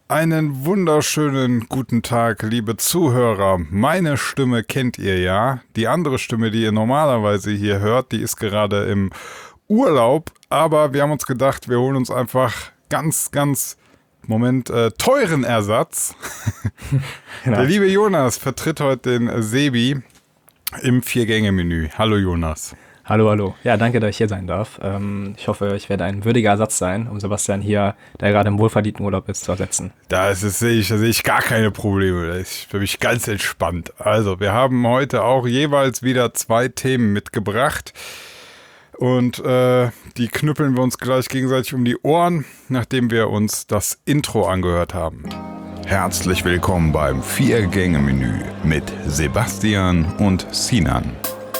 Einen wunderschönen guten Tag, liebe Zuhörer. Meine Stimme kennt ihr ja. Die andere Stimme, die ihr normalerweise hier hört, die ist gerade im Urlaub. Aber wir haben uns gedacht, wir holen uns einfach ganz teuren Ersatz. Genau. Der liebe Jonas vertritt heute den Sebi im 4-Gänge-Menü. Hallo Jonas. Hallo. Ja, danke, dass ich hier sein darf. Ich hoffe, ich werde ein würdiger Ersatz sein, um Sebastian hier, der gerade im wohlverdienten Urlaub ist, zu ersetzen. Da sehe ich gar keine Probleme. Das ist für mich ganz entspannt. Also, wir haben heute auch jeweils wieder 2 Themen mitgebracht. Und die knüppeln wir uns gleich gegenseitig um die Ohren, nachdem wir uns das Intro angehört haben. Herzlich willkommen beim 4-Gänge-Menü mit Sebastian und Sinan.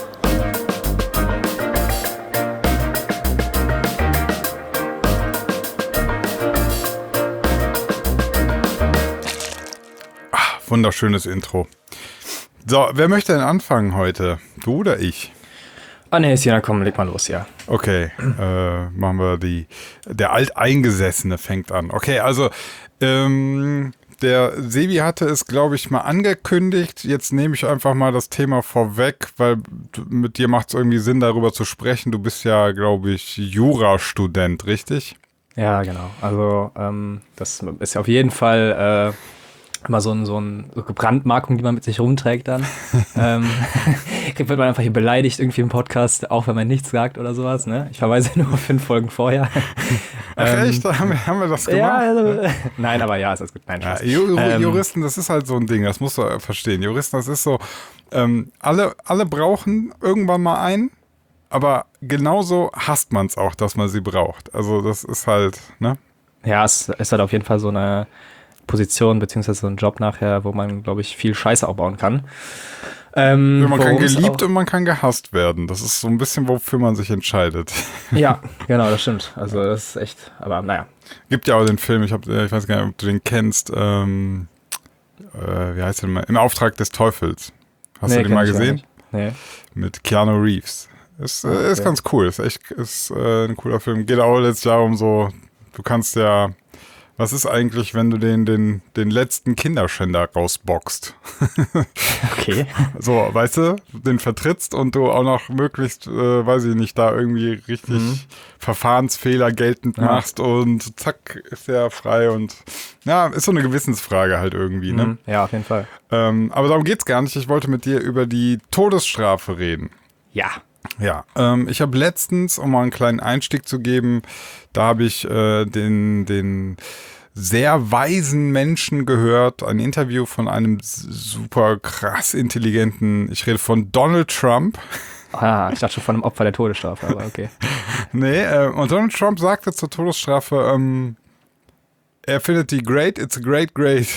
Wunderschönes Intro. So, wer möchte denn anfangen heute? Du oder ich? Ne, Sina, komm, leg mal los, ja. Okay, machen wir der Alteingesessene fängt an. Okay, also, der Sebi hatte es, glaube ich, mal angekündigt. Jetzt nehme ich einfach mal das Thema vorweg, weil mit dir macht es irgendwie Sinn, darüber zu sprechen. Du bist ja, glaube ich, Jurastudent, richtig? Ja, genau. Also, das ist ja auf jeden Fall immer so Gebrandmarkung, die man mit sich rumträgt dann. Wird man einfach hier beleidigt irgendwie im Podcast, auch wenn man nichts sagt oder sowas, ne? Ich verweise nur auf 5 Folgen vorher. Ach echt? Haben wir das gemacht? Ja, also, nein, aber ja, ist alles gut. Nein, ja, Juristen, das ist halt so ein Ding, das musst du verstehen. Juristen, das ist so, alle brauchen irgendwann mal einen, aber genauso hasst man es auch, dass man sie braucht. Also das ist halt, ne? Ja, es ist halt auf jeden Fall so eine Position, beziehungsweise so ein Job nachher, wo man, glaube ich, viel Scheiße aufbauen kann. Man kann geliebt und man kann gehasst werden. Das ist so ein bisschen, wofür man sich entscheidet. Ja, genau, das stimmt. Also das ist echt, aber naja. Gibt ja auch den Film, ich weiß gar nicht, ob du den kennst, wie heißt der mal? Im Auftrag des Teufels. Hast du den mal gesehen? Nee. Mit Keanu Reeves. Ist ganz cool, ist ein cooler Film. Geht auch letztes Jahr um so, du kannst ja, was ist eigentlich, wenn du den letzten Kinderschänder rausboxt? Okay. So, weißt du, den vertrittst und du auch noch möglichst, weiß ich nicht, da irgendwie richtig Verfahrensfehler geltend machst und zack, ist er frei und ja, ist so eine Gewissensfrage halt irgendwie, ne? Ja, auf jeden Fall. Aber darum geht's gar nicht. Ich wollte mit dir über die Todesstrafe reden. Ja. Ja, ich habe letztens, um mal einen kleinen Einstieg zu geben, da habe ich den sehr weisen Menschen gehört, ein Interview von einem super krass intelligenten, ich rede von Donald Trump. Ah, ich dachte schon von einem Opfer der Todesstrafe, aber okay. Nee, und Donald Trump sagte zur Todesstrafe, er findet die great, it's a great.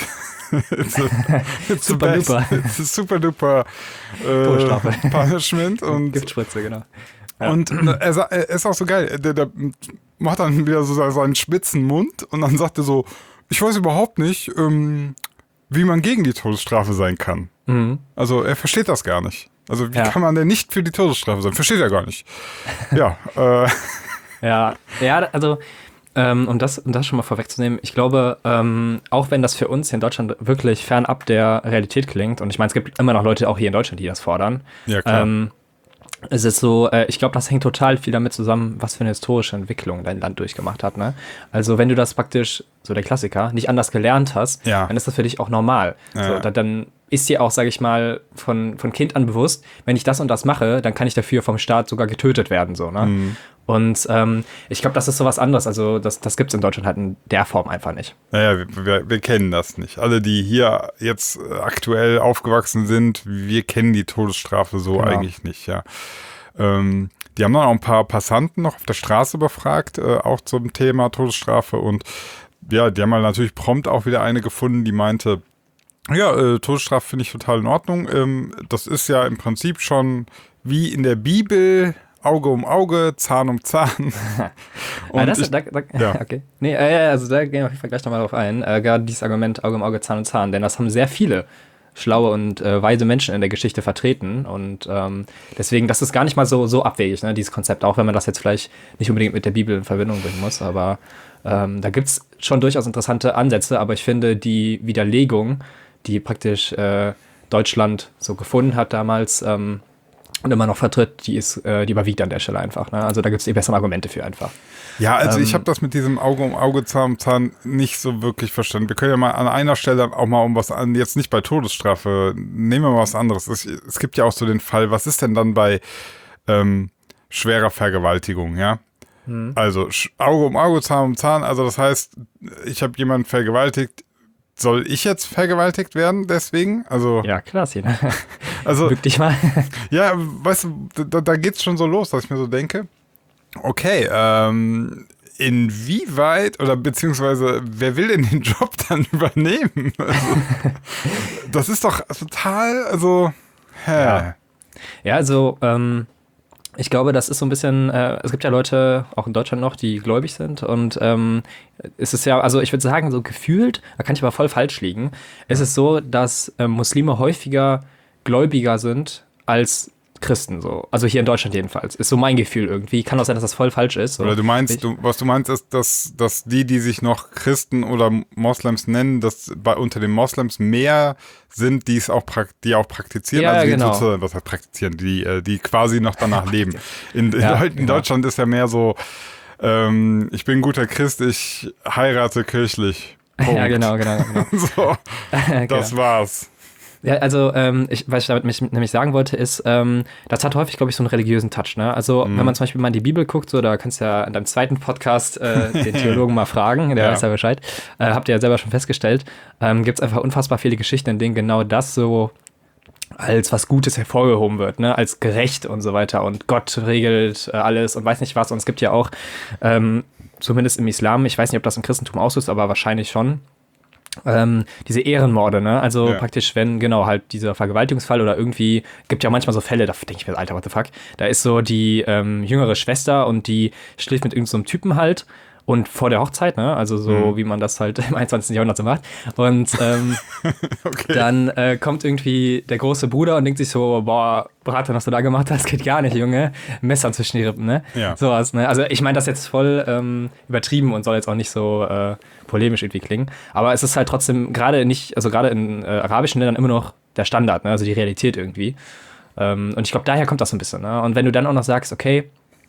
It's super duper. It's a super duper Punishment. Und Giftspritze, genau. Ja. Und er ist auch so geil. Der macht dann wieder so seinen spitzen Mund und dann sagt er so, ich weiß überhaupt nicht, wie man gegen die Todesstrafe sein kann. Mhm. Also er versteht das gar nicht. Also wie kann man denn nicht für die Todesstrafe sein? Versteht er gar nicht. Ja. Ja, also um das schon mal vorwegzunehmen, ich glaube, auch wenn das für uns hier in Deutschland wirklich fernab der Realität klingt, und ich meine, es gibt immer noch Leute auch hier in Deutschland, die das fordern, ja, klar. Es ist so, ich glaube, das hängt total viel damit zusammen, was für eine historische Entwicklung dein Land durchgemacht hat, ne? Also wenn du das praktisch, so der Klassiker, nicht anders gelernt hast, dann ist das für dich auch normal. Ja. So, dann ist dir auch, sage ich mal, von Kind an bewusst, wenn ich das und das mache, dann kann ich dafür vom Staat sogar getötet werden, so, ne? Mhm. Und ich glaube, das ist sowas anderes. Also das gibt es in Deutschland halt in der Form einfach nicht. Naja, wir kennen das nicht. Alle, die hier jetzt aktuell aufgewachsen sind, wir kennen die Todesstrafe so eigentlich nicht, ja. Die haben dann auch ein paar Passanten noch auf der Straße befragt, auch zum Thema Todesstrafe. Und ja, die haben halt natürlich prompt auch wieder eine gefunden, die meinte, ja, Todesstrafe finde ich total in Ordnung. Das ist ja im Prinzip schon wie in der Bibel, Auge um Auge, Zahn um Zahn. Und okay. Nee, also da gehen wir auf jeden Fall gleich nochmal drauf ein. Gerade dieses Argument Auge um Auge, Zahn um Zahn, denn das haben sehr viele schlaue und weise Menschen in der Geschichte vertreten. Und deswegen, das ist gar nicht mal so abwegig, ne, dieses Konzept, auch wenn man das jetzt vielleicht nicht unbedingt mit der Bibel in Verbindung bringen muss. Aber da gibt es schon durchaus interessante Ansätze, aber ich finde, die Widerlegung, die praktisch Deutschland so gefunden hat damals und immer noch vertritt, die überwiegt an der Stelle einfach. Ne? Also da gibt es die besseren Argumente für einfach. Ja, also ich habe das mit diesem Auge um Auge, Zahn um Zahn nicht so wirklich verstanden. Wir können ja mal an einer Stelle auch mal jetzt nicht bei Todesstrafe, nehmen wir mal was anderes. Es gibt ja auch so den Fall, was ist denn dann bei schwerer Vergewaltigung, ja? Also Auge um Auge, Zahn um Zahn, also das heißt, ich habe jemanden vergewaltigt. Soll ich jetzt vergewaltigt werden deswegen? Also, ja, klar, Sina. Also, bück dich mal. Ja, weißt du, da geht's schon so los, dass ich mir so denke, okay, inwieweit oder beziehungsweise wer will denn den Job dann übernehmen? Also, das ist doch total, also, Ja, also, ich glaube, das ist so ein bisschen, es gibt ja Leute, auch in Deutschland noch, die gläubig sind und es ist ja, also ich würde sagen, so gefühlt, da kann ich aber voll falsch liegen, es ist so, dass Muslime häufiger gläubiger sind als Christen, so. Also hier in Deutschland jedenfalls. Ist so mein Gefühl irgendwie. Kann auch sein, dass das voll falsch ist. So. Oder was du meinst ist, dass die sich noch Christen oder Moslems nennen, dass unter den Moslems mehr sind, die auch praktizieren. Ja, also die genau. was heißt praktizieren? Die quasi noch danach leben. In Deutschland ist ja mehr so, ich bin ein guter Christ, ich heirate kirchlich. Punkt. Ja, genau. So, das war's. Ja, also, was ich damit nämlich sagen wollte, ist, das hat häufig, glaube ich, so einen religiösen Touch, ne? Also, wenn man zum Beispiel mal in die Bibel guckt, so, da kannst du ja in deinem zweiten Podcast den Theologen mal fragen, der weiß ja Bescheid. Habt ihr ja selber schon festgestellt, gibt es einfach unfassbar viele Geschichten, in denen genau das so als was Gutes hervorgehoben wird, ne? Als gerecht und so weiter und Gott regelt alles und weiß nicht was. Und es gibt ja auch, zumindest im Islam, ich weiß nicht, ob das im Christentum auch so ist, aber wahrscheinlich schon, diese Ehrenmorde, ne? Also praktisch, wenn, genau, halt dieser Vergewaltigungsfall oder irgendwie, gibt ja manchmal so Fälle, da denke ich mir, Alter, what the fuck? Da ist so die jüngere Schwester und die schläft mit irgendeinem Typen halt und vor der Hochzeit, ne? Also so, wie man das halt im 21. Jahrhundert so macht. Und okay. Dann kommt irgendwie der große Bruder und denkt sich so, boah, Braten, was du da gemacht hast, geht gar nicht, Junge. Messer zwischen die Rippen, ne? Ja. Sowas, ne? Also ich meine das jetzt voll übertrieben und soll jetzt auch nicht so polemisch irgendwie klingen. Aber es ist halt trotzdem gerade in arabischen Ländern immer noch der Standard, ne? Also die Realität irgendwie. Und ich glaube, daher kommt das so ein bisschen, ne? Und wenn du dann auch noch sagst, okay,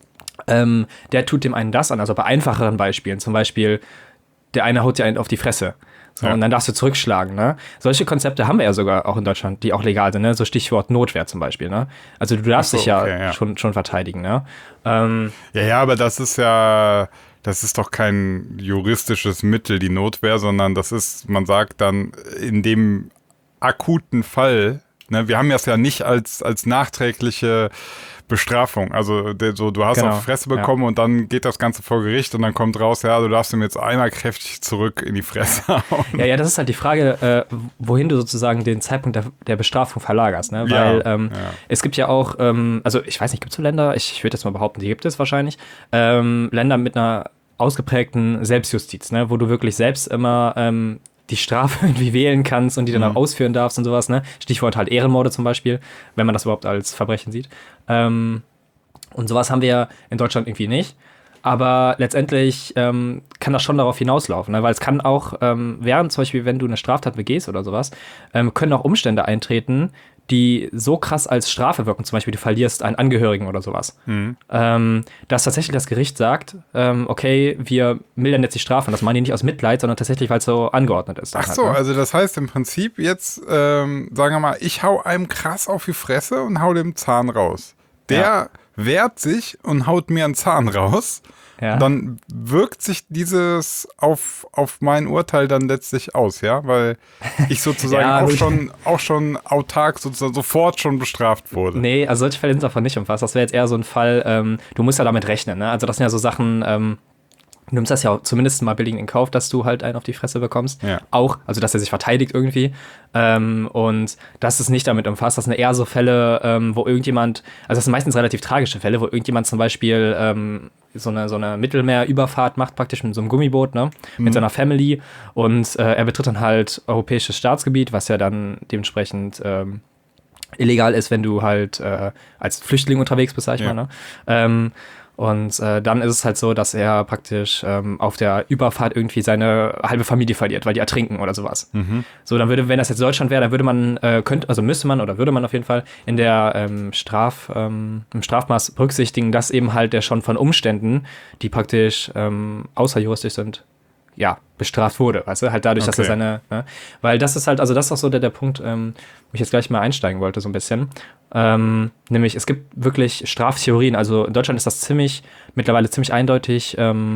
der tut dem einen das an, also bei einfacheren Beispielen, zum Beispiel, der eine haut dir einen auf die Fresse. So, und dann darfst du zurückschlagen, ne? Solche Konzepte haben wir ja sogar auch in Deutschland, die auch legal sind, ne? So Stichwort Notwehr zum Beispiel, ne? Also du darfst dich schon verteidigen, ne? Aber das ist doch kein juristisches Mittel, die Notwehr, sondern man sagt dann in dem akuten Fall, ne? Wir haben das ja nicht als nachträgliche Bestrafung. Also du hast auf die Fresse bekommen und dann geht das Ganze vor Gericht und dann kommt raus, ja, du darfst ihm jetzt einmal kräftig zurück in die Fresse hauen. Ja, das ist halt die Frage, wohin du sozusagen den Zeitpunkt der Bestrafung verlagerst. Ne? Weil es gibt ja auch, also ich weiß nicht, gibt es so Länder, ich würde jetzt mal behaupten, die gibt es wahrscheinlich, Länder mit einer ausgeprägten Selbstjustiz, ne? Wo du wirklich selbst immer die Strafe irgendwie wählen kannst und die dann auch ausführen darfst und sowas, ne? Stichwort halt Ehrenmorde zum Beispiel, wenn man das überhaupt als Verbrechen sieht. Und sowas haben wir ja in Deutschland irgendwie nicht. Aber letztendlich kann das schon darauf hinauslaufen, ne? Weil es kann auch, während zum Beispiel, wenn du eine Straftat begehst oder sowas, können auch Umstände eintreten, die so krass als Strafe wirken, zum Beispiel du verlierst einen Angehörigen oder sowas, dass tatsächlich das Gericht sagt, okay, wir mildern jetzt die Strafe. Und das machen die nicht aus Mitleid, sondern tatsächlich, weil es so angeordnet ist. Ach so, halt, ne? Also das heißt im Prinzip jetzt, sagen wir mal, ich hau einem krass auf die Fresse und hau dem Zahn raus. Der wehrt sich und haut mir einen Zahn raus. Ja. Dann wirkt sich dieses auf mein Urteil dann letztlich aus, ja, weil ich sozusagen auch schon autark sozusagen sofort schon bestraft wurde. Nee, also solche Fälle sind davon nicht umfasst. Das wäre jetzt eher so ein Fall, du musst ja damit rechnen, ne? Also das sind ja so Sachen, Du nimmst das ja auch zumindest mal billig in Kauf, dass du halt einen auf die Fresse bekommst. Ja. Auch, also dass er sich verteidigt irgendwie. Und das ist nicht damit umfasst. Das sind eher so Fälle, wo irgendjemand, also das sind meistens relativ tragische Fälle, wo irgendjemand zum Beispiel so eine Mittelmeerüberfahrt macht, praktisch mit so einem Gummiboot, ne? Mit seiner Family. Und er betritt dann halt europäisches Staatsgebiet, was ja dann dementsprechend illegal ist, wenn du halt als Flüchtling unterwegs bist, sag ich mal, ne? Und dann ist es halt so, dass er praktisch auf der Überfahrt irgendwie seine halbe Familie verliert, weil die ertrinken oder sowas. So, dann würde, wenn das jetzt Deutschland wäre, dann würde man, würde man auf jeden Fall in der im Strafmaß berücksichtigen, dass eben halt der schon von Umständen, die praktisch außerjuristisch sind, ja, bestraft wurde, weißt du, halt dadurch, dass er seine, ne? Weil das ist halt, also das ist auch so der Punkt, wo ich jetzt gleich mal einsteigen wollte, so ein bisschen. Nämlich, es gibt wirklich Straftheorien, also in Deutschland ist das mittlerweile ziemlich eindeutig,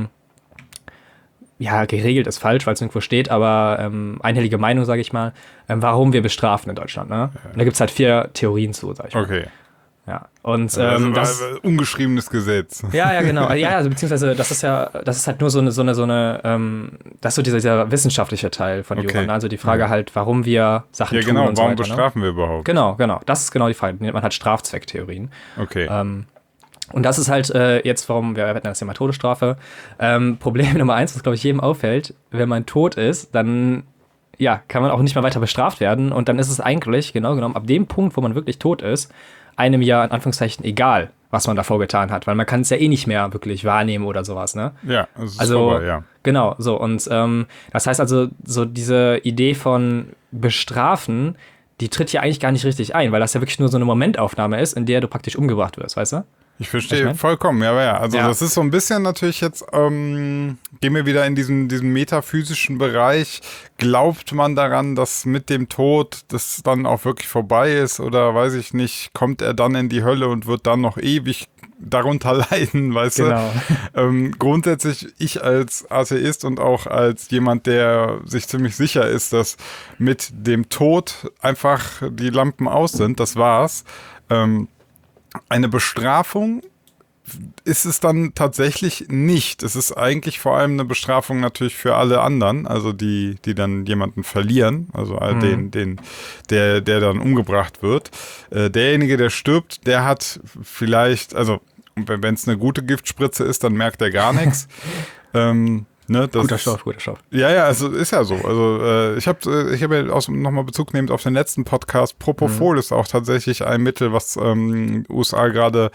geregelt ist falsch, weil es irgendwo steht, aber einhellige Meinung, sage ich mal, warum wir bestrafen in Deutschland, ne? Und da gibt es halt 4 Theorien zu, sag ich mal. Okay. Ja, und das ungeschriebenes Gesetz. Ja, genau. Ja, also beziehungsweise das ist halt nur das ist so dieser wissenschaftliche Teil von Jura. Also die Frage halt, warum wir Sachen tun und so warum weiter, bestrafen wir überhaupt? Genau. Das ist genau die Frage. Die nennt man halt Strafzwecktheorien. Okay. Und das ist halt jetzt, warum wir hatten das Thema Todesstrafe. Problem Nummer 1, was glaube ich jedem auffällt, wenn man tot ist, dann kann man auch nicht mehr weiter bestraft werden. Und dann ist es eigentlich, genau genommen, ab dem Punkt, wo man wirklich tot ist, einem ja in Anführungszeichen egal, was man davor getan hat, weil man kann es ja eh nicht mehr wirklich wahrnehmen oder sowas, ne? Ja, das ist vorbei, ja. Genau, so und das heißt also, so diese Idee von Bestrafen, die tritt ja eigentlich gar nicht richtig ein, weil das ja wirklich nur so eine Momentaufnahme ist, in der du praktisch umgebracht wirst, weißt du? Ich verstehe vollkommen, ja. Also das ist so ein bisschen natürlich jetzt, gehen wir wieder in diesen metaphysischen Bereich. Glaubt man daran, dass mit dem Tod das dann auch wirklich vorbei ist oder weiß ich nicht, kommt er dann in die Hölle und wird dann noch ewig darunter leiden, weißt du? Grundsätzlich, ich als Atheist und auch als jemand, der sich ziemlich sicher ist, dass mit dem Tod einfach die Lampen aus sind, das war's. Eine Bestrafung ist es dann tatsächlich nicht. Es ist eigentlich vor allem eine Bestrafung natürlich für alle anderen, also die dann jemanden verlieren, also all der dann umgebracht wird. Derjenige, der stirbt, der hat vielleicht, also wenn es eine gute Giftspritze ist, dann merkt er gar nichts. Guter Stoff. Ja, also ist ja so. Also ich habe ja nochmal Bezug nehmend auf den letzten Podcast. Propofol ist auch tatsächlich ein Mittel, was USA gerade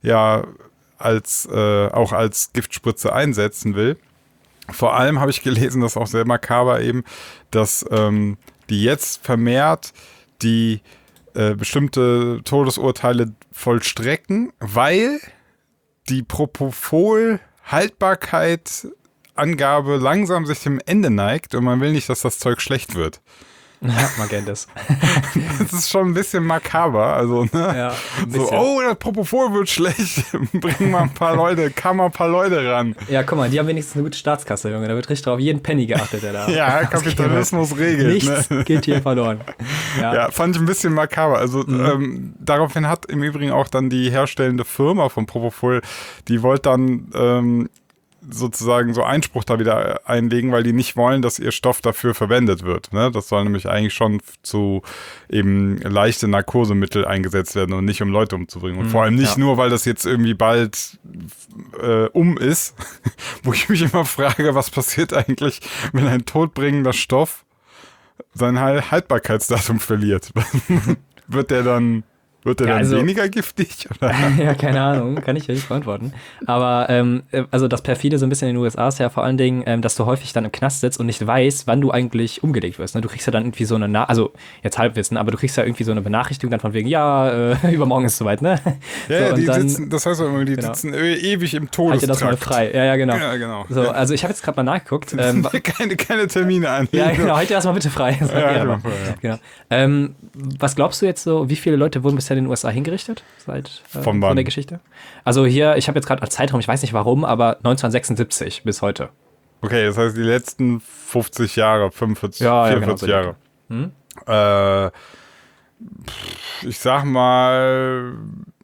auch als Giftspritze einsetzen will. Vor allem habe ich gelesen, das ist auch sehr makaber eben, dass die jetzt vermehrt die bestimmte Todesurteile vollstrecken, weil die Propofol-Haltbarkeit Angabe langsam sich dem Ende neigt und man will nicht, dass das Zeug schlecht wird. Ja, man kennt das. Das ist schon ein bisschen makaber, also, ne? Ja, so, das Propofol wird schlecht, bring mal ein paar Leute ran. Ja, guck mal, die haben wenigstens eine gute Staatskasse, Junge, da wird richtig auf jeden Penny geachtet, der da. Ja, Kapitalismus regelt. Nichts geht hier verloren. Ja, fand ich ein bisschen makaber, also daraufhin hat im Übrigen auch dann die herstellende Firma von Propofol, die wollte dann sozusagen so Einspruch da wieder einlegen, weil die nicht wollen, dass ihr Stoff dafür verwendet wird. Ne? Das soll nämlich eigentlich schon zu eben leichte Narkosemittel eingesetzt werden und nicht um Leute umzubringen. Und vor allem nicht nur, weil das jetzt irgendwie bald ist, wo ich mich immer frage, was passiert eigentlich, wenn ein todbringender Stoff sein Haltbarkeitsdatum verliert. Wird der dann weniger giftig? Oder? Ja, keine Ahnung, kann ich ja nicht beantworten. Aber also das perfide so ein bisschen in den USA ist ja vor allen Dingen, dass du häufig dann im Knast sitzt und nicht weißt, wann du eigentlich umgelegt wirst. Ne? Du kriegst ja dann irgendwie so eine, also jetzt Halbwissen, aber du kriegst ja irgendwie so eine Benachrichtigung dann von wegen, übermorgen ist es soweit, ne? Ja, so, die sitzen, das heißt auch immer, sitzen ewig im Todestrakt. Halt dir das mal frei. Ja, genau. Ja, genau. So, also ich habe jetzt gerade mal nachgeguckt. Keine Termine an. Ja, genau, heute erstmal bitte frei. Genau. Was glaubst du jetzt so, wie viele Leute wurden bisher in den USA hingerichtet von der Geschichte? Also hier, ich habe jetzt gerade als Zeitraum, ich weiß nicht warum, aber 1976 bis heute. Okay, das heißt die letzten 50 Jahre, 45, 44 Jahre. Ich sag mal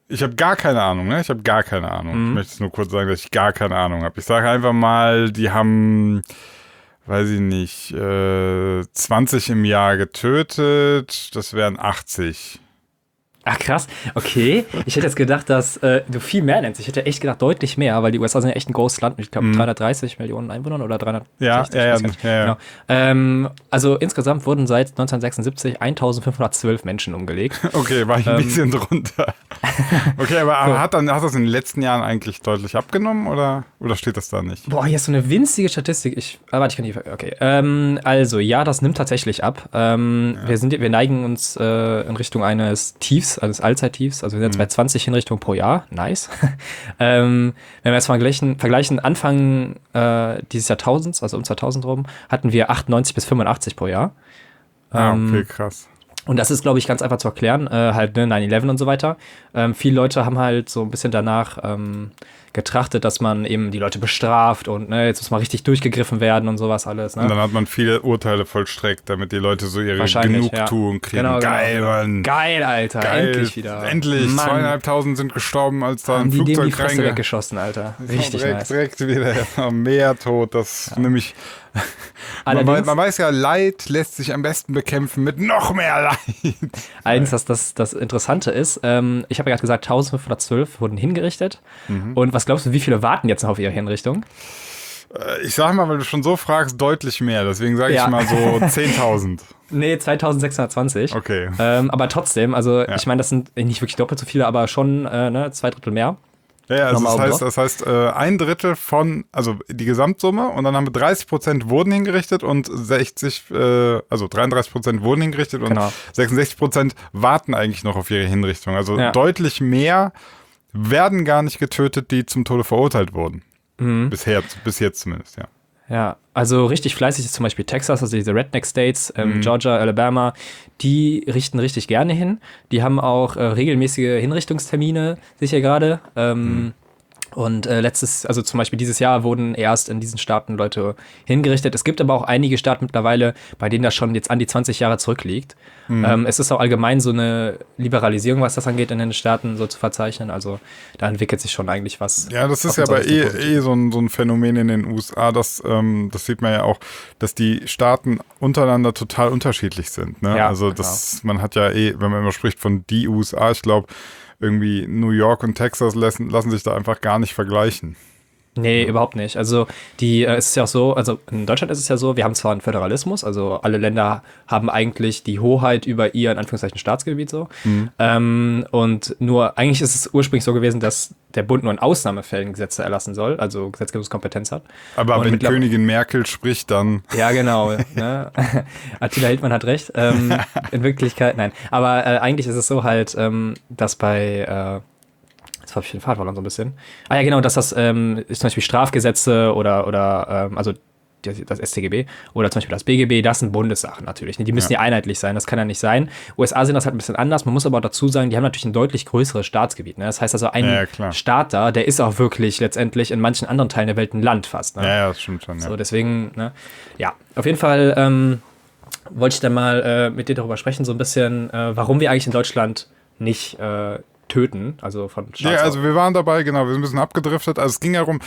Ich habe gar keine Ahnung, ne? Ich habe gar keine Ahnung. Ich möchte es nur kurz sagen, dass ich gar keine Ahnung habe. Ich sage einfach mal, die haben, weiß ich nicht, 20 im Jahr getötet. Das wären 80. Ach krass, okay. Ich hätte jetzt gedacht, dass du viel mehr nennst. Ich hätte echt gedacht, deutlich mehr, weil die USA sind ja echt ein großes Land mit, ich glaube, 330 Millionen Einwohnern oder 360. Ja. Genau. Also insgesamt wurden seit 1976 1512 Menschen umgelegt. Okay, war ich ein bisschen drunter. Okay, aber so. Hat das in den letzten Jahren eigentlich deutlich abgenommen oder steht das da nicht? Boah, hier ist so eine winzige Statistik. Ich kann nicht. Okay. Also, ja, das nimmt tatsächlich ab. Wir neigen uns in Richtung eines Tiefs, eines Allzeittiefs. Also wir sind jetzt bei 20 Hinrichtungen pro Jahr. Nice. Wenn wir jetzt vergleichen Anfang dieses Jahrtausends, also um 2000 rum, hatten wir 98 bis 85 pro Jahr. Okay, krass. Und das ist, glaube ich, ganz einfach zu erklären, halt 9/11 und so weiter. Viele Leute haben halt so ein bisschen danach getrachtet, dass man eben die Leute bestraft und jetzt muss mal richtig durchgegriffen werden und sowas alles. Ne? Und dann hat man viele Urteile vollstreckt, damit die Leute so ihre Genugtuung kriegen. Genau, geil, Mann. Geil, Alter. Geil. Endlich wieder. Endlich. 2.500 sind gestorben, als da ein Flugzeug reingegangen. Die Fresse weggeschossen, Alter. Richtig nice. Direkt wieder mehr tot. Das nämlich... Man weiß ja, Leid lässt sich am besten bekämpfen mit noch mehr Leid. Allerdings, das Interessante ist, ich habe ja gerade gesagt, 1512 wurden hingerichtet. Und was glaubst du, wie viele warten jetzt noch auf ihre Hinrichtung? Ich sag mal, weil du schon so fragst, deutlich mehr. Deswegen sage ich mal so 10.000. Nee, 2620. Okay. Aber trotzdem, ich meine, das sind nicht wirklich doppelt so viele, aber schon 2/3 mehr. Ja, also das heißt, 1/3 von, also die Gesamtsumme und dann haben wir 30% wurden hingerichtet und 33% wurden hingerichtet und 66% warten eigentlich noch auf ihre Hinrichtung. Also deutlich mehr werden gar nicht getötet, die zum Tode verurteilt wurden. Bis jetzt zumindest, ja. Ja, also richtig fleißig ist zum Beispiel Texas, also diese Redneck States, Georgia, Alabama, die richten richtig gerne hin. Die haben auch regelmäßige Hinrichtungstermine, sicher gerade. Und also zum Beispiel dieses Jahr wurden erst in diesen Staaten Leute hingerichtet. Es gibt aber auch einige Staaten mittlerweile, bei denen das schon jetzt an die 20 Jahre zurückliegt. Es ist auch allgemein so eine Liberalisierung, was das angeht, in den Staaten so zu verzeichnen. Also da entwickelt sich schon eigentlich was. Ja, das ist ja aber so ein Phänomen in den USA, das sieht man ja auch, dass die Staaten untereinander total unterschiedlich sind. Ne? Ja, also man hat ja wenn man immer spricht von die USA, ich glaube, irgendwie New York und Texas lassen sich da einfach gar nicht vergleichen. Nee, überhaupt nicht. Also es ist ja auch so, also in Deutschland ist es ja so, wir haben zwar einen Föderalismus, also alle Länder haben eigentlich die Hoheit über ihr, in Anführungszeichen, Staatsgebiet so. Und nur, eigentlich ist es ursprünglich so gewesen, dass der Bund nur in Ausnahmefällen Gesetze erlassen soll, also Gesetzgebungskompetenz hat. Aber wenn Königin Merkel spricht, dann... Ja, genau. Ne? Attila Hildmann hat recht. In Wirklichkeit, nein. Aber eigentlich ist es so halt, dass bei... Jetzt habe ich den Faden verloren so ein bisschen. Ah ja, genau, dass das ist zum Beispiel Strafgesetze oder also das StGB oder zum Beispiel das BGB, das sind Bundessachen natürlich. Die müssen ja einheitlich sein, das kann ja nicht sein. USA sind das halt ein bisschen anders. Man muss aber auch dazu sagen, die haben natürlich ein deutlich größeres Staatsgebiet. Ne? Das heißt also, ein Staat da, der ist auch wirklich letztendlich in manchen anderen Teilen der Welt ein Land fast. Ne? Ja, das stimmt schon. Ja. So, deswegen, ne? Ja, auf jeden Fall wollte ich dann mal mit dir darüber sprechen, so ein bisschen, warum wir eigentlich in Deutschland nicht töten, also von Ja, also wir waren dabei, genau, wir sind ein bisschen abgedriftet. Also es ging ja darum,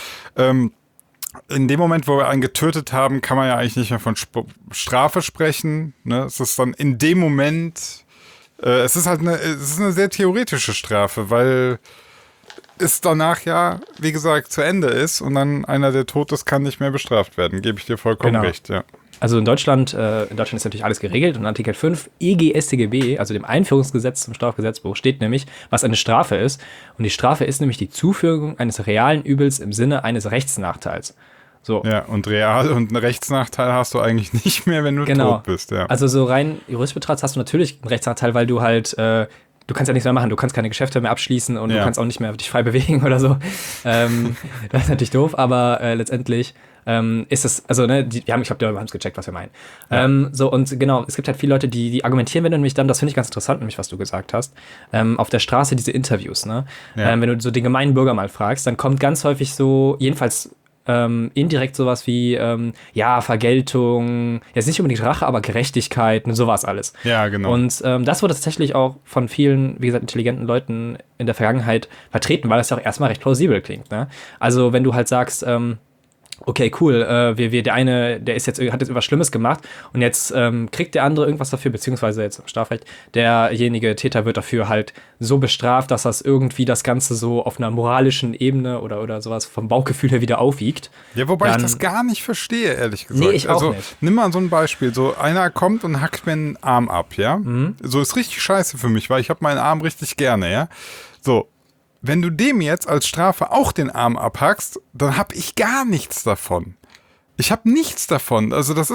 in dem Moment, wo wir einen getötet haben, kann man ja eigentlich nicht mehr von Strafe sprechen. Ne? Es ist dann in dem Moment, es ist eine sehr theoretische Strafe, weil es danach ja, wie gesagt, zu Ende ist und dann einer, der tot ist, kann nicht mehr bestraft werden. Gebe ich dir vollkommen recht, ja. Also in Deutschland ist natürlich alles geregelt und in Artikel 5 EG-StGB, also dem Einführungsgesetz zum Strafgesetzbuch, steht nämlich, was eine Strafe ist. Und die Strafe ist nämlich die Zufügung eines realen Übels im Sinne eines Rechtsnachteils. So. Ja, und real und einen Rechtsnachteil hast du eigentlich nicht mehr, wenn du tot bist. Ja. Also so rein juristisch betrachtet hast du natürlich einen Rechtsnachteil, weil du halt... du kannst ja nichts mehr machen, du kannst keine Geschäfte mehr abschließen und du kannst auch nicht mehr dich frei bewegen oder so. Das ist natürlich doof, aber letztendlich ist es, also ne, ich glaube, die haben es gecheckt, was wir meinen. Ja. Und genau, es gibt halt viele Leute, die argumentieren, wenn du nämlich dann, das finde ich ganz interessant, nämlich was du gesagt hast, auf der Straße diese Interviews, ne? Ja. Wenn du so den gemeinen Bürger mal fragst, dann kommt ganz häufig so, jedenfalls indirekt sowas wie, Vergeltung, jetzt nicht unbedingt Rache, aber Gerechtigkeit und sowas alles. Ja, genau. Und das wurde tatsächlich auch von vielen, wie gesagt, intelligenten Leuten in der Vergangenheit vertreten, weil das ja auch erstmal recht plausibel klingt. Ne? Also wenn du halt sagst, okay, cool, der eine, hat jetzt irgendwas Schlimmes gemacht und jetzt kriegt der andere irgendwas dafür, beziehungsweise jetzt im Strafrecht, derjenige Täter wird dafür halt so bestraft, dass das irgendwie das Ganze so auf einer moralischen Ebene oder sowas vom Bauchgefühl her wieder aufwiegt. Ja, wobei ich das gar nicht verstehe, ehrlich gesagt. Nee, ich auch nicht. Nimm mal so ein Beispiel, so einer kommt und hackt mir einen Arm ab, ja? So ist richtig scheiße für mich, weil ich habe meinen Arm richtig gerne, ja? So. Wenn du dem jetzt als Strafe auch den Arm abhackst, dann habe ich gar nichts davon. Ich habe nichts davon. Also das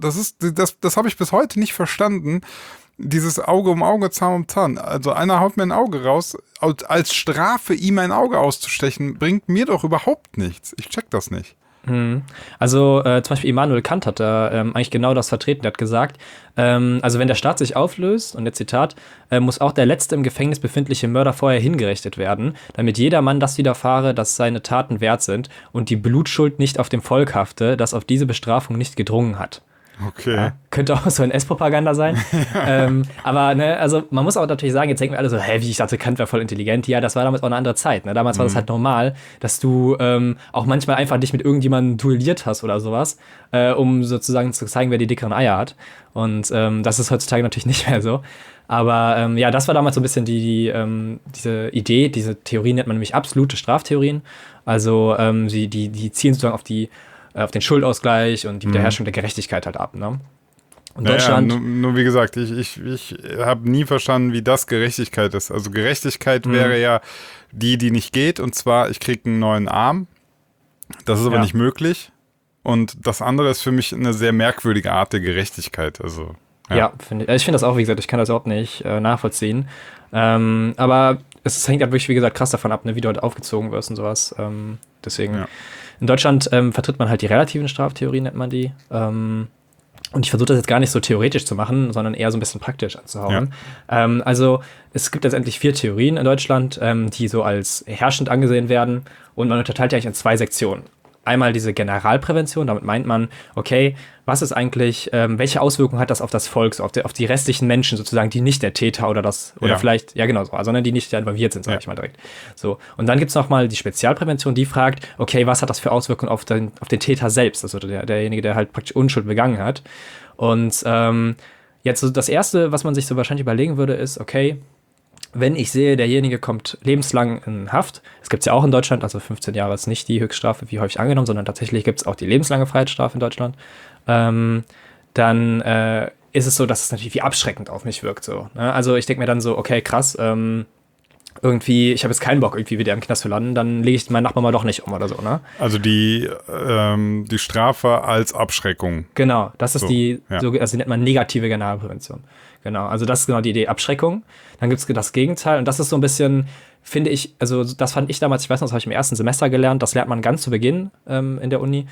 habe ich bis heute nicht verstanden. Dieses Auge um Auge, Zahn um Zahn. Also einer haut mir ein Auge raus. Als Strafe ihm ein Auge auszustechen, bringt mir doch überhaupt nichts. Ich check das nicht. Also zum Beispiel Immanuel Kant hat da eigentlich genau das vertreten. Der hat gesagt, also wenn der Staat sich auflöst, und jetzt Zitat, muss auch der letzte im Gefängnis befindliche Mörder vorher hingerichtet werden, damit jedermann das widerfahre, dass seine Taten wert sind und die Blutschuld nicht auf dem Volk hafte, das auf diese Bestrafung nicht gedrungen hat. Okay. Ja, könnte auch so ein S-Propaganda sein. Aber ne, also man muss auch natürlich sagen, jetzt denken wir alle so, wie ich dachte, Kant wäre voll intelligent. Ja, das war damals auch eine andere Zeit. Ne? Damals war das halt normal, dass du auch manchmal einfach dich mit irgendjemandem duelliert hast oder sowas, um sozusagen zu zeigen, wer die dickeren Eier hat. Und das ist heutzutage natürlich nicht mehr so. Aber das war damals so ein bisschen diese Idee, diese Theorie nennt man nämlich absolute Straftheorien. Also die zielen sozusagen auf den Schuldausgleich und die Wiederherstellung der Gerechtigkeit halt ab, ne? Und Deutschland. Nur wie gesagt, ich habe nie verstanden, wie das Gerechtigkeit ist. Also Gerechtigkeit wäre ja die nicht geht, und zwar, ich kriege einen neuen Arm. Das ist aber nicht möglich. Und das andere ist für mich eine sehr merkwürdige Art der Gerechtigkeit. Also, ich finde das auch, wie gesagt, ich kann das überhaupt nicht nachvollziehen. Aber es hängt halt wirklich, wie gesagt, krass davon ab, ne, wie du halt aufgezogen wirst und sowas. Deswegen. Ja. In Deutschland vertritt man halt die relativen Straftheorien, nennt man die. Und ich versuche das jetzt gar nicht so theoretisch zu machen, sondern eher so ein bisschen praktisch anzuhauen. Ja. Also es gibt letztendlich 4 Theorien in Deutschland, die so als herrschend angesehen werden. Und man unterteilt die eigentlich in 2 Sektionen. Einmal diese Generalprävention, damit meint man, okay, was ist eigentlich, welche Auswirkungen hat das auf das Volk, so auf die restlichen Menschen sozusagen, die nicht der Täter oder vielleicht, genau so, sondern die nicht involviert sind, sage ich mal direkt. So. Und dann gibt es nochmal die Spezialprävention, die fragt, okay, was hat das für Auswirkungen auf den Täter selbst, also derjenige, der halt praktisch Unschuld begangen hat. Und jetzt so das Erste, was man sich so wahrscheinlich überlegen würde, ist, okay, wenn ich sehe, derjenige kommt lebenslang in Haft, das gibt es ja auch in Deutschland, also 15 Jahre ist nicht die Höchststrafe wie häufig angenommen, sondern tatsächlich gibt es auch die lebenslange Freiheitsstrafe in Deutschland, dann ist es so, dass es natürlich wie abschreckend auf mich wirkt. So, ne? Also ich denke mir dann so, okay, krass, irgendwie, ich habe jetzt keinen Bock, irgendwie wieder im Knast zu landen, dann lege ich meinen Nachbarn mal doch nicht um oder so, ne? Also die Strafe als Abschreckung. Genau, das ist die nennt man negative Generalprävention. Genau, also das ist genau die Idee, Abschreckung. Dann gibt es das Gegenteil und das ist so ein bisschen, finde ich, also das fand ich damals, ich weiß noch, das habe ich im ersten Semester gelernt, das lernt man ganz zu Beginn in der Uni,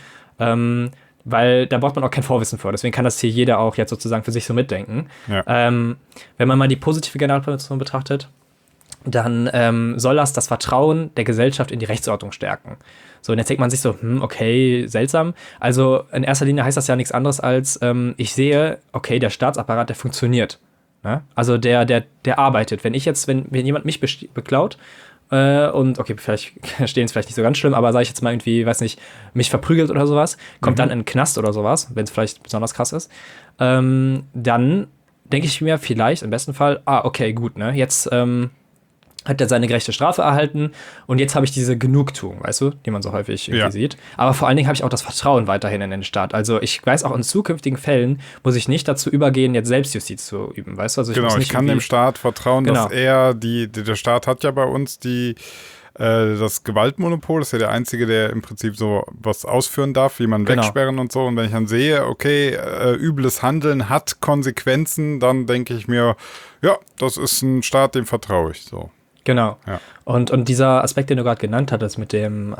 weil da braucht man auch kein Vorwissen vor, deswegen kann das hier jeder auch jetzt sozusagen für sich so mitdenken. Ja. Wenn man mal die positive Generalprävention betrachtet, dann soll das Vertrauen der Gesellschaft in die Rechtsordnung stärken. So, und jetzt denkt man sich so, okay, seltsam. Also in erster Linie heißt das ja nichts anderes als, ich sehe, okay, der Staatsapparat, der funktioniert. Ne? Also der arbeitet. Wenn jemand mich beklaut und, okay, vielleicht stehen es vielleicht nicht so ganz schlimm, aber sage ich jetzt mal irgendwie, weiß nicht, mich verprügelt oder sowas, kommt dann in den Knast oder sowas, wenn es vielleicht besonders krass ist, dann denke ich mir vielleicht im besten Fall, okay, gut, ne, jetzt hat er seine gerechte Strafe erhalten und jetzt habe ich diese Genugtuung, weißt du, die man so häufig irgendwie sieht. Aber vor allen Dingen habe ich auch das Vertrauen weiterhin in den Staat. Also ich weiß auch, in zukünftigen Fällen muss ich nicht dazu übergehen, jetzt Selbstjustiz zu üben, weißt du? Also ich kann dem Staat vertrauen, dass der Staat hat ja bei uns das Gewaltmonopol, das ist ja der Einzige, der im Prinzip so was ausführen darf, jemanden wegsperren und so. Und wenn ich dann sehe, okay, übles Handeln hat Konsequenzen, dann denke ich mir, ja, das ist ein Staat, dem vertraue ich so. Genau. Ja. Und dieser Aspekt, den du gerade genannt hattest mit dem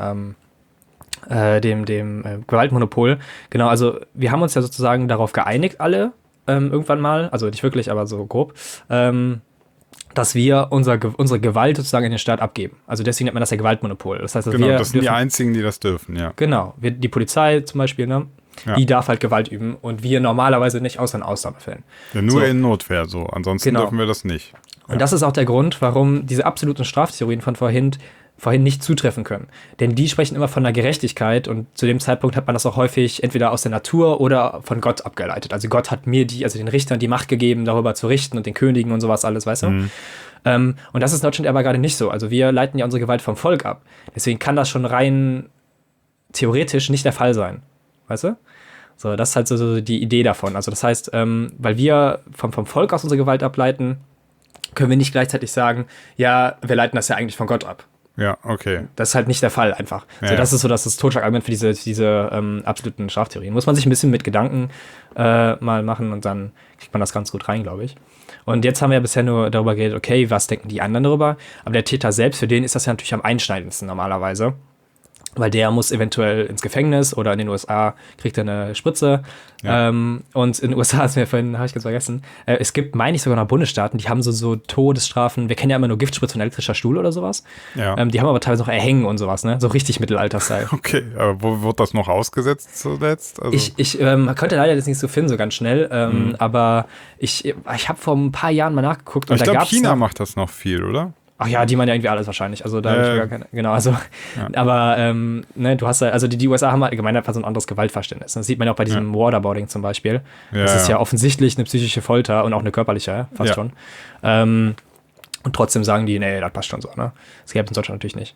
Gewaltmonopol, genau, also wir haben uns ja sozusagen darauf geeinigt, alle, irgendwann mal, also nicht wirklich, aber so grob, dass wir unsere Gewalt sozusagen in den Staat abgeben. Also deswegen nennt man das ja Gewaltmonopol. Das heißt, genau, das sind die einzigen, die das dürfen, ja. Genau, die Polizei zum Beispiel, ne? Ja. Die darf halt Gewalt üben und wir normalerweise nicht, außer in Ausnahmefällen. Ja, nur in Notwehr so, ansonsten dürfen wir das nicht. Und das ist auch der Grund, warum diese absoluten Straftheorien von vorhin nicht zutreffen können. Denn die sprechen immer von der Gerechtigkeit und zu dem Zeitpunkt hat man das auch häufig entweder aus der Natur oder von Gott abgeleitet. Also Gott hat mir den Richtern die Macht gegeben, darüber zu richten und den Königen und sowas alles, weißt du? Und das ist in Deutschland aber gerade nicht so. Also wir leiten ja unsere Gewalt vom Volk ab. Deswegen kann das schon rein theoretisch nicht der Fall sein. Weißt du? So, das ist halt so die Idee davon. Also das heißt, weil wir vom Volk aus unsere Gewalt ableiten, können wir nicht gleichzeitig sagen, ja, wir leiten das ja eigentlich von Gott ab. Ja, okay. Das ist halt nicht der Fall einfach. Ja, so, das ist so das Totschlagargument für diese absoluten Straftheorien. Muss man sich ein bisschen mit Gedanken mal machen und dann kriegt man das ganz gut rein, glaube ich. Und jetzt haben wir ja bisher nur darüber geredet, okay, was denken die anderen darüber? Aber der Täter selbst, für den ist das ja natürlich am einschneidendsten normalerweise. Weil der muss eventuell ins Gefängnis oder in den USA kriegt er eine Spritze. Ja. Und in den USA, habe ich ganz vergessen, es gibt, meine ich, sogar noch Bundesstaaten, die haben so Todesstrafen. Wir kennen ja immer nur Giftspritze und elektrischer Stuhl oder sowas. Ja. Die haben aber teilweise noch Erhängen und sowas, ne? So richtig Mittelalter-Style. Okay, aber wo wird das noch ausgesetzt zuletzt? Also ich konnte leider jetzt nicht so finden, so ganz schnell. Aber ich habe vor ein paar Jahren mal nachgeguckt. Und ich glaube, China macht das noch viel, oder? Ach ja, die meinen ja irgendwie alles wahrscheinlich. Also da habe ich gar keine. Genau, also. Ja. Aber ne, du hast ja, also die USA haben halt allgemein einfach so ein anderes Gewaltverständnis. Das sieht man ja auch bei diesem Waterboarding zum Beispiel. Das ist ja offensichtlich eine psychische Folter und auch eine körperliche, fast schon. Und trotzdem sagen die, nee, das passt schon so, ne? Das gäbe es in Deutschland natürlich nicht.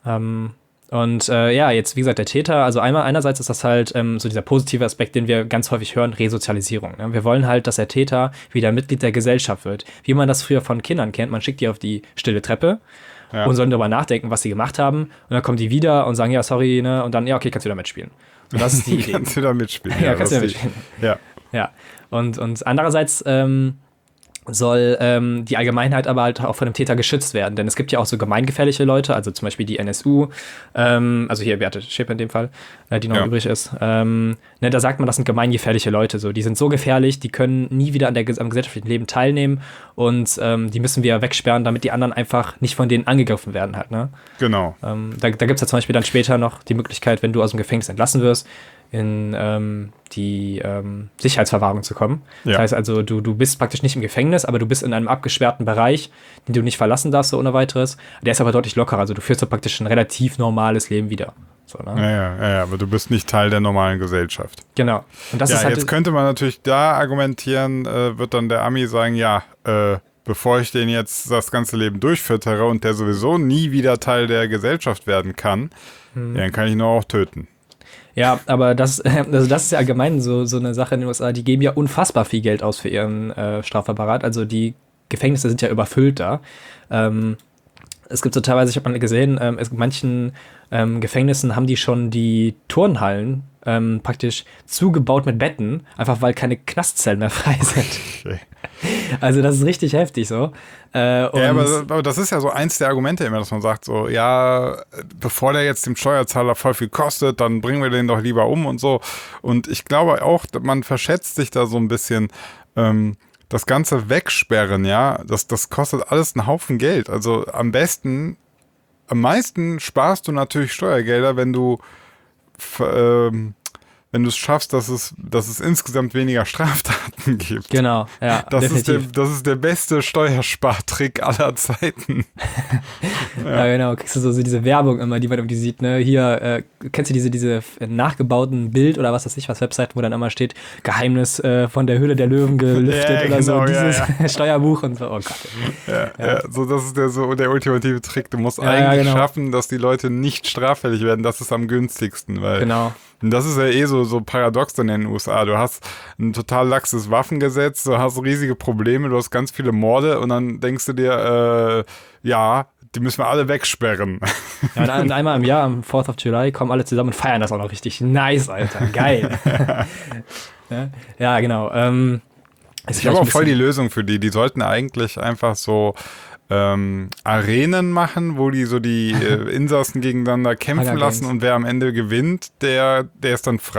Und jetzt, wie gesagt, der Täter, also einerseits ist das halt so dieser positive Aspekt, den wir ganz häufig hören, Resozialisierung. Ne? Wir wollen halt, dass der Täter wieder Mitglied der Gesellschaft wird. Wie man das früher von Kindern kennt, man schickt die auf die stille Treppe und sollen darüber nachdenken, was sie gemacht haben. Und dann kommen die wieder und sagen, ja, sorry, ne? Und dann, ja, okay, kannst du wieder mitspielen. Und das ist die Idee. Kannst du da mitspielen. Ja, kannst du da mitspielen. Ja. Und andererseits soll die Allgemeinheit aber halt auch von dem Täter geschützt werden. Denn es gibt ja auch so gemeingefährliche Leute, also zum Beispiel die NSU, also hier Beate Schäpe in dem Fall, die noch übrig ist. Da sagt man, das sind gemeingefährliche Leute. So. Die sind so gefährlich, die können nie wieder am gesellschaftlichen Leben teilnehmen und die müssen wir wegsperren, damit die anderen einfach nicht von denen angegriffen werden halt. Ne? Genau. Da gibt es ja zum Beispiel dann später noch die Möglichkeit, wenn du aus dem Gefängnis entlassen wirst, in die Sicherheitsverwahrung zu kommen. Ja. Das heißt also, du bist praktisch nicht im Gefängnis, aber du bist in einem abgesperrten Bereich, den du nicht verlassen darfst, so ohne weiteres. Der ist aber deutlich lockerer, also du führst so praktisch ein relativ normales Leben wieder. So, ne? Ja, aber du bist nicht Teil der normalen Gesellschaft. Genau. Und das ist halt jetzt könnte man natürlich da argumentieren, wird dann der Ami sagen, bevor ich den jetzt das ganze Leben durchfüttere und der sowieso nie wieder Teil der Gesellschaft werden kann, dann kann ich ihn auch töten. Ja, aber das ist ja allgemein so eine Sache in den USA, die geben ja unfassbar viel Geld aus für ihren Strafapparat. Also die Gefängnisse sind ja überfüllt da. Es gibt so teilweise, ich habe mal gesehen, in manchen Gefängnissen haben die schon die Turnhallen praktisch zugebaut mit Betten, einfach weil keine Knastzellen mehr frei sind. Okay. Also das ist richtig heftig so. Aber das ist ja so eins der Argumente immer, dass man sagt so, ja, bevor der jetzt dem Steuerzahler voll viel kostet, dann bringen wir den doch lieber um und so. Und ich glaube auch, man verschätzt sich da so ein bisschen, das ganze Wegsperren, das kostet alles einen Haufen Geld. Also am meisten sparst du natürlich Steuergelder, wenn du es schaffst, dass es insgesamt weniger Straftaten gibt. Genau, ja. Das ist der beste Steuerspartrick aller Zeiten. Ja, genau. Kriegst du so diese Werbung immer, die man irgendwie sieht, ne? Hier, kennst du diese nachgebauten Bild oder was weiß ich, was Webseiten, wo dann immer steht, Geheimnis von der Höhle der Löwen gelüftet oder so, dieses Steuerbuch und so. Oh Gott. So, das ist der ultimative Trick. Du musst eigentlich schaffen, dass die Leute nicht straffällig werden. Das ist am günstigsten, weil das ist ja so paradox in den USA. Du hast ein total laxes Waffengesetz, du hast riesige Probleme, du hast ganz viele Morde und dann denkst du dir, die müssen wir alle wegsperren. Ja, und einmal im Jahr, am 4th of July, kommen alle zusammen und feiern das auch noch richtig. Nice, Alter. Geil. Ja, genau. Ich habe auch voll die Lösung für die. Die sollten eigentlich einfach so Arenen machen, wo die so die Insassen gegeneinander kämpfen lassen und wer am Ende gewinnt, der ist dann frei.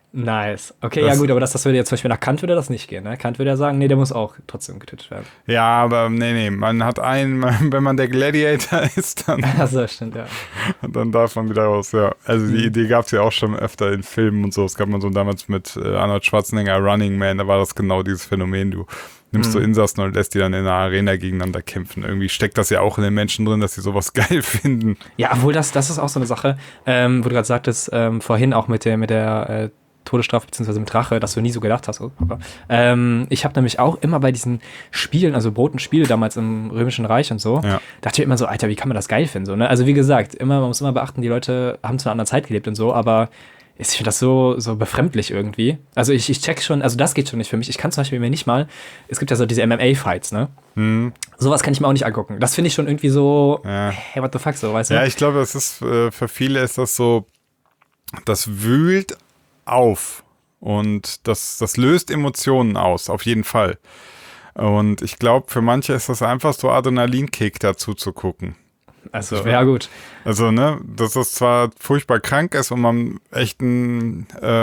Nice. Okay, ja gut, aber das würde jetzt zum Beispiel nach Kant würde das nicht gehen, ne? Kant würde ja sagen, nee, der muss auch trotzdem getötet werden. Ja, aber nee, man hat wenn man der Gladiator ist, dann, Achso, stimmt, ja. dann darf man wieder raus, ja. Also die Idee gab es ja auch schon öfter in Filmen und so. Es gab man so damals mit Arnold Schwarzenegger, Running Man, da war das genau dieses Phänomen, du nimmst so Insassen und lässt die dann in einer Arena gegeneinander kämpfen. Irgendwie steckt das ja auch in den Menschen drin, dass sie sowas geil finden. Ja, obwohl das ist auch so eine Sache, wo du gerade sagtest, vorhin auch mit der Todesstrafe bzw. mit Rache, dass du nie so gedacht hast. Ich habe nämlich auch immer bei diesen Spielen, also Brotenspiele damals im Römischen Reich und so, dachte ich immer so, Alter, wie kann man das geil finden? So, ne? Also wie gesagt, man muss immer beachten, die Leute haben zu einer anderen Zeit gelebt und so, aber ich finde das so befremdlich irgendwie. Also ich check schon, also das geht schon nicht für mich. Ich kann zum Beispiel mir nicht mal, es gibt ja so diese MMA-Fights, ne? Sowas kann ich mir auch nicht angucken. Das finde ich schon irgendwie so, hey, what the fuck, so, weißt du? Ja, ich glaube, das ist, für viele ist das so, das wühlt auf und das löst Emotionen aus, auf jeden Fall. Und ich glaube, für manche ist das einfach so Adrenalinkick dazu zu gucken. Also, ja gut. Also, ne, dass das zwar furchtbar krank ist und man echt so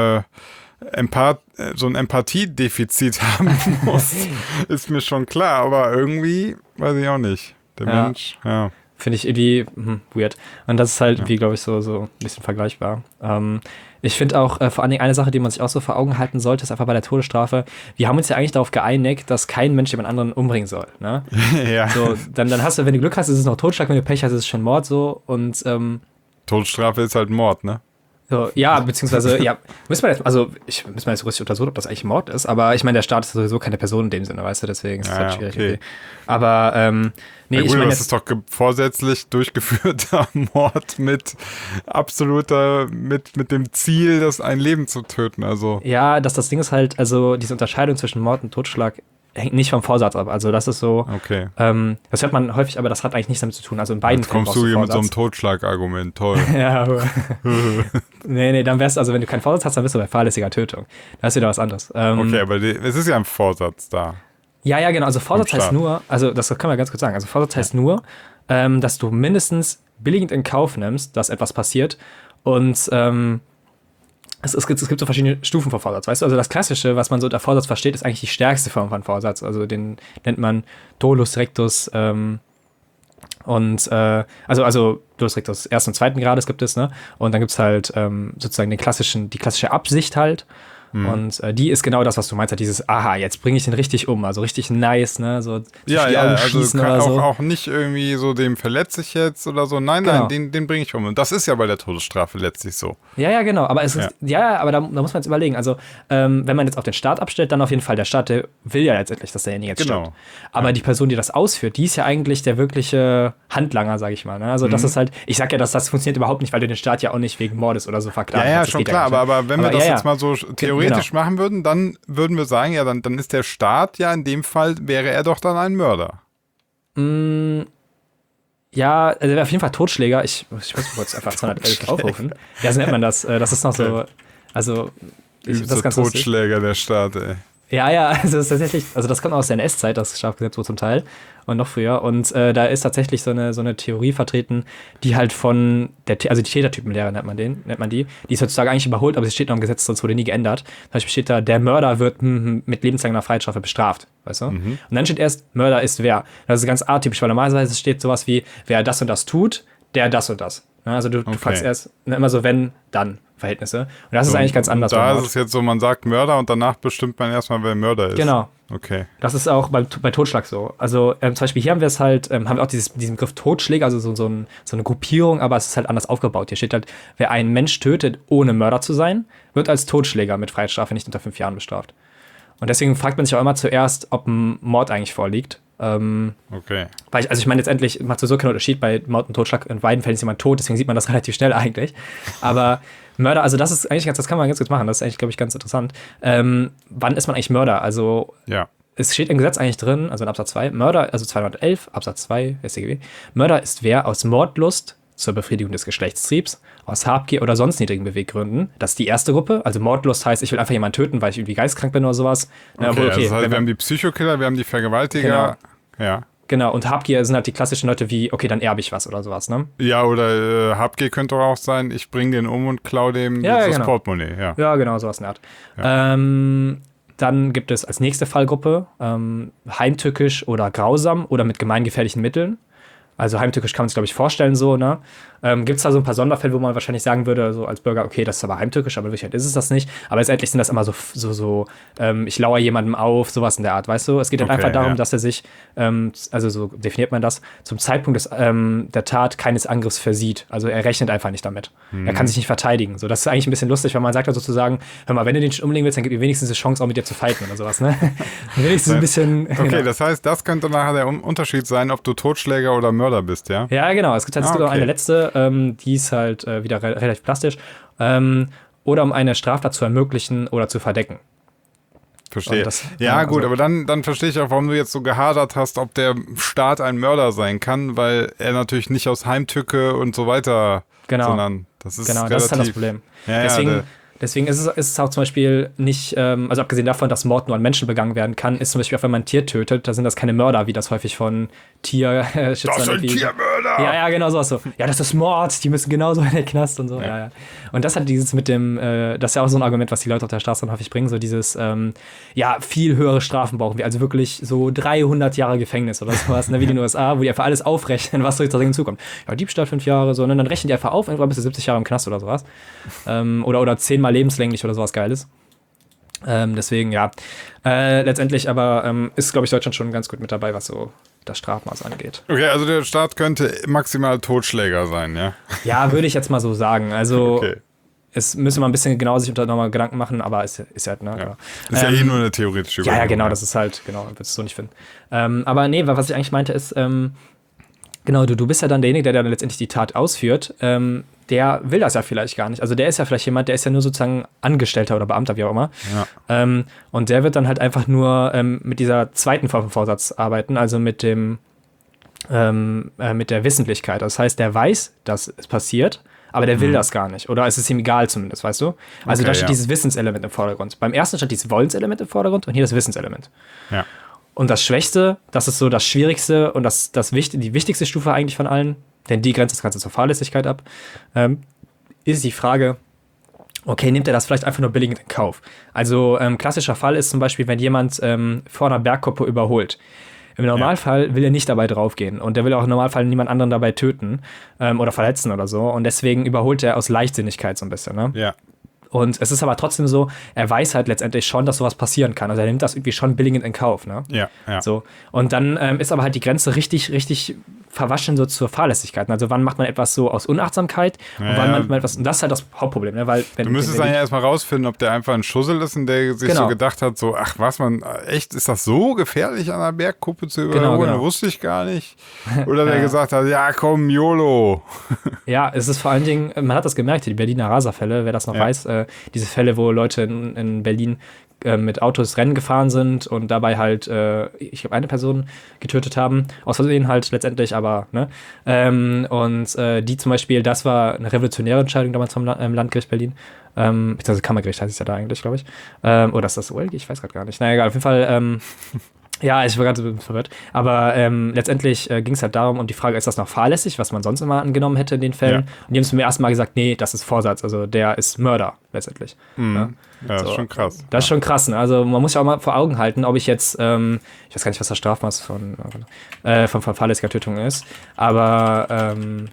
ein Empathiedefizit haben muss, ist mir schon klar, aber irgendwie, weiß ich auch nicht. Der Mensch, Finde ich irgendwie weird. Und das ist halt, wie glaube ich, so ein bisschen vergleichbar. Ich finde auch, vor allen Dingen eine Sache, die man sich auch so vor Augen halten sollte, ist einfach bei der Todesstrafe, wir haben uns ja eigentlich darauf geeinigt, dass kein Mensch jemand anderen umbringen soll. Ne? Ja. So, dann hast du, wenn du Glück hast, ist es noch Totschlag, wenn du Pech hast, ist es schon Mord so. Und Todesstrafe ist halt Mord, ne? So, ja, beziehungsweise, müssen wir jetzt so richtig untersuchen, ob das eigentlich Mord ist, aber ich meine, der Staat ist sowieso keine Person in dem Sinne, weißt du, deswegen ist es halt schwierig. Okay. Aber, nee, gut, ich meine. Das ist doch vorsätzlich durchgeführter Mord mit dem Ziel, ein Leben zu töten, also. Ja, das Ding ist halt, also diese Unterscheidung zwischen Mord und Totschlag hängt nicht vom Vorsatz ab. Also das ist so, okay. Das hört man häufig, aber das hat eigentlich nichts damit zu tun. Also in beiden Fällen kommst du hier mit so einem Totschlagargument, toll. Ja, aber nee, dann wär's, also wenn du keinen Vorsatz hast, dann bist du bei fahrlässiger Tötung. Das ist wieder was anderes. Okay, aber es ist ja ein Vorsatz da. Ja, genau. Also Vorsatz heißt nur, also das kann man ganz kurz sagen, also Vorsatz heißt nur, dass du mindestens billigend in Kauf nimmst, dass etwas passiert und es gibt so verschiedene Stufen von Vorsatz, weißt du? Also das Klassische, was man so unter Vorsatz versteht, ist eigentlich die stärkste Form von Vorsatz. Also den nennt man Dolus Rectus also Dolus Rectus ersten und zweiten Grades gibt es, ne? Und dann gibt es halt sozusagen die klassische Absicht halt. Und die ist genau das, was du meinst, halt dieses, aha, jetzt bringe ich den richtig um, also richtig nice, ne, so die Augen schießen oder so. Auch nicht irgendwie so, dem verletze ich jetzt oder so, nein, den bringe ich um. Und das ist ja bei der Todesstrafe letztlich so. Ja, genau, aber aber da muss man jetzt überlegen, also wenn man jetzt auf den Staat abstellt, dann auf jeden Fall, der Staat, der will ja letztendlich, dass derjenige jetzt stirbt. Aber die Person, die das ausführt, die ist ja eigentlich der wirkliche Handlanger, sag ich mal, ne? Also das ist halt, ich sag ja, dass das funktioniert überhaupt nicht, weil du den Staat ja auch nicht wegen Mordes oder so verklagen kannst. Ja, schon klar, aber wenn wir das jetzt mal so theoretisch machen würden, dann würden wir sagen, ja, dann ist der Staat ja in dem Fall, wäre er doch dann ein Mörder. Ja, also auf jeden Fall Totschläger. Ich muss kurz einfach 211 aufrufen. Ja, so nennt man das. Das ist noch so, also das ist ganz Totschläger der Staat, ey. Ja, also das ist tatsächlich, also das kommt aus der NS-Zeit, das Strafgesetz wohl zum Teil und noch früher. Und da ist tatsächlich so eine Theorie vertreten, die halt von also die Tätertypenlehre nennt man die. Die ist heutzutage eigentlich überholt, aber sie steht noch im Gesetz, sonst wurde nie geändert. Zum Beispiel steht da, der Mörder wird mit lebenslanger Freiheitsstrafe bestraft, weißt du? Und dann steht erst, Mörder ist wer. Das ist ganz atypisch, weil normalerweise steht sowas wie, wer das und das tut, der das und das. Also du fragst erst immer so, wenn, dann Verhältnisse. Und das ist eigentlich ganz anders. Da ist es jetzt so, man sagt Mörder und danach bestimmt man erstmal, wer Mörder ist. Genau. Okay. Das ist auch bei Totschlag so. Also zum Beispiel hier haben wir es halt, haben wir auch diesen Begriff Totschläger, also so eine Gruppierung, aber es ist halt anders aufgebaut. Hier steht halt, wer einen Mensch tötet, ohne Mörder zu sein, wird als Totschläger mit Freiheitsstrafe nicht unter 5 Jahren bestraft. Und deswegen fragt man sich auch immer zuerst, ob ein Mord eigentlich vorliegt. Okay. Weil ich meine, letztendlich macht sowieso keinen Unterschied bei Mord und Totschlag. In beiden Fällen ist jemand tot, deswegen sieht man das relativ schnell eigentlich. Aber Mörder, also das ist eigentlich das kann man ganz gut machen. Das ist eigentlich, glaube ich, ganz interessant. Wann ist man eigentlich Mörder? Also, es steht im Gesetz eigentlich drin, also in Absatz 2, Mörder, also 211, Absatz 2, StGB. Mörder ist wer aus Mordlust zur Befriedigung des Geschlechtstriebs, aus Habgier oder sonst niedrigen Beweggründen. Das ist die erste Gruppe. Also Mordlust heißt, ich will einfach jemanden töten, weil ich irgendwie geistkrank bin oder sowas. Okay, das heißt, wir haben die Psychokiller, wir haben die Vergewaltiger. Genau. Ja. Genau, und Habgier sind halt die klassischen Leute wie, okay, dann erbe ich was oder sowas, ne? Ja, oder Habgier könnte auch sein, ich bringe den um und klaue dem das Portemonnaie. Ja. Ja, genau, sowas in der Art. Ja. Dann gibt es als nächste Fallgruppe heimtückisch oder grausam oder mit gemeingefährlichen Mitteln. Also heimtückisch kann man sich, glaube ich, vorstellen so, ne? Gibt es da so ein paar Sonderfälle, wo man wahrscheinlich sagen würde, so als Bürger, okay, das ist aber heimtückisch, aber in Wirklichkeit ist es das nicht. Aber letztendlich sind das immer so ich lauere jemandem auf, sowas in der Art, weißt du? Es geht halt einfach darum, dass er sich, also so definiert man das, zum Zeitpunkt der Tat keines Angriffs versieht. Also er rechnet einfach nicht damit. Er kann sich nicht verteidigen. So, das ist eigentlich ein bisschen lustig, weil man sagt halt sozusagen, hör mal, wenn du den umlegen willst, dann gib mir wenigstens eine Chance, auch mit dir zu fighten oder sowas, ne? Wenigstens ein bisschen. Okay, genau. Das heißt, das könnte nachher der Unterschied sein, ob du Totschläger oder Mörder bist, ja? Ja, genau. Es gibt halt noch eine letzte, die ist halt wieder relativ plastisch. Oder um eine Straftat zu ermöglichen oder zu verdecken. Verstehe. Gut, aber dann verstehe ich auch, warum du jetzt so gehadert hast, ob der Staat ein Mörder sein kann, weil er natürlich nicht aus Heimtücke und so weiter, sondern das ist das ist halt das Problem. Deswegen ist es auch zum Beispiel nicht, also abgesehen davon, dass Mord nur an Menschen begangen werden kann, ist zum Beispiel auch, wenn man ein Tier tötet, da sind das keine Mörder, wie das häufig von Tierschützern das sind Tiermörder! Ja, genau sowas so. Ja, das ist Mord, die müssen genauso in den Knast und so. Ja. Und das hat dieses mit dem, das ist ja auch so ein Argument, was die Leute auf der Straße dann häufig bringen, so dieses, viel höhere Strafen brauchen wir, also wirklich so 300 Jahre Gefängnis oder sowas, ne, wie in den USA, wo die einfach alles aufrechnen, was so jetzt hinzukommt. Ja, Diebstahl 5 Jahre, so, und dann rechnen die einfach auf, irgendwann bist du 70 Jahre im Knast oder sowas. Oder 10-mal lebenslänglich oder sowas Geiles. Deswegen, letztendlich aber ist, glaube ich, Deutschland schon ganz gut mit dabei, was so das Strafmaß angeht. Okay, also der Staat könnte maximal Totschläger sein, ja? Ja, würde ich jetzt mal so sagen. Also es müsste man ein bisschen genau sich nochmal Gedanken machen, aber ist halt, ne? Ja. Ist ja nur eine theoretische Überlegung. Ja, genau, das ist halt, genau, würdest du so nicht finden. Aber nee, was ich eigentlich meinte ist, genau, du bist ja dann derjenige, der dann letztendlich die Tat ausführt, der will das ja vielleicht gar nicht. Also der ist ja vielleicht jemand, der ist ja nur sozusagen Angestellter oder Beamter, wie auch immer. Ja. Und der wird dann halt einfach nur mit dieser zweiten Form von Vorsatz arbeiten, also mit der Wissentlichkeit. Das heißt, der weiß, dass es passiert, aber der will das gar nicht. Oder es ist ihm egal zumindest, weißt du? Also da steht dieses Wissenselement im Vordergrund. Beim ersten stand dieses Wollenselement im Vordergrund und hier das Wissenselement. Ja. Und das Schwächste, das ist so das Schwierigste und die wichtigste Stufe eigentlich von allen, denn die grenzt das Ganze zur Fahrlässigkeit ab, ist die Frage, okay, nimmt er das vielleicht einfach nur billigend in Kauf? Also klassischer Fall ist zum Beispiel, wenn jemand vor einer Bergkuppe überholt. Im Normalfall will er nicht dabei draufgehen und der will auch im Normalfall niemand anderen dabei töten oder verletzen oder so und deswegen überholt er aus Leichtsinnigkeit so ein bisschen, ne? Ja. Und es ist aber trotzdem so, er weiß halt letztendlich schon, dass sowas passieren kann. Also er nimmt das irgendwie schon billigend in Kauf, ne? Ja. So. Und dann ist aber halt die Grenze richtig, richtig verwaschen so zur Fahrlässigkeit. Also wann macht man etwas so aus Unachtsamkeit und wann macht man etwas, und das ist halt das Hauptproblem, ne? Weil, du müsstest dann ja erstmal rausfinden, ob der einfach ein Schussel ist und der sich so gedacht hat, so, ach was, echt, ist das so gefährlich an einer Bergkuppe zu überholen? Genau. Wusste ich gar nicht. Oder der gesagt hat, ja komm, YOLO. Ja, es ist vor allen Dingen, man hat das gemerkt, die Berliner Raserfälle, wer das noch weiß, diese Fälle, wo Leute in Berlin mit Autos Rennen gefahren sind und dabei halt, ich glaube, eine Person getötet haben. Aus Versehen halt letztendlich, aber, ne? Die zum Beispiel, das war eine revolutionäre Entscheidung damals vom Landgericht Berlin. Beziehungsweise Kammergericht heißt es ja da eigentlich, glaube ich. Oder ist das OLG? Ich weiß gerade gar nicht. Na egal, auf jeden Fall, ja, ich war gerade so verwirrt. Aber letztendlich ging es halt darum, und die Frage, ist das noch fahrlässig, was man sonst immer angenommen hätte in den Fällen? Ja. Und die haben es mir erstmal gesagt, nee, das ist Vorsatz, also der ist Mörder letztendlich. Ja, das ist schon krass. Das ist schon krass, ne? Also man muss ja auch mal vor Augen halten, ob ich jetzt, ich weiß gar nicht, was das Strafmaß von fahrlässiger Tötung ist, aber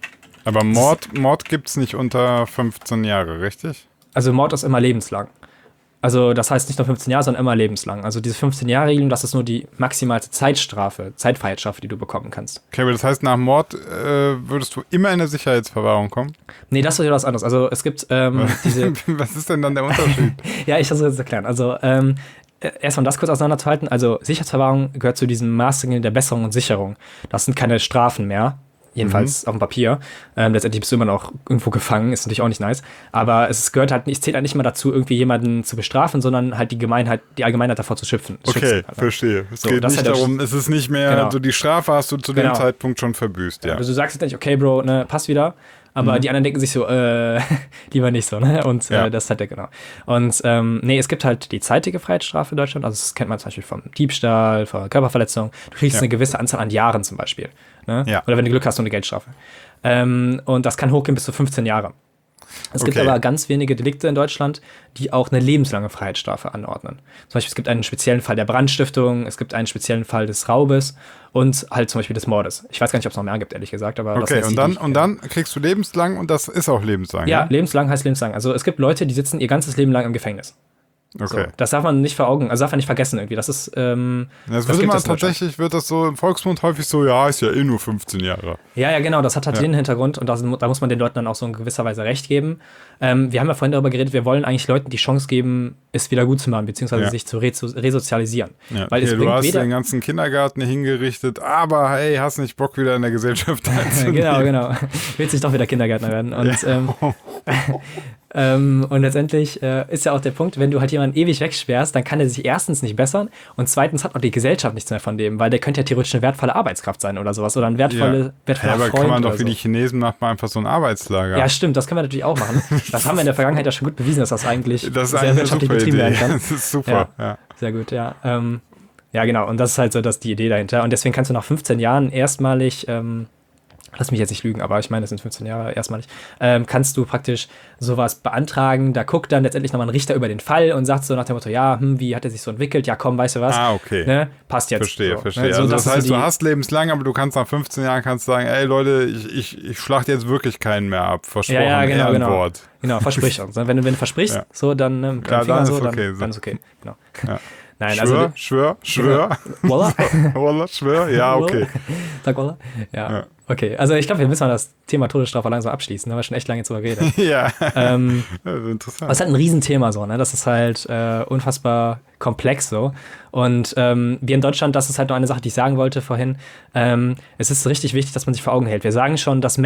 Mord gibt's nicht unter 15 Jahre, richtig? Also Mord ist immer lebenslang. Also das heißt nicht nur 15 Jahre, sondern immer lebenslang. Also diese 15-Jahre-Regelung, das ist nur die maximalste Zeitfreiheitsstrafe, die du bekommen kannst. Okay, aber das heißt, nach Mord würdest du immer in eine Sicherheitsverwahrung kommen? Nee, das ist ja was anderes. Also es gibt diese... Was ist denn dann der Unterschied? Ja, ich versuche das zu erklären. Also erstmal das kurz auseinanderzuhalten. Also Sicherheitsverwahrung gehört zu diesen Maßregeln der Besserung und Sicherung. Das sind keine Strafen mehr. Jedenfalls auf dem Papier. Letztendlich bist du immer noch irgendwo gefangen, ist natürlich auch nicht nice. Aber es zählt halt nicht mal dazu, irgendwie jemanden zu bestrafen, sondern halt die Allgemeinheit davor zu schützen. Okay, verstehe. Es geht nicht darum, es ist nicht mehr, so die Strafe hast du zu dem Zeitpunkt schon verbüßt. Ja. Also du sagst jetzt nicht, okay, Bro, ne, passt wieder. aber die anderen denken sich so, lieber nicht so, ne? Und das ist halt genau. Und nee, es gibt halt die zeitige Freiheitsstrafe in Deutschland, also das kennt man zum Beispiel vom Diebstahl, von Körperverletzung. Du kriegst eine gewisse Anzahl an Jahren zum Beispiel. Ne? Ja. Oder wenn du Glück hast, eine Geldstrafe. Und das kann hochgehen bis zu 15 Jahre. Es gibt aber ganz wenige Delikte in Deutschland, die auch eine lebenslange Freiheitsstrafe anordnen. Zum Beispiel, es gibt einen speziellen Fall der Brandstiftung, es gibt einen speziellen Fall des Raubes und halt zum Beispiel des Mordes. Ich weiß gar nicht, ob es noch mehr gibt, ehrlich gesagt. Aber okay, das und dann kriegst du lebenslang und das ist auch lebenslang. Ja, lebenslang heißt lebenslang. Also es gibt Leute, die sitzen ihr ganzes Leben lang im Gefängnis. Okay. So, das darf man nicht vor Augen, also darf man nicht vergessen irgendwie. Das ist, das wird immer tatsächlich, wird das so im Volksmund häufig so, ja, ist ja eh nur 15 Jahre. Ja, genau, das hat den Hintergrund und da muss man den Leuten dann auch so in gewisser Weise recht geben. Wir haben ja vorhin darüber geredet, wir wollen eigentlich Leuten die Chance geben, es wieder gut zu machen, beziehungsweise sich zu resozialisieren. Ja. Weil du hast den ganzen Kindergarten hingerichtet, aber hey, hast nicht Bock, wieder in der Gesellschaft teilzunehmen. Genau. Willst nicht doch wieder Kindergärtner werden. Und letztendlich ist ja auch der Punkt, wenn du halt jemanden ewig wegsperrst, dann kann er sich erstens nicht bessern und zweitens hat auch die Gesellschaft nichts mehr von dem, weil der könnte ja theoretisch eine wertvolle Arbeitskraft sein oder sowas oder ein wertvoller aber Freund. Kann man doch wie die Chinesen macht man einfach so ein Arbeitslager. Ja, stimmt, das können wir natürlich auch machen. Das haben wir in der Vergangenheit ja schon gut bewiesen, dass das eigentlich sehr wirtschaftlich betrieben werden kann. Das ist super, ja. Sehr gut, ja. Ja, genau, und das ist halt so die Idee dahinter. Und deswegen kannst du nach 15 Jahren erstmalig lass mich jetzt nicht lügen, aber ich meine, das sind 15 Jahre erstmalig, kannst du praktisch sowas beantragen, da guckt dann letztendlich nochmal ein Richter über den Fall und sagt so nach dem Motto, ja, wie hat er sich so entwickelt, ja komm, weißt du was, okay. Ne? Passt jetzt. Verstehe. Ne? Also das heißt, du hast lebenslang, aber du kannst nach 15 Jahren sagen, ey Leute, ich schlachte jetzt wirklich keinen mehr ab, versprochen, genau. Wort. Genau, versprich uns. Wenn du versprichst, so, dann dann ist dann ist okay. Genau. Ja. Nein, schwör. Wallah, schwör, ja, okay. Sag Wallah? Ja. Okay, also ich glaube, wir müssen mal das Thema Todesstrafe langsam abschließen, da haben wir schon echt lange drüber geredet. Ja, interessant. Das ist halt ein Riesenthema so, ne? Das ist halt unfassbar komplex so. Und wir in Deutschland, das ist halt noch eine Sache, die ich sagen wollte vorhin, es ist richtig wichtig, dass man sich vor Augen hält. Wir sagen schon, dass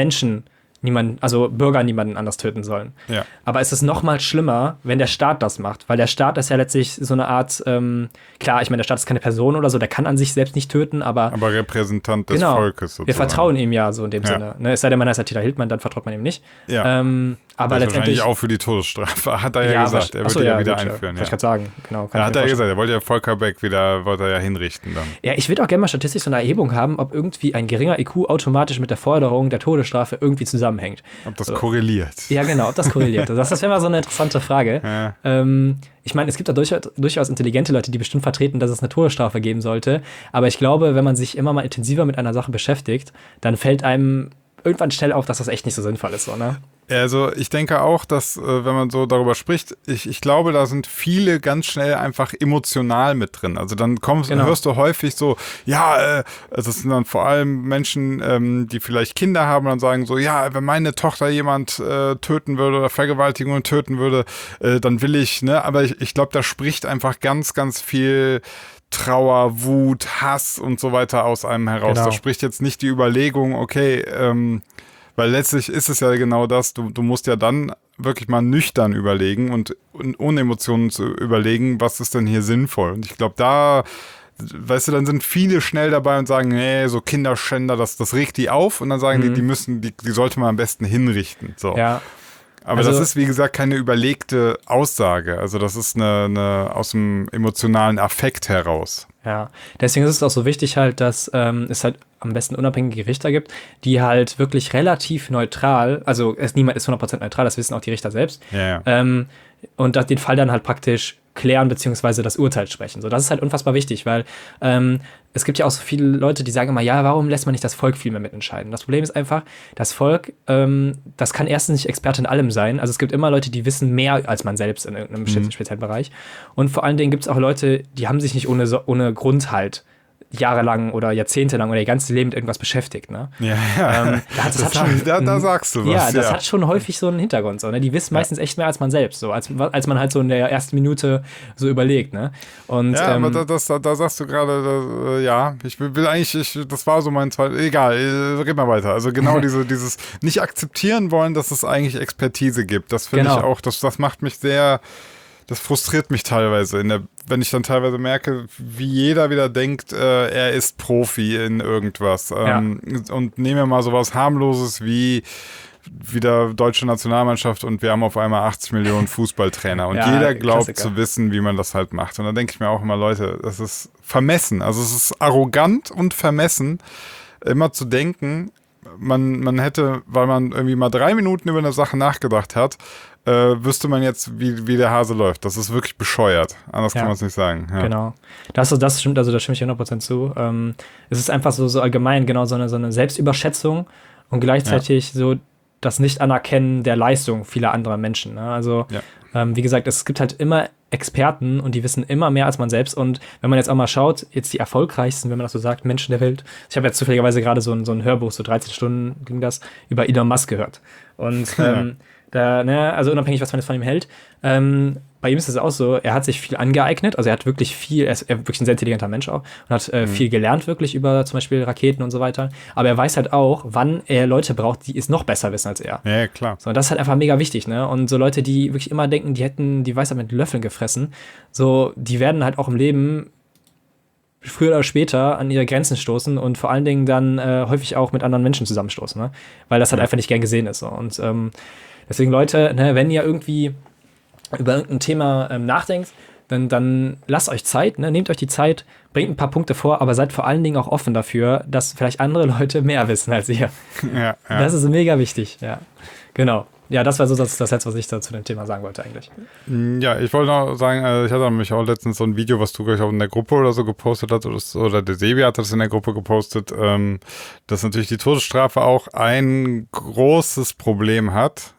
Bürger niemanden anders töten sollen. Ja. Aber es ist noch mal schlimmer, wenn der Staat das macht, weil der Staat ist ja letztlich so eine Art, klar, ich meine, der Staat ist keine Person oder so, der kann an sich selbst nicht töten, aber Repräsentant des Volkes sozusagen. Wir vertrauen ihm ja so in dem Sinne. Ne? Es sei denn, man heißt Attila Hildmann, dann vertraut man ihm nicht. Ja. Aber letztendlich auch für die Todesstrafe, hat er ja gesagt. Er würde ja wieder einführen. Wollte ich gerade sagen. Genau, hat er gesagt, er wollte ja Volker Beck wollte er ja hinrichten dann. Ja, ich würde auch gerne mal statistisch so eine Erhebung haben, ob irgendwie ein geringer IQ automatisch mit der Forderung der Todesstrafe irgendwie zusammenhängt. Ob das korreliert. Ja, genau, ob das korreliert. Das wäre mal so eine interessante Frage. Ja. Ich meine, es gibt da durchaus intelligente Leute, die bestimmt vertreten, dass es eine Todesstrafe geben sollte. Aber ich glaube, wenn man sich immer mal intensiver mit einer Sache beschäftigt, dann fällt einem irgendwann schnell auf, dass das echt nicht so sinnvoll ist. So, ne? Also ich denke auch, dass, wenn man so darüber spricht, ich glaube, da sind viele ganz schnell einfach emotional mit drin. Also dann hörst du häufig so, das sind dann vor allem Menschen, die vielleicht Kinder haben und dann sagen so, ja, wenn meine Tochter jemand töten würde oder Vergewaltigungen töten würde, dann will ich, ne? Aber ich glaube, da spricht einfach ganz, ganz viel Trauer, Wut, Hass und so weiter aus einem heraus. Genau. Da spricht jetzt nicht die Überlegung, okay, weil letztlich ist es ja genau das, du musst ja dann wirklich mal nüchtern überlegen und ohne Emotionen zu überlegen, was ist denn hier sinnvoll. Und ich glaube, weißt du, dann sind viele schnell dabei und sagen, nee, so Kinderschänder, das regt die auf und dann sagen die sollte man am besten hinrichten. So. Ja. Aber das ist, wie gesagt, keine überlegte Aussage. Also das ist eine aus dem emotionalen Affekt heraus. Ja, deswegen ist es auch so wichtig halt, dass es halt am besten unabhängige Richter gibt, die halt wirklich relativ neutral, also niemand ist 100% neutral, das wissen auch die Richter selbst, und den Fall dann halt praktisch klären beziehungsweise das Urteil sprechen. So, das ist halt unfassbar wichtig, weil es gibt ja auch so viele Leute, die sagen immer, ja, warum lässt man nicht das Volk viel mehr mitentscheiden? Das Problem ist einfach, das Volk, das kann erstens nicht Experte in allem sein. Also es gibt immer Leute, die wissen mehr als man selbst in irgendeinem speziellen Bereich. Und vor allen Dingen gibt es auch Leute, die haben sich nicht ohne Grund halt jahrelang oder jahrzehntelang oder ihr ganzes Leben mit irgendwas beschäftigt, ne? Ja. Da sagst du was. Ja, das hat schon häufig so einen Hintergrund, so, ne? Die wissen meistens echt mehr als man selbst, so, als man halt so in der ersten Minute so überlegt, ne? Und, aber da sagst du gerade, ich will eigentlich, das war so mein zweiter, egal, red mal weiter. Also genau dieses nicht akzeptieren wollen, dass es eigentlich Expertise gibt, das finde ich auch, das macht mich sehr, das frustriert mich teilweise, wenn ich dann teilweise merke, wie jeder wieder denkt, er ist Profi in irgendwas. Und nehmen wir mal sowas harmloses wie wieder deutsche Nationalmannschaft und wir haben auf einmal 80 Millionen Fußballtrainer und jeder glaubt Klassiker. Zu wissen, wie man das halt macht. Und dann denke ich mir auch immer, Leute, das ist vermessen. Also es ist arrogant und vermessen, immer zu denken, man hätte, weil man irgendwie mal 3 Minuten über eine Sache nachgedacht hat, wüsste man jetzt, wie der Hase läuft. Das ist wirklich bescheuert. Anders kann man es nicht sagen. Ja. Genau. Das stimmt, also da stimme ich 100% zu. Es ist einfach so allgemein, genau, so eine Selbstüberschätzung und gleichzeitig so das Nicht-Anerkennen der Leistung vieler anderer Menschen. Ne? Also, wie gesagt, es gibt halt immer Experten und die wissen immer mehr als man selbst. Und wenn man jetzt auch mal schaut, jetzt die erfolgreichsten, wenn man das so sagt, Menschen der Welt. Ich habe jetzt zufälligerweise gerade so ein Hörbuch, so 13 Stunden ging das, über Elon Musk gehört. Und also unabhängig, was man jetzt von ihm hält, bei ihm ist es auch so, er hat sich viel angeeignet, also er hat wirklich viel, er ist wirklich ein sehr intelligenter Mensch auch und hat viel gelernt wirklich über zum Beispiel Raketen und so weiter, aber er weiß halt auch, wann er Leute braucht, die es noch besser wissen als er. Ja, klar. So, das ist halt einfach mega wichtig, ne? Und so Leute, die wirklich immer denken, die hätten die Weisheit mit Löffeln gefressen, so, die werden halt auch im Leben früher oder später an ihre Grenzen stoßen und vor allen Dingen dann häufig auch mit anderen Menschen zusammenstoßen, ne? Weil das halt einfach nicht gern gesehen ist. So. Und deswegen, Leute, ne, wenn ihr irgendwie über irgendein Thema nachdenkt, dann lasst euch Zeit, ne? Nehmt euch die Zeit, bringt ein paar Punkte vor, aber seid vor allen Dingen auch offen dafür, dass vielleicht andere Leute mehr wissen als ihr. Ja. Das ist mega wichtig, ja. Genau. Ja, das war so das Letzte, was ich da zu dem Thema sagen wollte eigentlich. Ja, ich wollte noch sagen, ich hatte nämlich auch letztens so ein Video, was du gleich auch in der Gruppe oder so gepostet hast, oder der Sebi hat das in der Gruppe gepostet, dass natürlich die Todesstrafe auch ein großes Problem hat,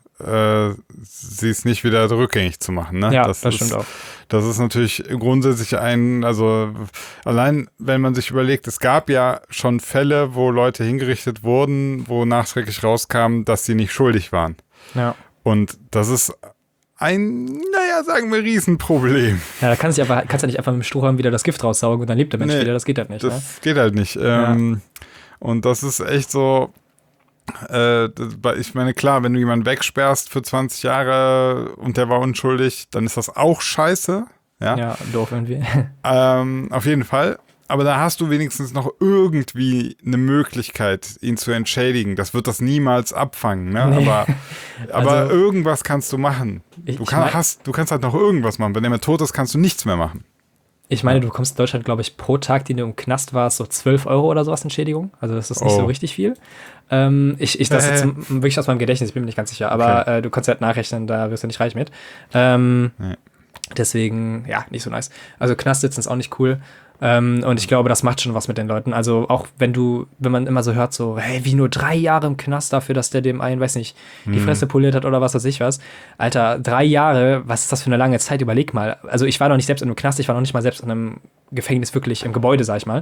sie ist nicht wieder rückgängig zu machen. Ne? Ja, das stimmt auch. Das ist natürlich grundsätzlich also allein wenn man sich überlegt, es gab ja schon Fälle, wo Leute hingerichtet wurden, wo nachträglich rauskam, dass sie nicht schuldig waren. Ja. Und das ist sagen wir, Riesenproblem. Ja, da kannst du ja nicht einfach mit dem Strohhalm wieder das Gift raussaugen und dann lebt der Mensch wieder. Das geht halt nicht. Das geht halt nicht. Und das ist echt so, ich meine, klar, wenn du jemanden wegsperrst für 20 Jahre und der war unschuldig, dann ist das auch scheiße. Ja, doof irgendwie. Auf jeden Fall. Aber da hast du wenigstens noch irgendwie eine Möglichkeit, ihn zu entschädigen. Das wird das niemals abfangen, ne? Nee. Aber also, irgendwas kannst du machen. Du kannst halt noch irgendwas machen. Wenn der mehr tot ist, kannst du nichts mehr machen. Ich meine, du bekommst in Deutschland, glaube ich, pro Tag, den du im Knast warst, so 12 € oder sowas Entschädigung. Also das ist nicht so richtig viel. Ich das jetzt wirklich aus meinem Gedächtnis, ich bin mir nicht ganz sicher. Aber okay. Du kannst halt nachrechnen, da wirst du nicht reich mit. Deswegen, ja, nicht so nice. Also Knast sitzen ist auch nicht cool. Und ich glaube, das macht schon was mit den Leuten. Also auch wenn man immer so hört, so, hey, wie nur 3 Jahre im Knast dafür, dass der dem einen, weiß nicht, die Fresse poliert hat oder was weiß ich was. Alter, 3 Jahre, was ist das für eine lange Zeit? Überleg mal. Also ich war noch nicht selbst in einem Knast, ich war noch nicht mal selbst in einem Gefängnis, wirklich im Gebäude, sag ich mal.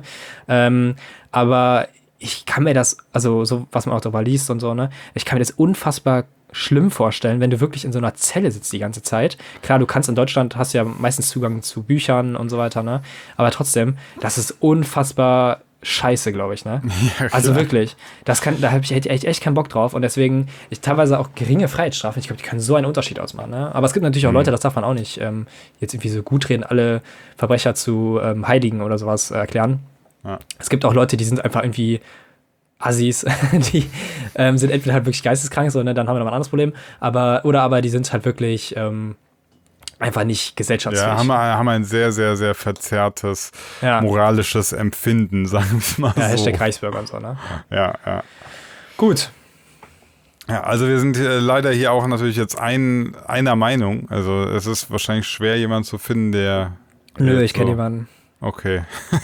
Aber ich kann mir das, also so, was man auch darüber liest und so, ne, ich kann mir das unfassbar schlimm vorstellen, wenn du wirklich in so einer Zelle sitzt die ganze Zeit. Klar, du kannst in Deutschland, hast ja meistens Zugang zu Büchern und so weiter, ne? Aber trotzdem, das ist unfassbar scheiße, glaube ich, ne? Ja, also wirklich, da hätte ich echt keinen Bock drauf und deswegen, teilweise auch geringe Freiheitsstrafen, ich glaube, die können so einen Unterschied ausmachen, ne? Aber es gibt natürlich auch Leute, das darf man auch nicht jetzt irgendwie so gut reden, alle Verbrecher zu Heiligen oder sowas erklären. Ja. Es gibt auch Leute, die sind einfach irgendwie Assis, die sind entweder halt wirklich geisteskrank, so, ne, dann haben wir noch ein anderes Problem, aber die sind halt wirklich einfach nicht gesellschaftsfähig. Ja, haben ein sehr, sehr, sehr verzerrtes moralisches Empfinden, sagen wir es mal so. Ja, Hashtag Reichsbürger und so, ne? Ja. Gut. Ja, also wir sind leider hier auch natürlich jetzt einer Meinung. Also es ist wahrscheinlich schwer, jemanden zu finden, der... Nö, ich kenne jemanden. Okay.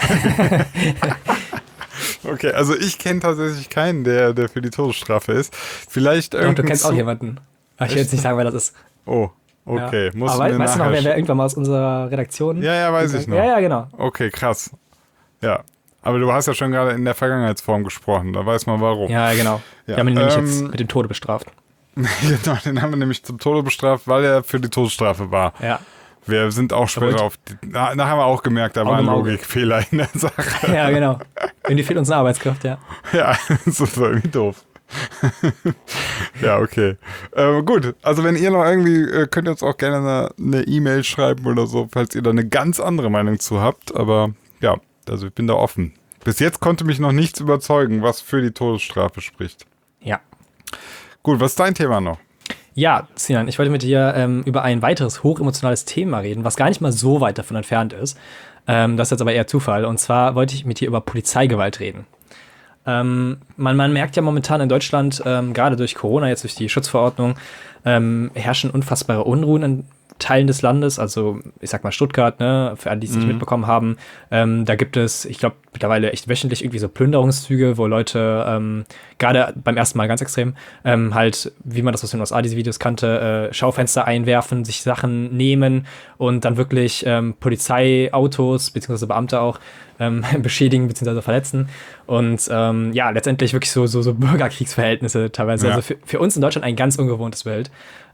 Okay, also ich kenne tatsächlich keinen, der für die Todesstrafe ist. Vielleicht und du kennst auch jemanden. Aber ich will jetzt nicht sagen, wer das ist. Oh, okay. Ja. Aber weißt du noch, wer irgendwann mal aus unserer Redaktion... Ja, weiß ich noch. Ja, genau. Okay, krass. Ja, aber du hast ja schon gerade in der Vergangenheitsform gesprochen, da weiß man warum. Ja, genau. Ja. Wir haben ihn nämlich jetzt mit dem Tode bestraft. Genau, den haben wir nämlich zum Tode bestraft, weil er für die Todesstrafe war. Ja. Wir sind auch später auf... Nachher haben wir auch gemerkt, da war ein Logikfehler in der Sache. Ja, genau. Irgendwie fehlt uns eine Arbeitskraft, ja. Ja, das war irgendwie doof. Ja, okay. Gut, also wenn ihr noch irgendwie, könnt ihr uns auch gerne eine E-Mail schreiben oder so, falls ihr da eine ganz andere Meinung zu habt. Aber ja, also ich bin da offen. Bis jetzt konnte mich noch nichts überzeugen, was für die Todesstrafe spricht. Ja. Gut, was ist dein Thema noch? Ja, Sinan, ich wollte mit dir über ein weiteres hochemotionales Thema reden, was gar nicht mal so weit davon entfernt ist. Das ist jetzt aber eher Zufall. Und zwar wollte ich mit dir über Polizeigewalt reden. Man merkt ja momentan in Deutschland, gerade durch Corona, jetzt durch die Schutzverordnung, herrschen unfassbare Unruhen in Teilen des Landes, also ich sag mal Stuttgart, ne, für alle, die es nicht mitbekommen haben, da gibt es, ich glaube, mittlerweile echt wöchentlich irgendwie so Plünderungszüge, wo Leute, gerade beim ersten Mal ganz extrem, halt, wie man das aus den USA, diese Videos kannte, Schaufenster einwerfen, sich Sachen nehmen und dann wirklich Polizeiautos, beziehungsweise Beamte auch, beschädigen bzw. verletzen und ja, letztendlich wirklich so Bürgerkriegsverhältnisse teilweise. Ja. Also für uns in Deutschland ein ganz ungewohntes Bild.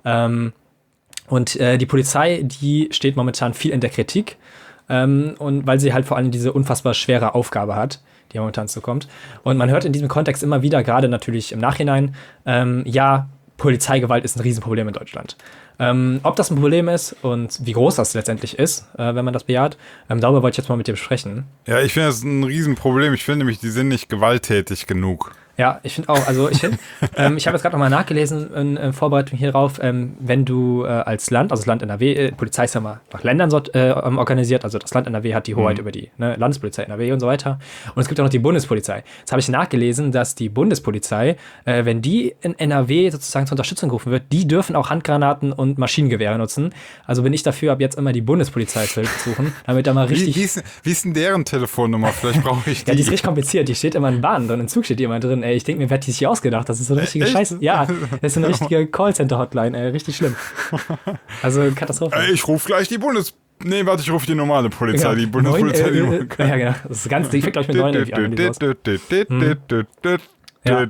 Und die Polizei, die steht momentan viel in der Kritik und weil sie halt vor allem diese unfassbar schwere Aufgabe hat, die momentan zukommt. Und man hört in diesem Kontext immer wieder, gerade natürlich im Nachhinein, ja, Polizeigewalt ist ein Riesenproblem in Deutschland. Ob das ein Problem ist und wie groß das letztendlich ist, wenn man das bejaht, darüber wollte ich jetzt mal mit dir besprechen. Ja, ich finde das ein Riesenproblem. Ich finde nämlich, die sind nicht gewalttätig genug. Ja, ich finde auch, also ich habe jetzt gerade nochmal nachgelesen in Vorbereitung hierauf, wenn du als Land, also das Land NRW, Polizei ist ja mal nach Ländern organisiert, also das Land NRW hat die Hoheit über die Landespolizei NRW und so weiter. Und es gibt auch noch die Bundespolizei. Jetzt habe ich nachgelesen, dass die Bundespolizei, wenn die in NRW sozusagen zur Unterstützung gerufen wird, die dürfen auch Handgranaten und Maschinengewehre nutzen. Also bin ich dafür, ab jetzt immer die Bundespolizei zu suchen, damit da mal richtig... Wie ist denn deren Telefonnummer? Vielleicht brauche ich die. Ja, die ist richtig kompliziert. Die steht immer in Bahnen drin, im Zug steht die immer drin. Ich denke mir, wer hat die sich ausgedacht? Das ist so eine richtige Scheiße. Ja, das ist eine richtige Callcenter-Hotline, richtig schlimm. Also Katastrophe. Ich rufe gleich die ich rufe die normale Polizei, die Bundespolizei. Ja, genau. Das ist ganz, die fängt, glaube ich, mit 9 irgendwie an. Ja.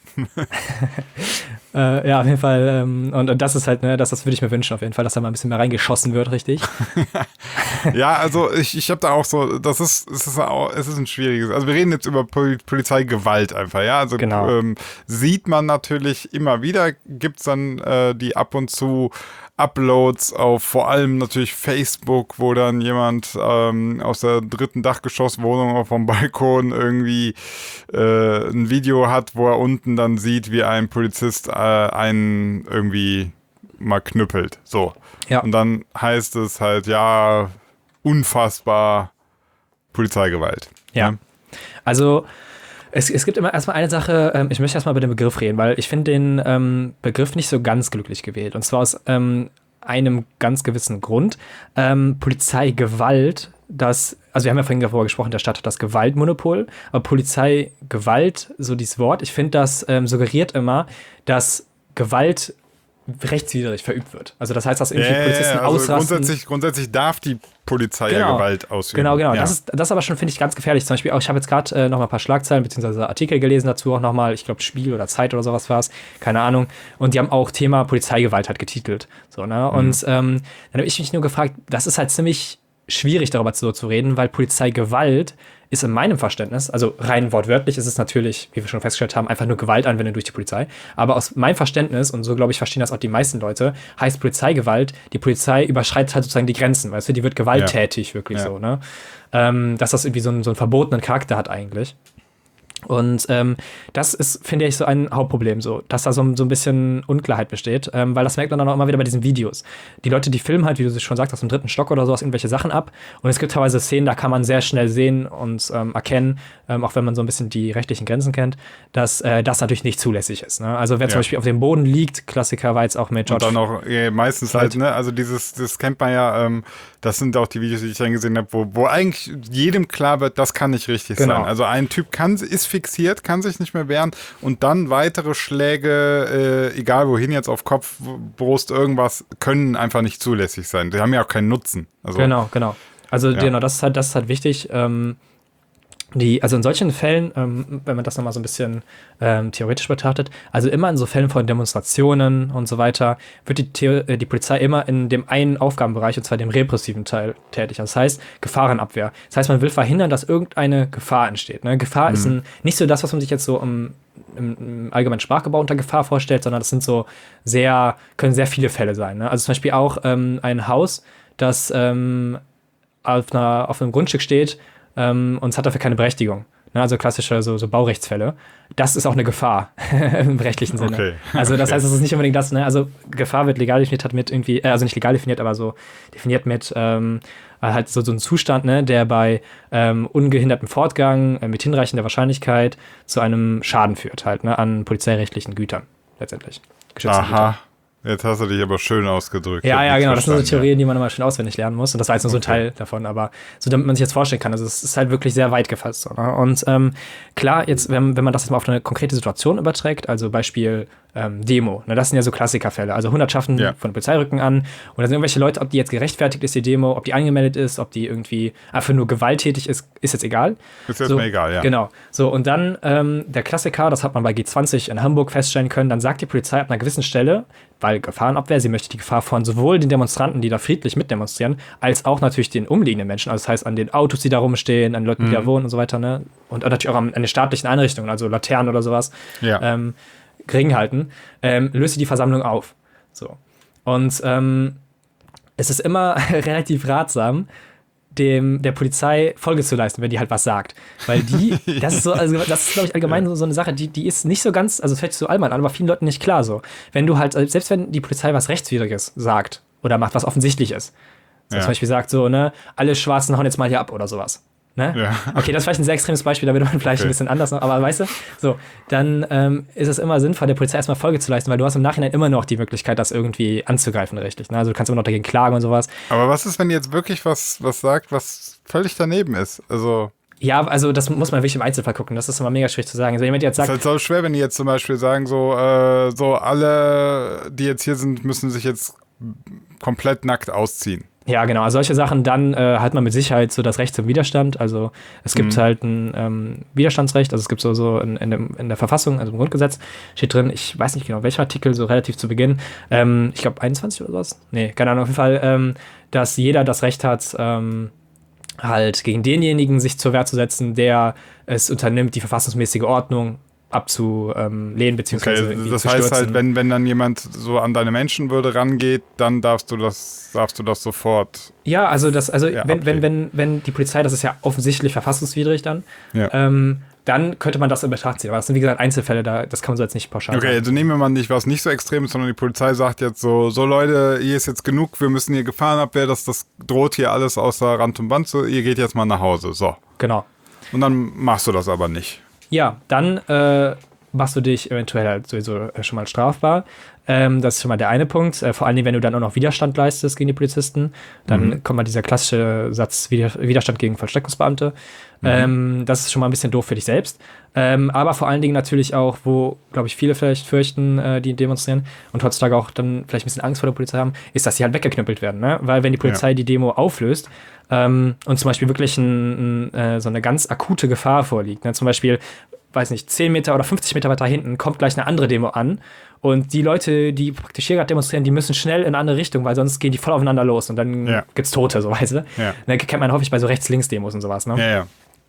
Ja, auf jeden Fall. Und das ist halt, ne, das würde ich mir wünschen, auf jeden Fall, dass da mal ein bisschen mehr reingeschossen wird, richtig. Ja, also ich habe da auch so, es ist ein schwieriges, also wir reden jetzt über Polizeigewalt einfach, ja, also genau. Sieht man natürlich immer wieder, gibt's dann die ab und zu Uploads auf vor allem natürlich Facebook, wo dann jemand aus der 3. Dachgeschosswohnung auf dem Balkon irgendwie ein Video hat, wo er unten dann sieht, wie ein Polizist einen irgendwie mal knüppelt. So. Ja. Und dann heißt es halt, ja, unfassbar Polizeigewalt. Ja. Also es gibt immer erstmal eine Sache, ich möchte erstmal über den Begriff reden, weil ich finde den Begriff nicht so ganz glücklich gewählt. Und zwar aus einem ganz gewissen Grund. Polizeigewalt, also wir haben ja vorhin darüber gesprochen, der Staat hat das Gewaltmonopol, aber Polizeigewalt, so dieses Wort, ich finde, das suggeriert immer, dass Gewalt rechtswidrig verübt wird. Also das heißt, dass irgendwie Polizisten ausrasten. Grundsätzlich darf die Polizei ja Gewalt ausüben. Genau. Ja. Das ist aber schon, finde ich, ganz gefährlich. Zum Beispiel auch, ich habe jetzt gerade noch mal ein paar Schlagzeilen bzw. Artikel gelesen dazu auch nochmal. Ich glaube, Spiegel oder Zeit oder sowas war es. Keine Ahnung. Und die haben auch Thema Polizeigewalt halt getitelt. So, ne? Und dann habe ich mich nur gefragt, das ist halt ziemlich schwierig, darüber zu reden, weil Polizeigewalt ist in meinem Verständnis, also rein wortwörtlich ist es natürlich, wie wir schon festgestellt haben, einfach nur Gewaltanwendung durch die Polizei. Aber aus meinem Verständnis, und so glaube ich, verstehen das auch die meisten Leute, heißt Polizeigewalt, die Polizei überschreitet halt sozusagen die Grenzen, weißt du, die wird gewalttätig, wirklich so, ne? Dass das irgendwie so einen verbotenen Charakter hat eigentlich. Und das ist, finde ich, so ein Hauptproblem, so, dass da so ein bisschen Unklarheit besteht, weil das merkt man dann auch immer wieder bei diesen Videos. Die Leute, die filmen halt, wie du schon sagst, aus dem 3. Stock oder sowas, irgendwelche Sachen ab. Und es gibt teilweise Szenen, da kann man sehr schnell sehen und erkennen, auch wenn man so ein bisschen die rechtlichen Grenzen kennt, dass das natürlich nicht zulässig ist. Ne? Also wer zum Beispiel auf dem Boden liegt, Klassiker war jetzt auch mit George. Und dann auch meistens halt, ne, also das kennt man ja, das sind auch die Videos, die ich dann gesehen habe, wo eigentlich jedem klar wird, das kann nicht richtig sein. Also ein Typ ist fixiert, kann sich nicht mehr wehren und dann weitere Schläge, egal wohin jetzt, auf Kopf, Brust, irgendwas, können einfach nicht zulässig sein. Die haben ja auch keinen Nutzen. Also, genau. Also genau, das ist halt wichtig. Also in solchen Fällen, wenn man das nochmal so ein bisschen theoretisch betrachtet, also immer in so Fällen von Demonstrationen und so weiter, wird die Polizei immer in dem einen Aufgabenbereich, und zwar dem repressiven Teil, tätig. Das heißt, Gefahrenabwehr. Das heißt, man will verhindern, dass irgendeine Gefahr entsteht. Ne? Gefahr ist nicht so das, was man sich jetzt so im allgemeinen Sprachgebrauch unter Gefahr vorstellt, sondern das sind können sehr viele Fälle sein. Ne? Also zum Beispiel auch ein Haus, das auf einem Grundstück steht, und es hat dafür keine Berechtigung. ne, also klassische so Baurechtsfälle, das ist auch eine Gefahr im rechtlichen Sinne. Okay. Also das heißt, es ist nicht unbedingt das, ne, also Gefahr wird legal definiert, hat mit irgendwie, also nicht legal definiert, aber so definiert mit halt so ein Zustand, ne, der bei ungehindertem Fortgang mit hinreichender Wahrscheinlichkeit zu einem Schaden führt, halt, ne, an polizeirechtlichen Gütern letztendlich. Aha. Jetzt hast du dich aber schön ausgedrückt. Ja, genau. Das sind so Theorien, die man immer schön auswendig lernen muss. Und das war jetzt nur so ein Teil davon. Aber so, damit man sich jetzt vorstellen kann. Also es ist halt wirklich sehr weit gefasst. So, ne? Und klar, jetzt, wenn man das jetzt mal auf eine konkrete Situation überträgt, also Beispiel Demo, ne? Das sind ja so Klassikerfälle. Also Hundertschaften von der Polizei rücken an. Und da sind irgendwelche Leute, ob die jetzt gerechtfertigt ist, die Demo, ob die angemeldet ist, ob die irgendwie einfach nur gewalttätig ist jetzt egal. Ist jetzt mir egal, ja. Genau. So, und dann der Klassiker, das hat man bei G20 in Hamburg feststellen können, dann sagt die Polizei ab einer gewissen Stelle, weil Gefahrenabwehr, sie möchte die Gefahr von sowohl den Demonstranten, die da friedlich mitdemonstrieren, als auch natürlich den umliegenden Menschen, also das heißt an den Autos, die da rumstehen, an Leuten, die da wohnen und so weiter, ne? Und natürlich auch an den staatlichen Einrichtungen, also Laternen oder sowas, gering halten, löst sie die Versammlung auf. So. Und es ist immer relativ ratsam, der Polizei Folge zu leisten, wenn die halt was sagt. Weil das ist so, also das ist, glaube ich, allgemein so eine Sache, die ist nicht so ganz, also es fällt so allgemein an, aber vielen Leuten nicht klar so. Wenn du halt, selbst wenn die Polizei was Rechtswidriges sagt oder macht, was offensichtlich ist, zum Beispiel sagt so, ne, alle Schwarzen hauen jetzt mal hier ab oder sowas. Ne? Ja. Okay, das ist vielleicht ein sehr extremes Beispiel, da wird man vielleicht ein bisschen anders noch, aber weißt du, so, dann ist es immer sinnvoll, der Polizei erstmal Folge zu leisten, weil du hast im Nachhinein immer noch die Möglichkeit, das irgendwie anzugreifen, richtig. Ne? Also du kannst immer noch dagegen klagen und sowas. Aber was ist, wenn jetzt wirklich was sagt, was völlig daneben ist? Also ja, also das muss man wirklich im Einzelfall gucken, das ist immer mega schwierig zu sagen. Also jemand jetzt sagt, das ist halt so schwer, wenn die jetzt zum Beispiel sagen, so alle, die jetzt hier sind, müssen sich jetzt komplett nackt ausziehen. Ja, genau. Also solche Sachen, dann hat man mit Sicherheit so das Recht zum Widerstand. Also es gibt halt ein Widerstandsrecht. Also es gibt so in der Verfassung, also im Grundgesetz, steht drin, ich weiß nicht genau, welcher Artikel, so relativ zu Beginn, ich glaube 21 oder sowas. Nee, keine Ahnung, auf jeden Fall, dass jeder das Recht hat, halt gegen denjenigen sich zur Wehr zu setzen, der es unternimmt, die verfassungsmäßige Ordnung abzulehnen, beziehungsweise das heißt halt, wenn dann jemand so an deine Menschenwürde rangeht, dann darfst du das sofort. Ja, wenn die Polizei, das ist ja offensichtlich verfassungswidrig dann, dann könnte man das in Betracht ziehen. Aber das sind, wie gesagt, Einzelfälle, das kann man so jetzt nicht pauschal sagen. Okay, also nehmen wir mal nicht was nicht so Extremes, sondern die Polizei sagt jetzt so Leute, hier ist jetzt genug, wir müssen hier Gefahrenabwehr, das droht hier alles außer Rand und Band, so, ihr geht jetzt mal nach Hause, so. Genau. Und dann machst du das aber nicht. Ja, dann machst du dich eventuell halt sowieso schon mal strafbar. Das ist schon mal der eine Punkt. Vor allem, wenn du dann auch noch Widerstand leistest gegen die Polizisten, dann kommt mal dieser klassische Satz Widerstand gegen Vollstreckungsbeamte. Das ist schon mal ein bisschen doof für dich selbst. Aber vor allen Dingen natürlich auch, wo, glaube ich, viele vielleicht fürchten, die demonstrieren und heutzutage auch dann vielleicht ein bisschen Angst vor der Polizei haben, ist, dass sie halt weggeknüppelt werden. Ne? Weil wenn die Polizei die Demo auflöst und zum Beispiel wirklich so eine ganz akute Gefahr vorliegt, ne? Zum Beispiel, weiß nicht, 10 Meter oder 50 Meter weiter hinten kommt gleich eine andere Demo an und die Leute, die praktisch hier gerade demonstrieren, die müssen schnell in eine andere Richtung, weil sonst gehen die voll aufeinander los und dann gibt's Tote, so weißt du. Ja. Ne, kennt man häufig bei so Rechts-Links-Demos und sowas, ne? Ja.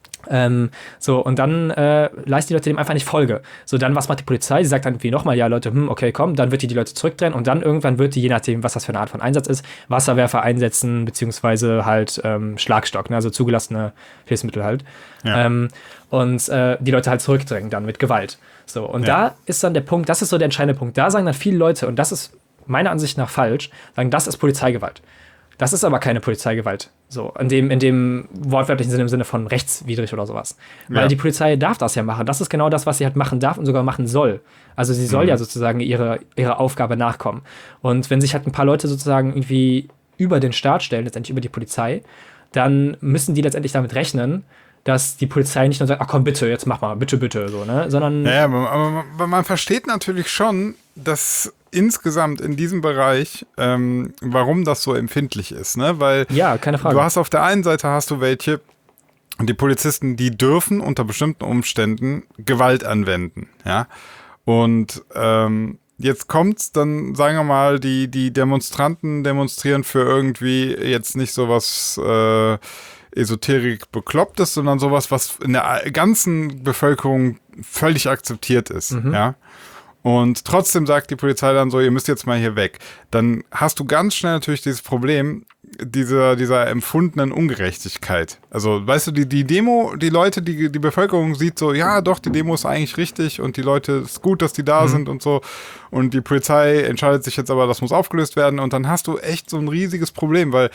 So, und dann leisten die Leute dem einfach nicht Folge. So, dann, was macht die Polizei? Sie sagt dann irgendwie nochmal, ja, Leute, okay, komm, dann wird die Leute zurückdrehen und dann irgendwann wird die, je nachdem, was das für eine Art von Einsatz ist, Wasserwerfer einsetzen, beziehungsweise halt Schlagstock, ne, also zugelassene Hilfsmittel halt. Ja. Und die Leute halt zurückdrängen dann mit Gewalt. So, und da ist dann der Punkt, das ist so der entscheidende Punkt, da sagen dann viele Leute, und das ist meiner Ansicht nach falsch, sagen, das ist Polizeigewalt. Das ist aber keine Polizeigewalt. So, in dem wortwörtlichen Sinne, im Sinne von rechtswidrig oder sowas. Weil die Polizei darf das ja machen. Das ist genau das, was sie halt machen darf und sogar machen soll. Also sie soll ja sozusagen ihre Aufgabe nachkommen. Und wenn sich halt ein paar Leute sozusagen irgendwie über den Staat stellen, letztendlich über die Polizei, dann müssen die letztendlich damit rechnen, dass die Polizei nicht nur sagt, ach komm, bitte, jetzt mach mal, bitte, bitte, so, ne, sondern... Ja, aber man versteht natürlich schon, dass insgesamt in diesem Bereich, warum das so empfindlich ist, ne, weil... Ja, keine Frage. Du hast auf der einen Seite hast du welche, die Polizisten, die dürfen unter bestimmten Umständen Gewalt anwenden, ja, und jetzt kommt's dann, sagen wir mal, die Demonstranten demonstrieren für irgendwie jetzt nicht sowas Esoterik Beklopptes, sondern sowas, was in der ganzen Bevölkerung völlig akzeptiert ist, ja. Und trotzdem sagt die Polizei dann so, ihr müsst jetzt mal hier weg. Dann hast du ganz schnell natürlich dieses Problem, dieser empfundenen Ungerechtigkeit. Also, weißt du, die Demo, die Leute, die Bevölkerung sieht so, ja doch, die Demo ist eigentlich richtig und die Leute, ist gut, dass die da sind und so. Und die Polizei entscheidet sich jetzt aber, das muss aufgelöst werden. Und dann hast du echt so ein riesiges Problem, weil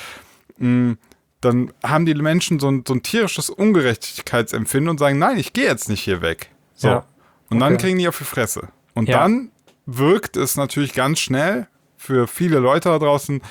dann haben die Menschen so ein tierisches Ungerechtigkeitsempfinden und sagen, nein, ich gehe jetzt nicht hier weg. So. Ja. Und dann kriegen die auf die Fresse. Und dann wirkt es natürlich ganz schnell für viele Leute da draußen,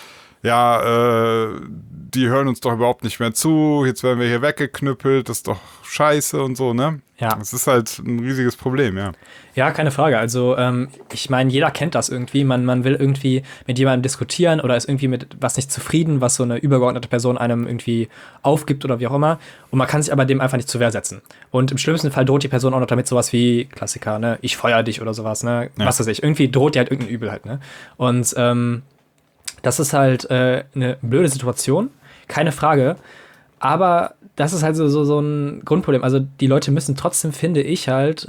ja, die hören uns doch überhaupt nicht mehr zu, jetzt werden wir hier weggeknüppelt, das ist doch scheiße und so, ne? Ja. Das ist halt ein riesiges Problem, ja. Ja, keine Frage. Also, ich meine, jeder kennt das irgendwie. Man will irgendwie mit jemandem diskutieren oder ist irgendwie mit was nicht zufrieden, was so eine übergeordnete Person einem irgendwie aufgibt oder wie auch immer. Und man kann sich aber dem einfach nicht zur Wehr setzen. Und im schlimmsten Fall droht die Person auch noch damit sowas wie Klassiker, ne? Ich feuer dich oder sowas, ne? Ja. Was weiß ich. Irgendwie droht die halt irgendein Übel halt, ne? Und, das ist halt eine blöde Situation, keine Frage. Aber das ist halt so ein Grundproblem. Also die Leute müssen trotzdem, finde ich halt,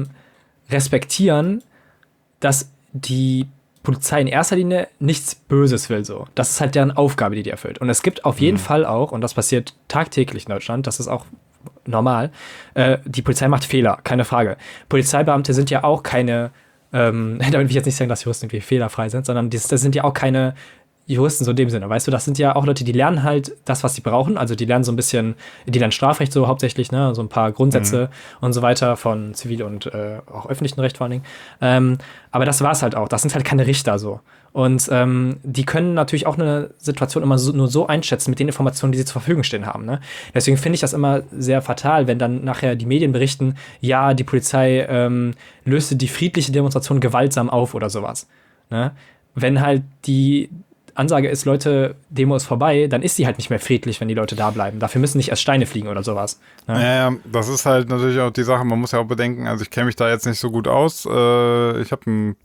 respektieren, dass die Polizei in erster Linie nichts Böses will. So. Das ist halt deren Aufgabe, die erfüllt. Und es gibt auf jeden Fall auch, und das passiert tagtäglich in Deutschland, das ist auch normal, die Polizei macht Fehler, keine Frage. Polizeibeamte sind ja auch keine, damit will ich jetzt nicht sagen, dass Juristen irgendwie fehlerfrei sind, sondern das sind ja auch keine Juristen so in dem Sinne, weißt du, das sind ja auch Leute, die lernen halt das, was sie brauchen, also die lernen so ein bisschen, die lernen Strafrecht so hauptsächlich, ne, so ein paar Grundsätze und so weiter von Zivil- und auch öffentlichen Recht vor allen Dingen, aber das war's halt auch, das sind halt keine Richter so und die können natürlich auch eine Situation immer nur so einschätzen mit den Informationen, die sie zur Verfügung stehen haben, ne, deswegen finde ich das immer sehr fatal, wenn dann nachher die Medien berichten, ja, die Polizei löste die friedliche Demonstration gewaltsam auf oder sowas, ne, wenn halt die Ansage ist, Leute, Demo ist vorbei, dann ist sie halt nicht mehr friedlich, wenn die Leute da bleiben. Dafür müssen nicht erst Steine fliegen oder sowas. Ne? Ja, das ist halt natürlich auch die Sache, man muss ja auch bedenken, also ich kenne mich da jetzt nicht so gut aus. Ich habe einen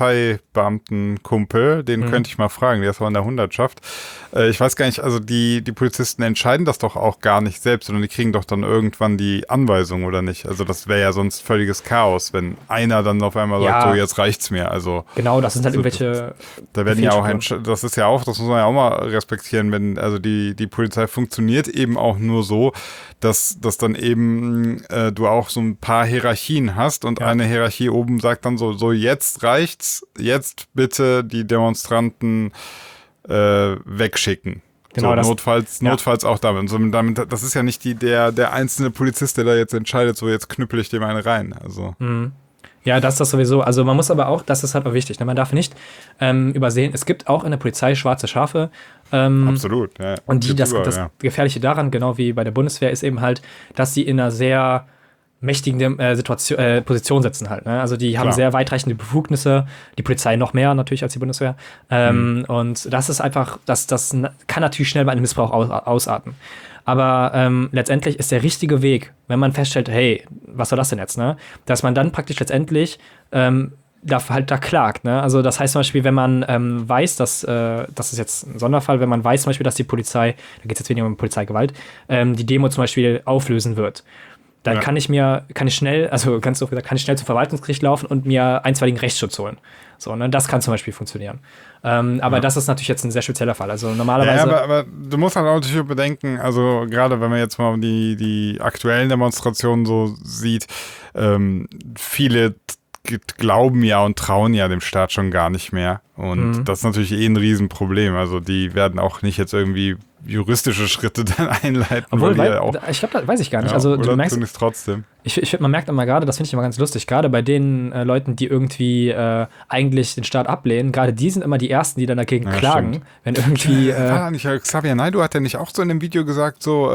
Polizeibeamtenkumpel, den könnte ich mal fragen, der ist auch in der Hundertschaft. Ich weiß gar nicht, also die Polizisten entscheiden das doch auch gar nicht selbst, sondern die kriegen doch dann irgendwann die Anweisung, oder nicht? Also das wäre ja sonst völliges Chaos, wenn einer dann auf einmal sagt, so jetzt reicht's mir. Also genau, das sind halt irgendwelche... Da werden ja auch, das ist ja auch, das muss man ja auch mal respektieren, wenn, also die Polizei funktioniert eben auch nur so, dass dann eben du auch so ein paar Hierarchien hast und eine Hierarchie oben sagt dann so jetzt reicht's, jetzt bitte die Demonstranten wegschicken. Genau, so, notfalls auch damit. So, das ist ja nicht der einzelne Polizist, der da jetzt entscheidet, so jetzt knüppel ich dem einen rein. Also. Ja, das ist das sowieso. Also man muss aber auch, das ist halt auch wichtig, ne? Man darf nicht übersehen, es gibt auch in der Polizei schwarze Schafe. Absolut, ja. Und das Gefährliche daran, genau wie bei der Bundeswehr, ist eben halt, dass sie in einer sehr mächtigen Position sitzen halt. Ne? Also die haben sehr weitreichende Befugnisse, die Polizei noch mehr natürlich als die Bundeswehr. Und das ist einfach, das kann natürlich schnell bei einem Missbrauch ausarten. Aber letztendlich ist der richtige Weg, wenn man feststellt, hey, was soll das denn jetzt, ne? Dass man dann praktisch letztendlich da klagt, ne? Also das heißt zum Beispiel, wenn man weiß, dass, das ist jetzt ein Sonderfall, wenn man weiß zum Beispiel, dass die Polizei, da geht es jetzt weniger um Polizeigewalt, die Demo zum Beispiel auflösen wird, dann kann ich schnell zum Verwaltungsgericht laufen und mir einstweiligen Rechtsschutz holen. So, ne? Das kann zum Beispiel funktionieren. Aber das ist natürlich jetzt ein sehr spezieller Fall. Also normalerweise. Ja, aber du musst halt auch natürlich bedenken, also gerade wenn man jetzt mal die aktuellen Demonstrationen so sieht, viele glauben ja und trauen ja dem Staat schon gar nicht mehr. Und das ist natürlich ein Riesenproblem. Also die werden auch nicht jetzt irgendwie juristische Schritte dann einleiten. Obwohl, ich glaube, das weiß ich gar nicht. Ja, also du merkst es trotzdem. Ich finde, man merkt immer gerade, das finde ich immer ganz lustig, gerade bei den Leuten, die irgendwie eigentlich den Staat ablehnen, gerade die sind immer die Ersten, die dann dagegen klagen, stimmt. Wenn irgendwie... Xavier Naidoo hat ja nicht auch so in dem Video gesagt, so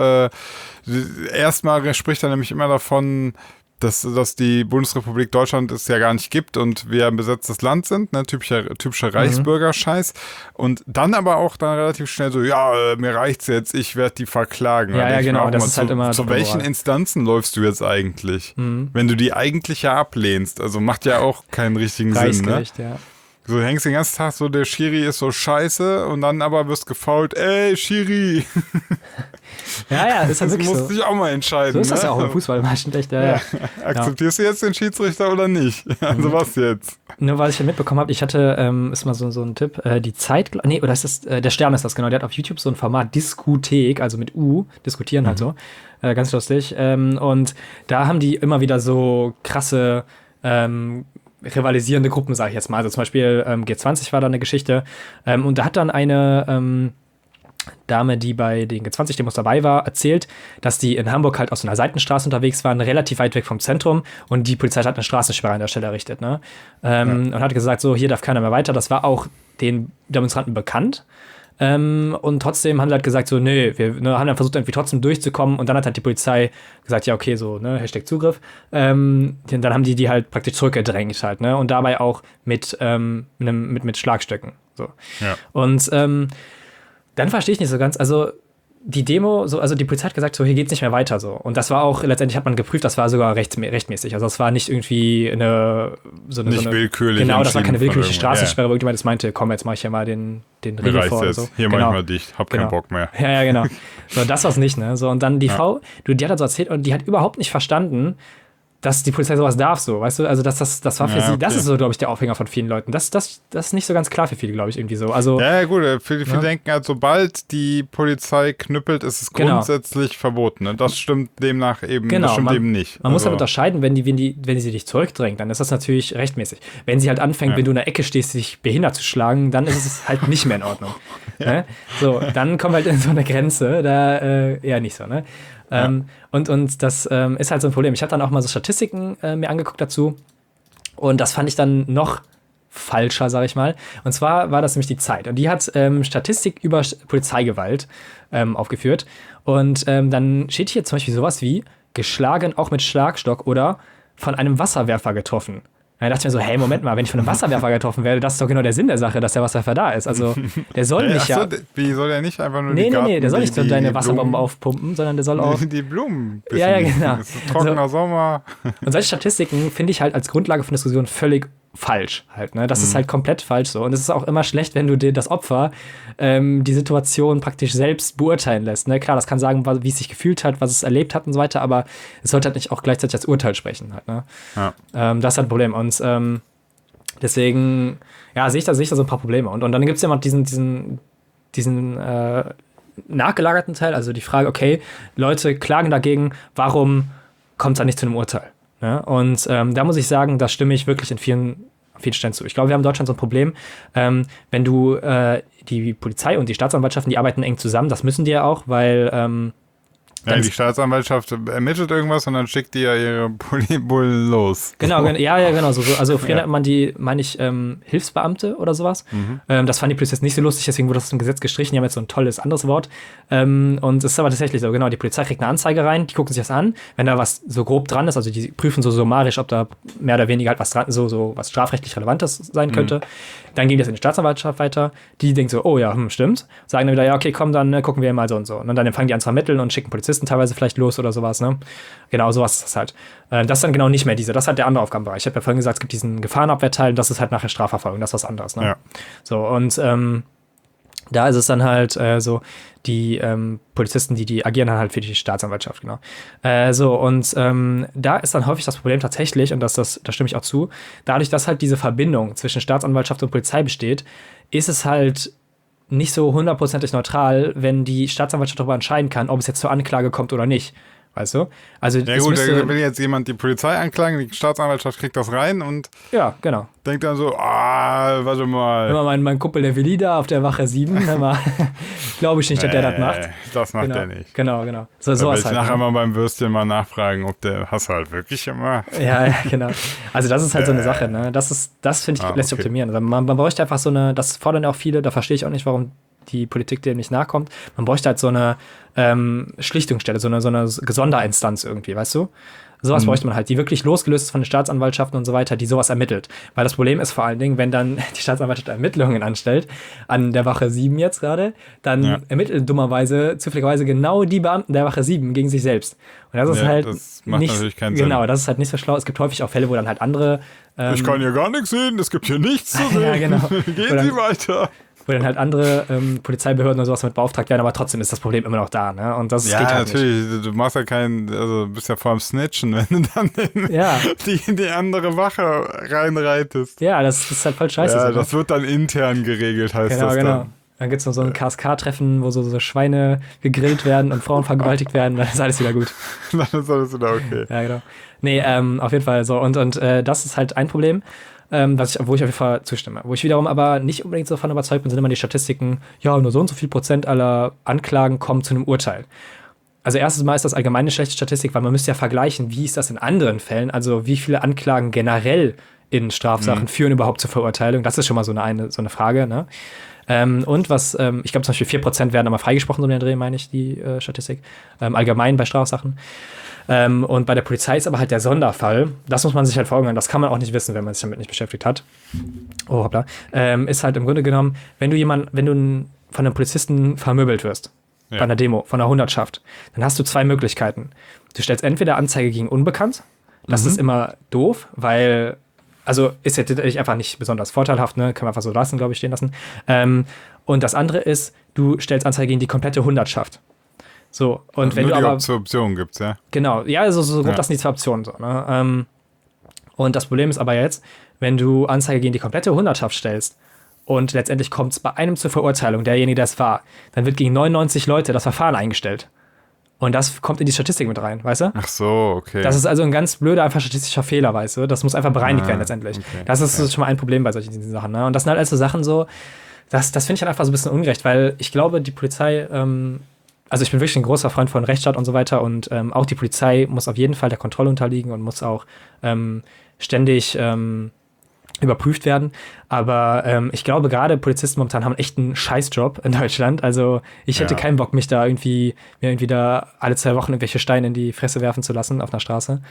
erstmal spricht er nämlich immer davon, dass die Bundesrepublik Deutschland es ja gar nicht gibt und wir ein besetztes Land sind, ne, typischer Reichsbürger-Scheiß. Und dann aber auch dann relativ schnell so, mir reicht's jetzt, ich werde die verklagen. Ja, genau, das ist halt immer... Zu welchen Instanzen läufst du jetzt eigentlich? Wenn du die eigentlich ja ablehnst, also macht ja auch keinen richtigen Sinn, ne? Ja. So hängst den ganzen Tag so, der Schiri ist so scheiße und dann aber wirst gefoult, ey, Schiri. Ja, ist halt das wirklich musst so. dich auch mal entscheiden. So ist das ne? ja auch im Fußball meistens echt. Ja. Akzeptierst du jetzt den Schiedsrichter oder nicht? Also was jetzt? Nur was ich ja mitbekommen habe, ich hatte, ist mal so ein Tipp, die Zeit, oder ist das, der Stern ist das, genau, der hat auf YouTube so ein Format, Diskothek, also mit U, diskutieren halt so, ganz lustig. Und da haben die immer wieder so krasse, rivalisierende Gruppen, sage ich jetzt mal. Also zum Beispiel G20 war da eine Geschichte. Und da hat dann eine Dame, die bei den G20-Demos dabei war, erzählt, dass die in Hamburg halt aus so einer Seitenstraße unterwegs waren, relativ weit weg vom Zentrum, und die Polizei hat eine Straßensperre an der Stelle errichtet. Ne? Und hat gesagt, so, hier darf keiner mehr weiter. Das war auch den Demonstranten bekannt. Und trotzdem haben sie halt gesagt, so, nee, wir haben dann versucht, irgendwie trotzdem durchzukommen, und dann hat halt die Polizei gesagt, ja, okay, so, ne, Hashtag Zugriff. Dann haben die halt praktisch zurückgedrängt halt, ne, und dabei auch mit Schlagstöcken, so. Ja. Und dann verstehe ich nicht so ganz, also die Demo, so, also die Polizei hat gesagt, so, hier geht's nicht mehr weiter, so. Und das war auch, letztendlich hat man geprüft, das war sogar rechtmäßig. Also es war nicht irgendwie nicht willkürlich. Genau, das war keine willkürliche Straßensperre, wo irgendjemand das meinte, komm, jetzt mach ich ja mal den Riegel vor. Jetzt. So. Hier genau. mach ich mal dicht, hab keinen Bock mehr. Ja, genau. So, das war's nicht, ne? So, und dann die Frau, die hat das so erzählt, und die hat überhaupt nicht verstanden, dass die Polizei sowas darf, so, weißt du? Also das war für sie, das ist so, glaube ich, der Aufhänger von vielen Leuten. Das ist nicht so ganz klar für viele, glaube ich, irgendwie so. Also, ja, gut, viele denken halt, sobald die Polizei knüppelt, ist es grundsätzlich verboten. Ne? Das stimmt demnach eben, eben nicht. Man muss halt unterscheiden, wenn sie dich zurückdrängt, dann ist das natürlich rechtmäßig. Wenn sie halt anfängt, wenn du in der Ecke stehst, dich behindert zu schlagen, dann ist es halt nicht mehr in Ordnung. Ne? So, dann kommen wir halt in so eine Grenze, da eher nicht so, ne? Und das ist halt so ein Problem. Ich habe dann auch mal so Statistiken mir angeguckt dazu, und das fand ich dann noch falscher, sage ich mal. Und zwar war das nämlich die Zeit, und die hat Statistik über Polizeigewalt aufgeführt, und dann steht hier zum Beispiel sowas wie geschlagen auch mit Schlagstock oder von einem Wasserwerfer getroffen. Da dachte ich mir so, hey, Moment mal, wenn ich von einem Wasserwerfer getroffen werde, das ist doch genau der Sinn der Sache, dass der Wasserwerfer da ist. Also, der soll nicht wie soll der nicht einfach nur Nee, der soll nicht so deine Wasserbomben aufpumpen, sondern der soll auch die Blumen. Ja, genau. Es ist trockener Sommer. Und solche Statistiken finde ich halt als Grundlage von Diskussionen völlig falsch halt, ne? Das ist halt komplett falsch so. Und es ist auch immer schlecht, wenn du dir das Opfer die Situation praktisch selbst beurteilen lässt, ne? Klar, das kann sagen, wie es sich gefühlt hat, was es erlebt hat und so weiter, aber es sollte halt nicht auch gleichzeitig als Urteil sprechen halt, ne? Ja. Das ist halt ein Problem. Und deswegen, sehe ich da so ein paar Probleme. Und dann gibt es ja noch diesen nachgelagerten Teil, also die Frage, okay, Leute klagen dagegen, warum kommt es da nicht zu einem Urteil? Ja, und da muss ich sagen, da stimme ich wirklich in vielen Stellen zu. Ich glaube, wir haben in Deutschland so ein Problem, wenn du die Polizei und die Staatsanwaltschaften, die arbeiten eng zusammen, das müssen die ja auch, weil die Staatsanwaltschaft ermittelt irgendwas und dann schickt die ja ihre Polizei los. Genau, genau. So. Also früher nennt man die, meine ich, Hilfsbeamte oder sowas. Das fanden die Polizisten nicht so lustig, deswegen wurde das im Gesetz gestrichen. Die haben jetzt so ein tolles anderes Wort. Und es ist aber tatsächlich so, genau, die Polizei kriegt eine Anzeige rein, die gucken sich das an. Wenn da was so grob dran ist, also die prüfen so summarisch, ob da mehr oder weniger halt was dran, so was strafrechtlich Relevantes sein könnte. Dann ging das in die Staatsanwaltschaft weiter. Die denkt so, oh ja, stimmt. Sagen dann wieder, ja, okay, komm, dann gucken wir mal so und so. Und dann fangen die an zu ermitteln und schicken Polizisten teilweise vielleicht los oder sowas, ne? Genau, sowas ist das halt. Das ist dann genau nicht mehr das ist halt der andere Aufgabenbereich. Ich habe ja vorhin gesagt, es gibt diesen Gefahrenabwehrteil, das ist halt nachher Strafverfolgung, das ist was anderes, ne? Ja. So, und da ist es dann halt so, die Polizisten, die agieren dann halt für die Staatsanwaltschaft, genau. Da ist dann häufig das Problem tatsächlich, und da stimme ich auch zu, dadurch, dass halt diese Verbindung zwischen Staatsanwaltschaft und Polizei besteht, ist es halt nicht so hundertprozentig neutral, wenn die Staatsanwaltschaft darüber entscheiden kann, ob es jetzt zur Anklage kommt oder nicht. Weißt du? Also, ja gut, da will jetzt jemand die Polizei anklagen, die Staatsanwaltschaft kriegt das rein und genau. Denkt dann so, warte mal. Immer mein Kumpel der Willi da auf der Wache 7, glaube ich nicht, dass der das macht. Das macht der nicht. Genau. So will ich halt nachher mal beim Würstchen mal nachfragen, ob der hast du halt wirklich immer. Ja, genau. Also das ist halt so eine Sache, ne? Das finde ich, lässt sich optimieren. Also man bräuchte einfach so eine, das fordern ja auch viele, da verstehe ich auch nicht, warum die Politik dem nicht nachkommt. Man bräuchte halt so eine Schlichtungsstelle, so eine Sonderinstanz irgendwie, weißt du? Sowas bräuchte man halt, die wirklich losgelöst ist von den Staatsanwaltschaften und so weiter, die sowas ermittelt. Weil das Problem ist vor allen Dingen, wenn dann die Staatsanwaltschaft Ermittlungen anstellt, an der Wache 7 jetzt gerade, dann ermitteln dummerweise, zufälligerweise genau die Beamten der Wache 7 gegen sich selbst. Und das ist halt das macht nicht, natürlich keinen Sinn. Genau, das ist halt nicht so schlau. Es gibt häufig auch Fälle, wo dann halt andere ich kann hier gar nichts sehen, es gibt hier nichts zu sehen. Ja, genau. Gehen Sie weiter. Wo dann halt andere Polizeibehörden oder sowas mit beauftragt werden, aber trotzdem ist das Problem immer noch da, ne? Und das geht halt natürlich, nicht. Du machst ja du bist ja vor allem Snitchen, wenn du dann die andere Wache reinreitest. Ja, das ist halt voll scheiße. Ja, so, das wird dann intern geregelt, heißt das dann. Genau. Dann gibt es noch so ein KSK-Treffen, wo so Schweine gegrillt werden und Frauen vergewaltigt werden, dann ist alles wieder gut. Dann ist alles wieder okay. Ja, genau. Nee, auf jeden Fall so. Und das ist halt ein Problem, wo ich auf jeden Fall zustimme. Wo ich wiederum aber nicht unbedingt so davon überzeugt bin, sind immer die Statistiken, ja, nur so und so viel Prozent aller Anklagen kommen zu einem Urteil. Also erstens mal ist das allgemein eine schlechte Statistik, weil man müsste ja vergleichen, wie ist das in anderen Fällen, also wie viele Anklagen generell in Strafsachen führen überhaupt zur Verurteilung. Das ist schon mal so eine Frage, ne? Und was, ich glaube zum Beispiel 4% werden aber freigesprochen, so in der Dreh, meine ich, die Statistik, allgemein bei Strafsachen. Und bei der Polizei ist aber halt der Sonderfall, das muss man sich halt vor Augen halten, das kann man auch nicht wissen, wenn man sich damit nicht beschäftigt hat. Oh, hoppla. Ist halt im Grunde genommen, wenn du von einem Polizisten vermöbelt wirst, bei einer Demo, von einer Hundertschaft, dann hast du zwei Möglichkeiten. Du stellst entweder Anzeige gegen Unbekannt, das ist immer doof, weil also ist jetzt einfach nicht besonders vorteilhaft, ne? Kann man einfach so lassen, glaube ich, stehen lassen. Und das andere ist, du stellst Anzeige gegen die komplette Hundertschaft. So, und wenn nur du aber. Zwei Optionen gibt's, ja. Genau, ja, also so grob das sind die zwei Optionen so, ne? Und das Problem ist aber jetzt, wenn du Anzeige gegen die komplette Hundertschaft stellst und letztendlich kommt es bei einem zur Verurteilung, derjenige, der es war, dann wird gegen 99 Leute das Verfahren eingestellt. Und das kommt in die Statistik mit rein, weißt du? Ach so, okay. Das ist also ein ganz blöder, einfach statistischer Fehler, weißt du? Das muss einfach bereinigt werden letztendlich. Okay, das ist schon mal ein Problem bei solchen Sachen, ne? Und das sind halt also Sachen so, das finde ich halt einfach so ein bisschen ungerecht, weil ich glaube, die Polizei, also ich bin wirklich ein großer Freund von Rechtsstaat und so weiter und auch die Polizei muss auf jeden Fall der Kontrolle unterliegen und muss auch ständig überprüft werden. Aber ich glaube, gerade Polizisten momentan haben echt einen Scheißjob in Deutschland. Also ich hätte keinen Bock, mir irgendwie da alle 2 Wochen irgendwelche Steine in die Fresse werfen zu lassen auf einer Straße.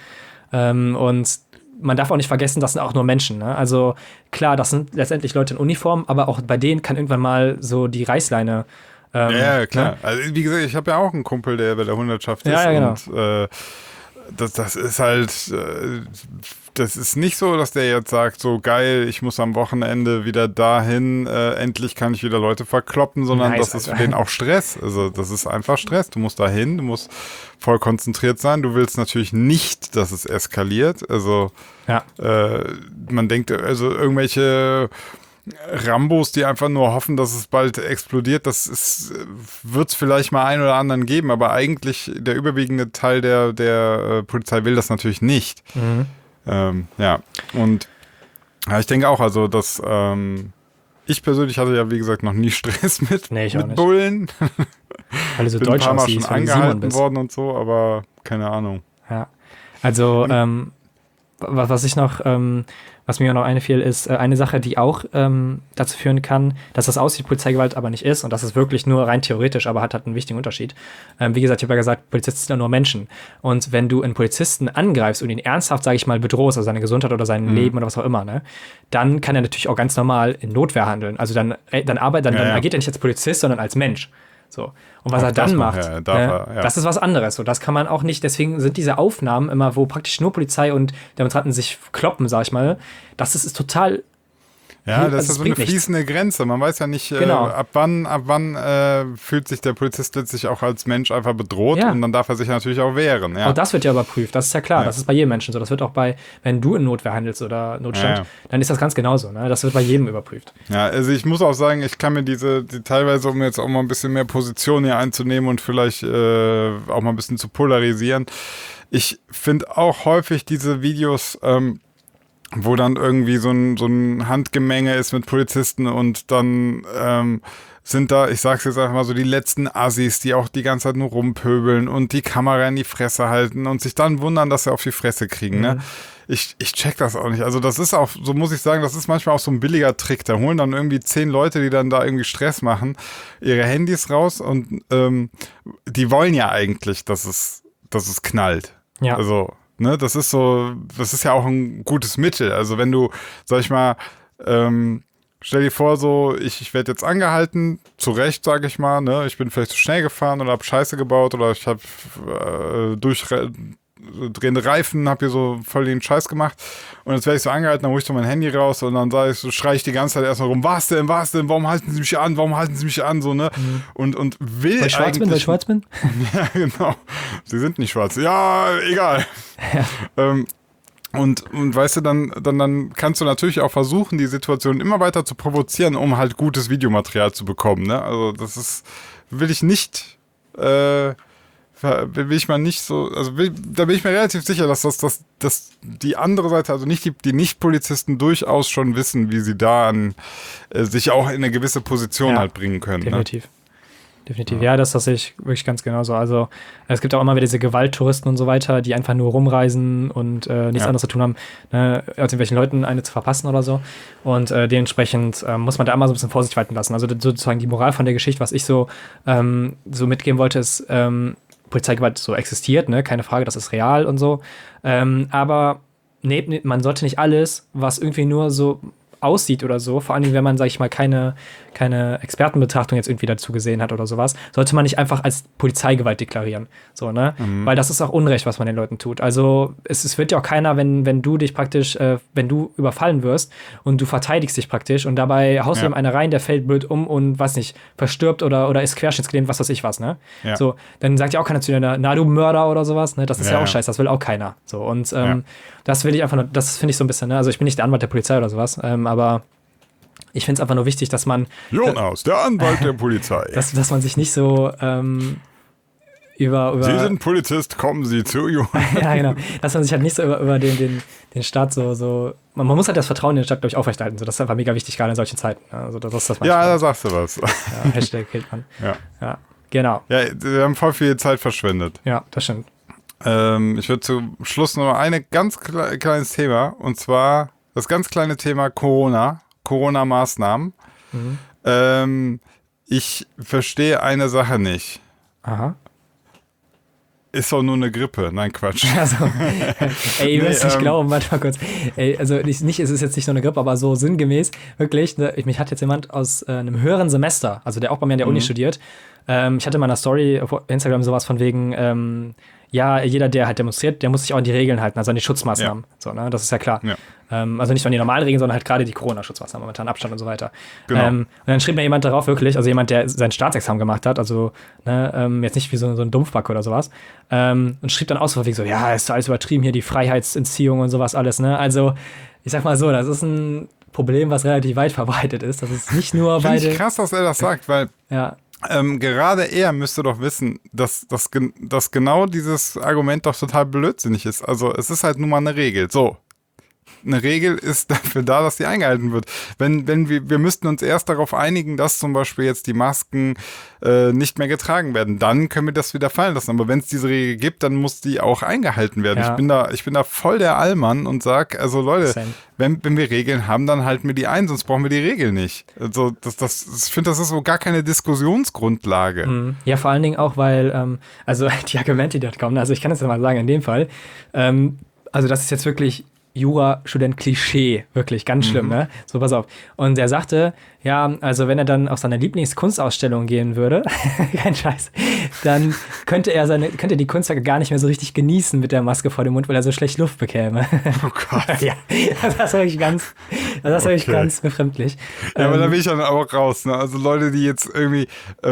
Und man darf auch nicht vergessen, das sind auch nur Menschen. Ne? Also klar, das sind letztendlich Leute in Uniform, aber auch bei denen kann irgendwann mal so die Reißleine ja, klar. Ne? Also, wie gesagt, ich habe ja auch einen Kumpel, der bei der Hundertschaft ist. Ja, genau. Und das ist halt, das ist nicht so, dass der jetzt sagt, so geil, ich muss am Wochenende wieder dahin, endlich kann ich wieder Leute verkloppen, sondern das ist für den auch Stress. Also das ist einfach Stress. Du musst dahin, du musst voll konzentriert sein. Du willst natürlich nicht, dass es eskaliert. Also man denkt, also irgendwelche Rambos, die einfach nur hoffen, dass es bald explodiert, wird es vielleicht mal einen oder anderen geben, aber eigentlich der überwiegende Teil der Polizei will das natürlich nicht. Und ich denke auch, also dass ich persönlich hatte ja, wie gesagt, noch nie Stress mit Bullen. Weil du so bin deutsch ein paar Mal aussiehst, schon angehalten worden und so, aber keine Ahnung. Ja, also was mir noch einfiel, ist eine Sache, die auch dazu führen kann, dass das aussieht, Polizeigewalt aber nicht ist und das ist wirklich nur rein theoretisch, aber hat einen wichtigen Unterschied. Wie gesagt, ich habe ja gesagt, Polizisten sind ja nur Menschen und wenn du einen Polizisten angreifst und ihn ernsthaft, sage ich mal, bedrohst, also seine Gesundheit oder sein Leben oder was auch immer, ne, dann kann er natürlich auch ganz normal in Notwehr handeln. Also dann agiert er nicht als Polizist, sondern als Mensch. So. Und was er dann macht, das ist was anderes. So, das kann man auch nicht, deswegen sind diese Aufnahmen immer, wo praktisch nur Polizei und Demonstranten sich kloppen, sag ich mal, das ist total. Ja, das ist so eine fließende Grenze. Man weiß ja nicht, ab wann fühlt sich der Polizist letztlich auch als Mensch einfach bedroht und dann darf er sich natürlich auch wehren. Ja. Und das wird ja überprüft, das ist ja klar. Ja. Das ist bei jedem Menschen so. Das wird auch wenn du in Notwehr handelst oder Notstand, dann ist das ganz genauso. Ne? Das wird bei jedem überprüft. Ja, also ich muss auch sagen, ich kann mir die teilweise, um jetzt auch mal ein bisschen mehr Position hier einzunehmen und vielleicht auch mal ein bisschen zu polarisieren, ich finde auch häufig diese Videos, wo dann irgendwie so ein Handgemenge ist mit Polizisten und dann sind da, ich sag's jetzt einfach mal so, die letzten Assis, die auch die ganze Zeit nur rumpöbeln und die Kamera in die Fresse halten und sich dann wundern, dass sie auf die Fresse kriegen, ne? Ich check das auch nicht. Also das ist auch, so muss ich sagen, das ist manchmal auch so ein billiger Trick. Da holen dann irgendwie 10 Leute, die dann da irgendwie Stress machen, ihre Handys raus und die wollen ja eigentlich, dass es knallt. Ja. Also ne? Das ist ja auch ein gutes Mittel. Also wenn du, sag ich mal, stell dir vor, so, ich werde jetzt angehalten, zu Recht, sage ich mal, ne? Ich bin vielleicht zu schnell gefahren oder habe Scheiße gebaut oder ich habe durchdrehende Reifen, habe hier so voll den Scheiß gemacht und jetzt werde ich so angehalten, dann hole ich so mein Handy raus und dann schreie ich die ganze Zeit erstmal rum, was denn, warum halten Sie mich an, so, ne? Und will weil ich schwarz bin? Ja, genau. Sie sind nicht schwarz. Ja, egal. Ja. Und weißt du, dann kannst du natürlich auch versuchen, die Situation immer weiter zu provozieren, um halt gutes Videomaterial zu bekommen, ne? Also will ich mal nicht so, also da bin ich mir relativ sicher, dass die andere Seite, also nicht die Nicht-Polizisten durchaus schon wissen, wie sie da sich auch in eine gewisse Position halt bringen können. Definitiv. Ne? Definitiv, ja, das sehe ich wirklich ganz genauso. Also es gibt auch immer wieder diese Gewalttouristen und so weiter, die einfach nur rumreisen und nichts anderes zu tun haben, ne, als irgendwelchen Leuten eine zu verpassen oder so. Und dementsprechend muss man da immer so ein bisschen Vorsicht walten lassen. Also sozusagen die Moral von der Geschichte, was ich so mitgeben wollte, ist, Polizeigewalt so existiert, ne, keine Frage, das ist real und so. Aber man sollte nicht alles, was irgendwie nur so aussieht oder so, vor allem wenn man, sag ich mal, keine Expertenbetrachtung jetzt irgendwie dazu gesehen hat oder sowas, sollte man nicht einfach als Polizeigewalt deklarieren. So, ne? Weil das ist auch Unrecht, was man den Leuten tut. Also es wird ja auch keiner, wenn du dich praktisch, wenn du überfallen wirst und du verteidigst dich praktisch und dabei haust du ihm einer rein, der fällt blöd um und weiß nicht, verstirbt oder ist querschnittsgelähmt, was weiß ich was, ne? Ja. So, dann sagt ja auch keiner zu dir, na du Mörder oder sowas, ne? Das ist ja auch scheiße, das will auch keiner. So, und das will ich einfach nur, das finde ich so ein bisschen, ne? Also ich bin nicht der Anwalt der Polizei oder sowas, aber ich finde es einfach nur wichtig, dass man Jonas, der Anwalt der Polizei. Dass man sich nicht so über Sie sind Polizist, kommen Sie zu Jonas. Ja, genau. Dass man sich halt nicht so über den Staat so man muss halt das Vertrauen in den Staat, glaube ich, aufrechterhalten. So, das ist einfach mega wichtig, gerade in solchen Zeiten. Also das ist das ja, da sagst du was. Ja, Hashtag Hildmann. Ja, genau. Ja, wir haben voll viel Zeit verschwendet. Ja, das stimmt. Ich würde zum Schluss noch ein ganz kleines Thema, und zwar das ganz kleine Thema Corona-Maßnahmen. Ich verstehe eine Sache nicht. Aha. Ist doch nur eine Grippe. Nein, Quatsch. Also, ey, ihr müsst nicht glauben, warte mal kurz. Ey, also es ist jetzt nicht so eine Grippe, aber so sinngemäß, wirklich, ne, mich hat jetzt jemand aus einem höheren Semester, also der auch bei mir an der Uni studiert, ich hatte mal in einer Story auf Instagram sowas von wegen, ja, jeder, der halt demonstriert, der muss sich auch an die Regeln halten, also an die Schutzmaßnahmen. Ja. So, ne? Das ist ja klar. Ja. Also nicht nur an die normalen Regeln, sondern halt gerade die Corona-Schutzmaßnahmen, momentan Abstand und so weiter. Genau. Und dann schrieb mir jemand darauf wirklich, also jemand, der sein Staatsexamen gemacht hat, also ne, jetzt nicht wie so ein Dumpfback oder sowas, und schrieb dann aus, so, ja, ist alles übertrieben hier, die Freiheitsentziehung und sowas alles, ne? Also, ich sag mal so, das ist ein Problem, was relativ weit verbreitet ist. Das ist nicht nur bei Finde ich krass, dass er das sagt, weil gerade er müsste doch wissen, dass genau dieses Argument doch total blödsinnig ist. Also es ist halt nun mal eine Regel. So, eine Regel ist dafür da, dass die eingehalten wird. Wenn wir müssten uns erst darauf einigen, dass zum Beispiel jetzt die Masken nicht mehr getragen werden, dann können wir das wieder fallen lassen. Aber wenn es diese Regel gibt, dann muss die auch eingehalten werden. Ja. Ich bin da voll der Allmann und sag, also Leute, wenn wir Regeln haben, dann halten wir die ein, sonst brauchen wir die Regel nicht. Also ich finde, das ist so gar keine Diskussionsgrundlage. Ja, vor allen Dingen auch, weil, also die Argumente, die dort kommen, also ich kann es ja mal sagen, in dem Fall, also das ist jetzt wirklich Jura-Student-Klischee, wirklich ganz schlimm, ne? So, pass auf. Und er sagte, ja, also wenn er dann auf seine Lieblingskunstausstellung gehen würde, kein Scheiß, dann könnte er die Kunstwerke gar nicht mehr so richtig genießen mit der Maske vor dem Mund, weil er so schlecht Luft bekäme. Oh Gott. Ja, das ist wirklich ganz befremdlich. Ja, aber da bin ich dann auch raus, ne? Also Leute, die jetzt irgendwie,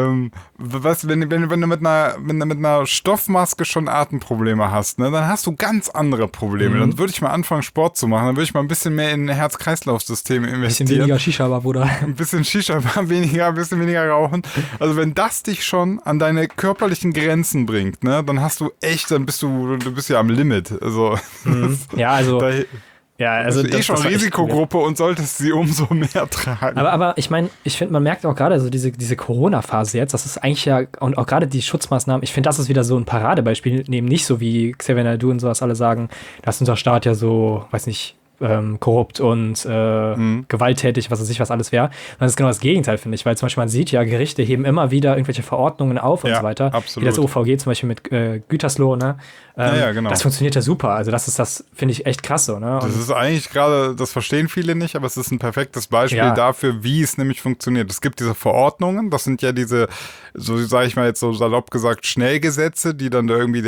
wenn du mit einer Stoffmaske schon Atemprobleme hast, ne, dann hast du ganz andere Probleme. Dann würde ich mal anfangen, Sport zu machen, dann würde ich mal ein bisschen mehr in Herz-Kreislauf-System investieren. Ein bisschen weniger Shisha, Bruder. Ein bisschen Shisha, ein bisschen weniger rauchen. Also wenn das dich schon an deine körperlichen Grenzen bringt, ne, dann hast du echt, du bist ja am Limit. Also ja, also also das schon Risikogruppe und solltest sie umso mehr tragen. Aber ich meine, ich finde, man merkt auch gerade so diese Corona-Phase jetzt, das ist eigentlich ja, und auch gerade die Schutzmaßnahmen, ich finde, das ist wieder so ein Paradebeispiel, eben nicht so wie Xavier Naidoo und sowas alle sagen, dass unser Staat ja so, weiß nicht, korrupt und gewalttätig, was weiß ich, was alles wäre. Das ist genau das Gegenteil, finde ich, weil zum Beispiel man sieht ja, Gerichte heben immer wieder irgendwelche Verordnungen auf und so weiter. Absolut. Wie das OVG zum Beispiel mit Gütersloh, ne? Genau. Das funktioniert ja super. Also das finde ich echt krass so, ne? Das ist eigentlich gerade, das verstehen viele nicht, aber es ist ein perfektes Beispiel dafür, wie es nämlich funktioniert. Es gibt diese Verordnungen, das sind ja diese, so sage ich mal jetzt so salopp gesagt, Schnellgesetze, die dann irgendwie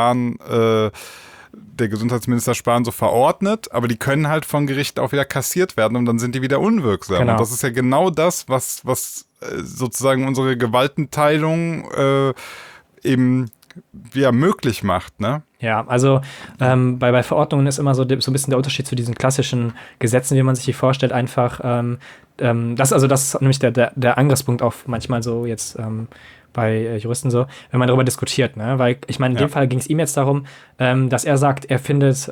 der Gesundheitsminister Spahn so verordnet, aber die können halt von Gericht auch wieder kassiert werden und dann sind die wieder unwirksam. Genau. Und das ist ja genau das, was sozusagen unsere Gewaltenteilung eben möglich macht, ne? Ja, also bei Verordnungen ist immer so ein bisschen der Unterschied zu diesen klassischen Gesetzen, wie man sich die vorstellt, einfach das ist nämlich der Angriffspunkt auf manchmal so jetzt bei Juristen so, wenn man darüber diskutiert, ne? Weil ich meine, in dem Fall ging es ihm jetzt darum, dass er sagt, er findet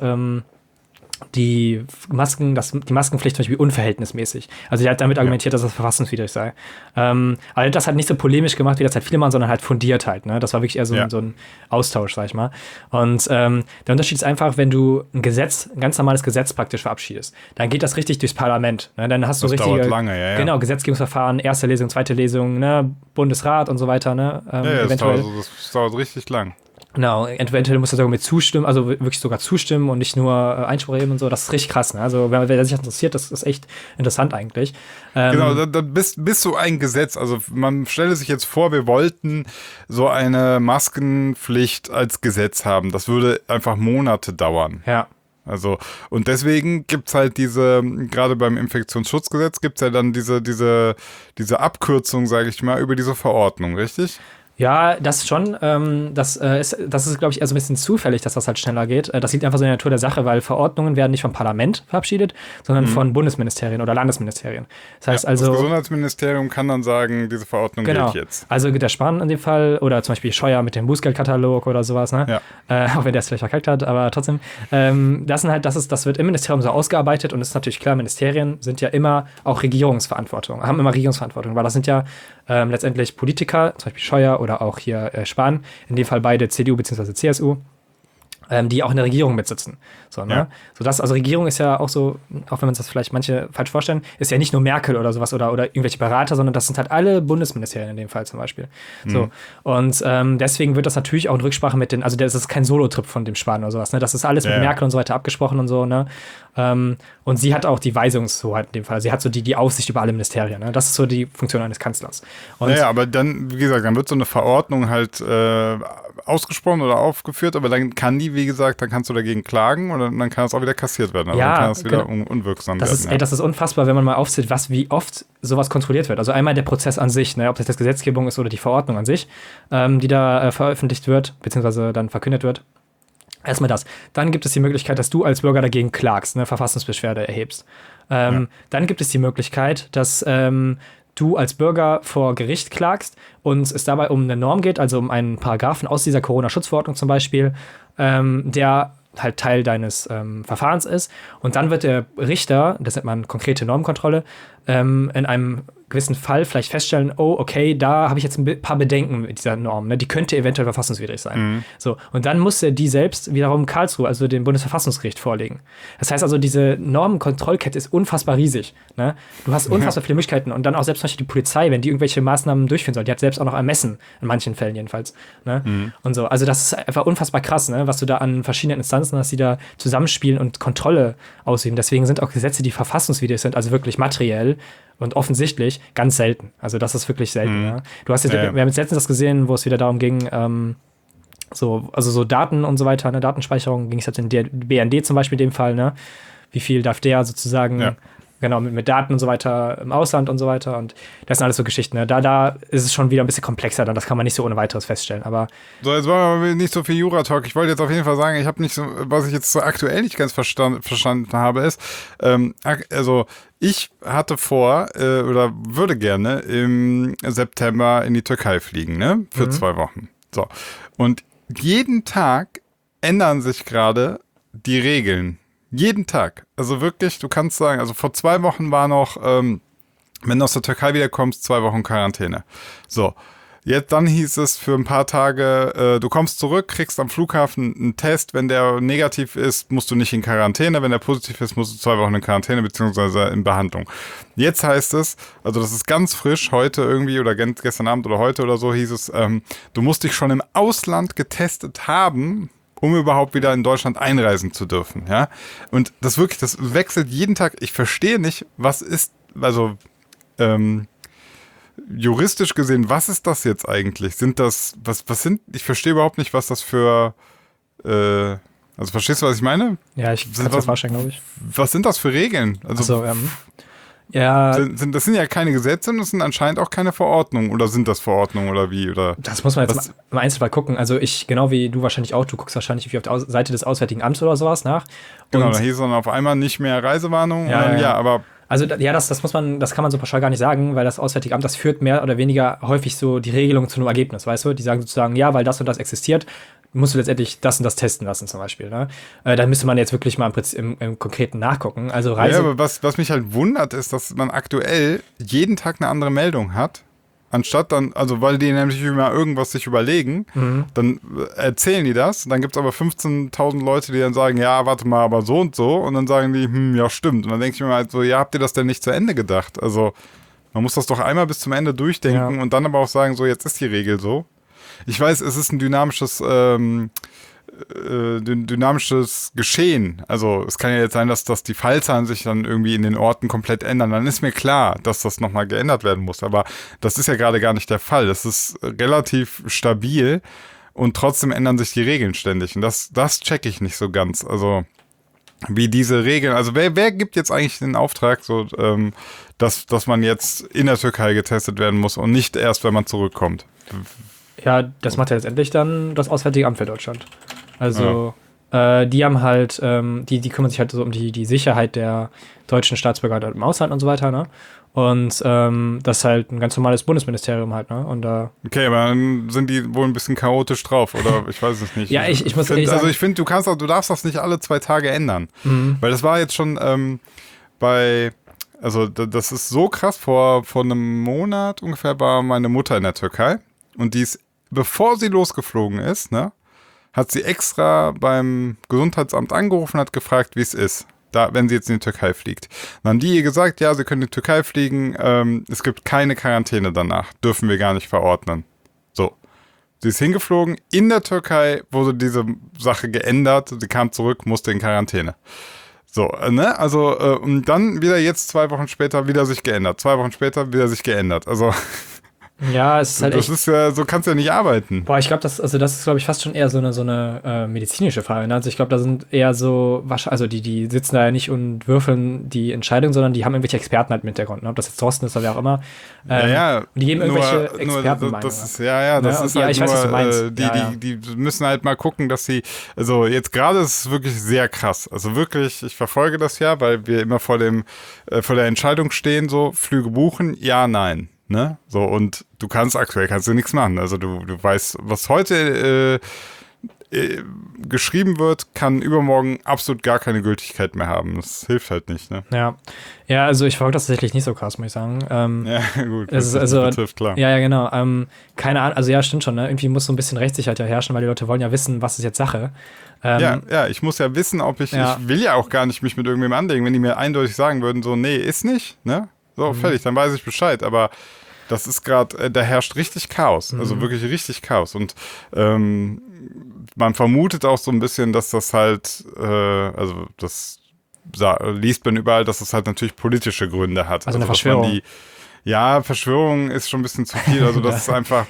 die Maskenpflicht zum Beispiel unverhältnismäßig. Also er hat damit argumentiert, dass das verfassungswidrig sei. Aber das hat nicht so polemisch gemacht, wie das halt viele machen, sondern halt fundiert halt. Ne? Das war wirklich eher so ein Austausch, sag ich mal. Und der Unterschied ist einfach, wenn du ein ganz normales Gesetz praktisch verabschiedest, dann geht das richtig durchs Parlament. Ne? Dann hast du das dauert lange, ja. Genau, Gesetzgebungsverfahren, erste Lesung, zweite Lesung, ne? Bundesrat und so weiter. Ne? Das dauert richtig lang. Genau, eventuell muss er sogar mit zustimmen, also wirklich sogar zustimmen und nicht nur Einspruch erheben und so. Das ist richtig krass, ne? Also, wer sich das interessiert, das ist echt interessant eigentlich. Genau, bis so ein Gesetz, also man stelle sich jetzt vor, wir wollten so eine Maskenpflicht als Gesetz haben. Das würde einfach Monate dauern. Ja. Also, und deswegen gibt's halt gerade beim Infektionsschutzgesetz gibt's ja dann diese Abkürzung, sage ich mal, über diese Verordnung, richtig? Ja, das schon. Das ist, glaube ich, eher so ein bisschen zufällig, dass das halt schneller geht. Das liegt einfach so in der Natur der Sache, weil Verordnungen werden nicht vom Parlament verabschiedet, sondern von Bundesministerien oder Landesministerien. Das heißt also. Das Gesundheitsministerium kann dann sagen, diese Verordnung gilt jetzt. Also der Spahn in dem Fall oder zum Beispiel Scheuer mit dem Bußgeldkatalog oder sowas, ne? Ja. Auch wenn der es vielleicht verkackt hat, aber trotzdem. Das wird im Ministerium so ausgearbeitet und es ist natürlich klar, Ministerien sind ja immer auch haben immer Regierungsverantwortung, weil das sind ja letztendlich Politiker, zum Beispiel Scheuer oder auch hier Spahn, in dem Fall beide CDU bzw. CSU, die auch in der Regierung mitsitzen. So, ne? Ja. Also Regierung ist ja auch so, auch wenn man das vielleicht manche falsch vorstellen, ist ja nicht nur Merkel oder sowas oder irgendwelche Berater, sondern das sind halt alle Bundesministerien in dem Fall zum Beispiel. So. Und deswegen wird das natürlich auch in Rücksprache mit also das ist kein Solo-Trip von dem Spahn oder sowas, ne? Das ist alles mit Merkel und so weiter abgesprochen und so, ne? Und sie hat auch die Weisungshoheit in dem Fall. Sie hat so die Aufsicht über alle Ministerien, ne? Das ist so die Funktion eines Kanzlers. Und aber dann, wie gesagt, dann wird so eine Verordnung halt ausgesprochen oder aufgeführt, aber dann kann die, wie gesagt, dann kannst du dagegen klagen und dann kann es auch wieder kassiert werden. Also dann kann es wieder unwirksam werden. Das ist unfassbar, wenn man mal aufzählt, wie oft sowas kontrolliert wird. Also einmal der Prozess an sich, ne, ob das Gesetzgebung ist oder die Verordnung an sich, die da veröffentlicht wird, beziehungsweise dann verkündet wird. Erstmal das. Dann gibt es die Möglichkeit, dass du als Bürger dagegen klagst, eine Verfassungsbeschwerde erhebst. Dann gibt es die Möglichkeit, dass du als Bürger vor Gericht klagst und es dabei um eine Norm geht, also um einen Paragraphen aus dieser Corona-Schutzverordnung zum Beispiel, der halt Teil deines Verfahrens ist. Und dann wird der Richter, das nennt man konkrete Normkontrolle, in einem gewissen Fall vielleicht feststellen, oh, okay, da habe ich jetzt ein paar Bedenken mit dieser Norm, ne? Die könnte eventuell verfassungswidrig sein. So, und dann muss er die selbst wiederum Karlsruhe, also dem Bundesverfassungsgericht, vorlegen. Das heißt also, diese Normenkontrollkette ist unfassbar riesig. Ne? Du hast unfassbar viele Möglichkeiten und dann auch selbst zum Beispiel die Polizei, wenn die irgendwelche Maßnahmen durchführen soll, die hat selbst auch noch ermessen, in manchen Fällen jedenfalls. Ne? Und so, also das ist einfach unfassbar krass, ne? Was du da an verschiedenen Instanzen hast, die da zusammenspielen und Kontrolle ausüben. Deswegen sind auch Gesetze, die verfassungswidrig sind, also wirklich materiell und offensichtlich, ganz selten. Also das ist wirklich selten. Ja? Du hast wir haben jetzt letztens das gesehen, wo es wieder darum ging, so Daten und so weiter, ne, Datenspeicherung, ging es jetzt in der BND zum Beispiel in dem Fall, ne? Wie viel darf der sozusagen, genau, mit Daten und so weiter im Ausland und so weiter, und das sind alles so Geschichten, ne? Da ist es schon wieder ein bisschen komplexer, dann das kann man nicht so ohne weiteres feststellen, aber... So, jetzt war aber nicht so viel Jura-Talk. Ich wollte jetzt auf jeden Fall sagen, ich habe nicht so, was ich jetzt so aktuell nicht ganz verstanden habe, ist, also ich hatte vor, oder würde gerne im September in die Türkei fliegen, ne? Für 2 Wochen. So. Und jeden Tag ändern sich gerade die Regeln. Jeden Tag. Also wirklich, du kannst sagen, also vor 2 Wochen war noch, wenn du aus der Türkei wiederkommst, 2 Wochen Quarantäne. So. Jetzt dann hieß es für ein paar Tage, du kommst zurück, kriegst am Flughafen einen Test, wenn der negativ ist, musst du nicht in Quarantäne, wenn der positiv ist, musst du 2 Wochen in Quarantäne beziehungsweise in Behandlung. Jetzt heißt es, also das ist ganz frisch, heute irgendwie oder gestern Abend oder heute oder so hieß es, du musst dich schon im Ausland getestet haben, um überhaupt wieder in Deutschland einreisen zu dürfen, ja. Und das wirklich, das wechselt jeden Tag. Ich verstehe nicht, was ist, also juristisch gesehen, was ist das jetzt eigentlich? Sind das, was sind, ich verstehe überhaupt nicht, was das für, also verstehst du, was ich meine? Ja, ich kann es mir vorstellen, glaube ich. Was sind das für Regeln? Also, ja. Das sind ja keine Gesetze und das sind anscheinend auch keine Verordnungen. Oder sind das Verordnungen oder wie? Oder das muss man jetzt im Einzelfall gucken. Also ich, genau wie du wahrscheinlich auch, du guckst wahrscheinlich auf der Seite des Auswärtigen Amts oder sowas nach. Genau, da hieß es dann auf einmal nicht mehr Reisewarnung. Aber also ja, das kann man so pauschal gar nicht sagen, weil das Auswärtige Amt, das führt mehr oder weniger häufig so die Regelung zu einem Ergebnis, weißt du? Die sagen sozusagen, ja, weil das und das existiert, musst du letztendlich das und das testen lassen zum Beispiel. Ne? Da müsste man jetzt wirklich mal im Konkreten nachgucken. Also Reise. Ja, aber was mich halt wundert, ist, dass man aktuell jeden Tag eine andere Meldung hat. Anstatt dann, also weil die nämlich immer irgendwas sich überlegen, dann erzählen die das, dann gibt es aber 15.000 Leute, die dann sagen, ja, warte mal, aber so und so, und dann sagen die, ja, stimmt. Und dann denke ich mir halt so, ja, habt ihr das denn nicht zu Ende gedacht? Also man muss das doch einmal bis zum Ende durchdenken und dann aber auch sagen, so, jetzt ist die Regel so. Ich weiß, es ist ein dynamisches Geschehen. Also es kann ja jetzt sein, dass die Fallzahlen sich dann irgendwie in den Orten komplett ändern. Dann ist mir klar, dass das nochmal geändert werden muss. Aber das ist ja gerade gar nicht der Fall. Das ist relativ stabil und trotzdem ändern sich die Regeln ständig. Und das checke ich nicht so ganz. Also wie diese Regeln, also wer gibt jetzt eigentlich den Auftrag, so, dass man jetzt in der Türkei getestet werden muss und nicht erst, wenn man zurückkommt? Ja, das macht ja letztendlich dann das Auswärtige Amt für Deutschland. Also, die haben halt, die kümmern sich halt so um die Sicherheit der deutschen Staatsbürger im Ausland und so weiter, ne? Und das ist halt ein ganz normales Bundesministerium halt, ne? Und okay, aber dann sind die wohl ein bisschen chaotisch drauf, oder? Ich weiß es nicht. Ja, ich muss ehrlich sagen. Also ich finde, du darfst das nicht alle 2 Tage ändern. Weil das war jetzt schon also das ist so krass, vor einem Monat ungefähr war meine Mutter in der Türkei und die ist, bevor sie losgeflogen ist, ne, hat sie extra beim Gesundheitsamt angerufen und hat gefragt, wie es ist, wenn sie jetzt in die Türkei fliegt. Dann haben die ihr gesagt, ja, sie können in die Türkei fliegen, es gibt keine Quarantäne danach, dürfen wir gar nicht verordnen. So. Sie ist hingeflogen, in der Türkei wurde diese Sache geändert, sie kam zurück, musste in Quarantäne. So, ne, also, und dann wieder jetzt 2 Wochen später wieder sich geändert, 2 Wochen später wieder sich geändert, also... Ja, es ist halt das ist ja, so kannst du ja nicht arbeiten. Boah, ich glaube, das ist, glaube ich, fast schon eher so eine medizinische Frage. Ne? Also ich glaube, da sind eher so, also die sitzen da ja nicht und würfeln die Entscheidung, sondern die haben irgendwelche Experten halt im Hintergrund. Ne? Ob das jetzt Thorsten ist oder wer auch immer. Und die geben irgendwelche Expertenmeinungen. Das ist halt ich weiß, was du meinst. Die müssen halt mal gucken, dass sie, also jetzt gerade ist es wirklich sehr krass. Also wirklich, ich verfolge das ja, weil wir immer vor der Entscheidung stehen, so, Flüge buchen, ja, nein. Ne? So, und aktuell kannst du nichts machen. Also du weißt, was heute geschrieben wird, kann übermorgen absolut gar keine Gültigkeit mehr haben. Das hilft halt nicht, ne? Ja, also ich verfolge das tatsächlich nicht so krass, muss ich sagen. Ja, gut, das betrifft, klar. Ja, genau. Keine Ahnung, also ja, stimmt schon, ne? Irgendwie muss so ein bisschen Rechtssicherheit ja herrschen, weil die Leute wollen ja wissen, was ist jetzt Sache. Ja, ich muss ja wissen, ich will ja auch gar nicht mich mit irgendwem anlegen, wenn die mir eindeutig sagen würden, so, nee, ist nicht, ne? So, fertig, dann weiß ich Bescheid. Aber das ist gerade, da herrscht richtig Chaos. Also wirklich richtig Chaos. Und man vermutet auch so ein bisschen, dass das halt, also das liest man überall, dass das halt natürlich politische Gründe hat. Also eine Verschwörung. Verschwörung ist schon ein bisschen zu viel. Also das ist einfach,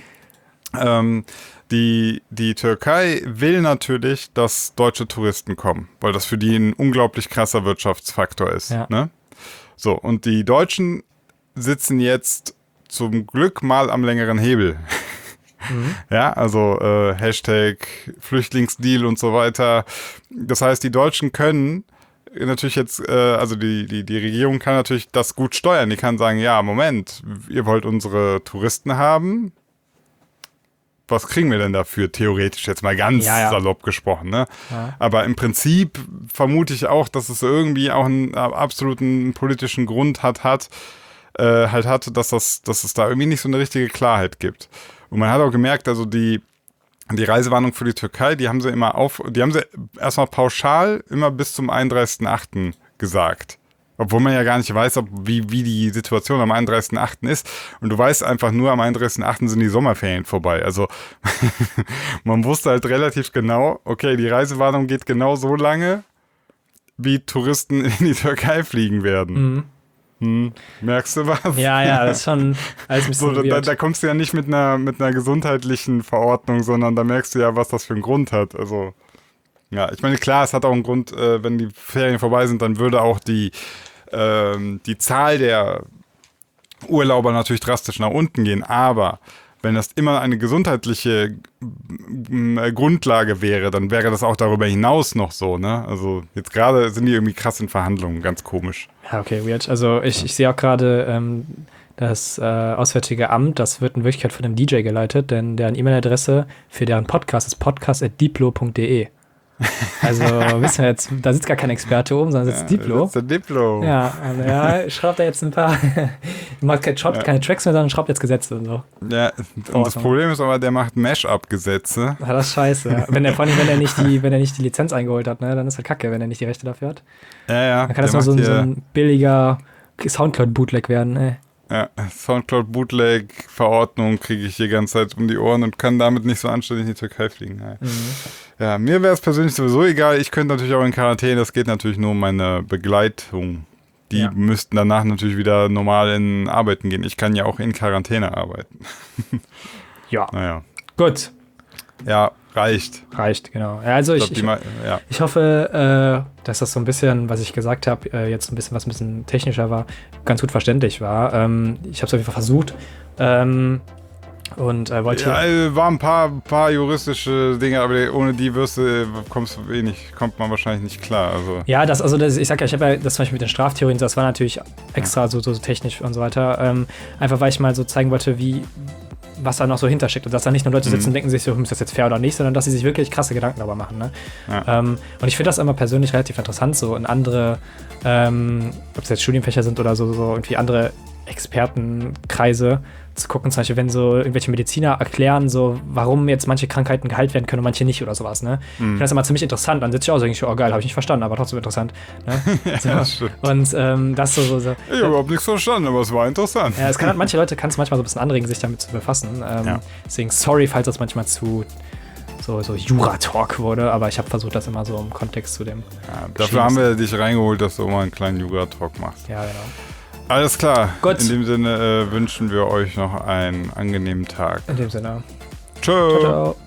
die Türkei will natürlich, dass deutsche Touristen kommen, weil das für die ein unglaublich krasser Wirtschaftsfaktor ist. Ja. Ne? So, und die Deutschen sitzen jetzt zum Glück mal am längeren Hebel. Ja, also Hashtag Flüchtlingsdeal und so weiter. Das heißt, die Deutschen können natürlich jetzt, also die Regierung kann natürlich das gut steuern. Die kann sagen, ja, Moment, ihr wollt unsere Touristen haben. Was kriegen wir denn dafür, theoretisch jetzt mal ganz salopp gesprochen, ne? Ja. Aber im Prinzip vermute ich auch, dass es irgendwie auch einen absoluten politischen Grund hat, halt hatte, dass es da irgendwie nicht so eine richtige Klarheit gibt. Und man hat auch gemerkt, also die Reisewarnung für die Türkei, die haben sie erstmal pauschal immer bis zum 31.8. gesagt. Obwohl man ja gar nicht weiß, wie die Situation am 31.8. ist. Und du weißt einfach nur, am 31.8. sind die Sommerferien vorbei. Also man wusste halt relativ genau, okay, die Reisewarnung geht genau so lange, wie Touristen in die Türkei fliegen werden. Merkst du was? Ja, das ist schon alles ein bisschen so, da kommst du ja nicht mit einer gesundheitlichen Verordnung, sondern da merkst du ja, was das für einen Grund hat. Also ja, ich meine, klar, es hat auch einen Grund, wenn die Ferien vorbei sind, dann würde auch die Zahl der Urlauber natürlich drastisch nach unten gehen. Aber wenn das immer eine gesundheitliche Grundlage wäre, dann wäre das auch darüber hinaus noch so, ne? Also jetzt gerade sind die irgendwie krass in Verhandlungen, ganz komisch. Ja, okay, weird. Also ich sehe auch gerade das Auswärtige Amt, das wird in Wirklichkeit von einem DJ geleitet, denn deren E-Mail-Adresse für deren Podcast ist podcast@diplo.de. Also, wissen wir jetzt, da sitzt gar kein Experte oben, sondern sitzt Diplo. Das ist der Diplo. Ja, schraubt da jetzt ein paar, macht keine Tracks mehr, sondern schraubt jetzt Gesetze und so. Ja, und das Problem ist aber, der macht Mash-up-Gesetze. Ja, das ist scheiße. Ja. Vor allem, wenn er nicht die Lizenz eingeholt hat, ne, dann ist halt kacke, wenn er nicht die Rechte dafür hat. Ja. Dann kann das nur so ein billiger Soundcloud-Bootleg werden, ey. Ja, Soundcloud-Bootleg-Verordnung kriege ich die ganze Zeit um die Ohren und kann damit nicht so anständig in die Türkei fliegen. Ja, mir wäre es persönlich sowieso egal. Ich könnte natürlich auch in Quarantäne. Das geht natürlich nur um meine Begleitung. Die müssten danach natürlich wieder normal in Arbeiten gehen. Ich kann ja auch in Quarantäne arbeiten. Ja. Naja. Gut. Ja, reicht. Reicht, genau. Ja, also ich hoffe, dass das so ein bisschen, was ich gesagt habe, jetzt ein bisschen technischer war, ganz gut verständlich war. Ich habe es auf jeden Fall versucht. Und wollte waren ein paar juristische Dinge, aber ohne die kommt man wahrscheinlich nicht klar. Also. Ja, ich sag ja, ich habe ja das zum Beispiel mit den Straftheorien, das war natürlich extra so technisch und so weiter. Einfach weil ich mal so zeigen wollte, was da noch so hintersteckt und dass da nicht nur Leute sitzen und denken sich so, ist das jetzt fair oder nicht, sondern dass sie sich wirklich krasse Gedanken darüber machen. Ne? Ja. Und ich finde das immer persönlich relativ interessant, so in andere, ob es jetzt Studienfächer sind oder so irgendwie andere Expertenkreise zu gucken, zum Beispiel, wenn so irgendwelche Mediziner erklären, so, warum jetzt manche Krankheiten geheilt werden können und manche nicht oder sowas, ne? Ich finde das immer ziemlich interessant. Dann sitze ich auch so, denke ich, oh geil, habe ich nicht verstanden, aber trotzdem interessant. Ne? Ja, stimmt. Und das so. Ich habe überhaupt nichts verstanden, aber es war interessant. Ja, manche Leute kann es manchmal so ein bisschen anregen, sich damit zu befassen. Deswegen sorry, falls das manchmal zu so Jura-Talk wurde, aber ich habe versucht, das immer so im Kontext zu dem. Ja, dafür haben wir dich reingeholt, dass du mal einen kleinen Jura-Talk machst. Ja, genau. Alles klar. Gut. In dem Sinne wünschen wir euch noch einen angenehmen Tag. In dem Sinne. Tschö. Ciao, ciao.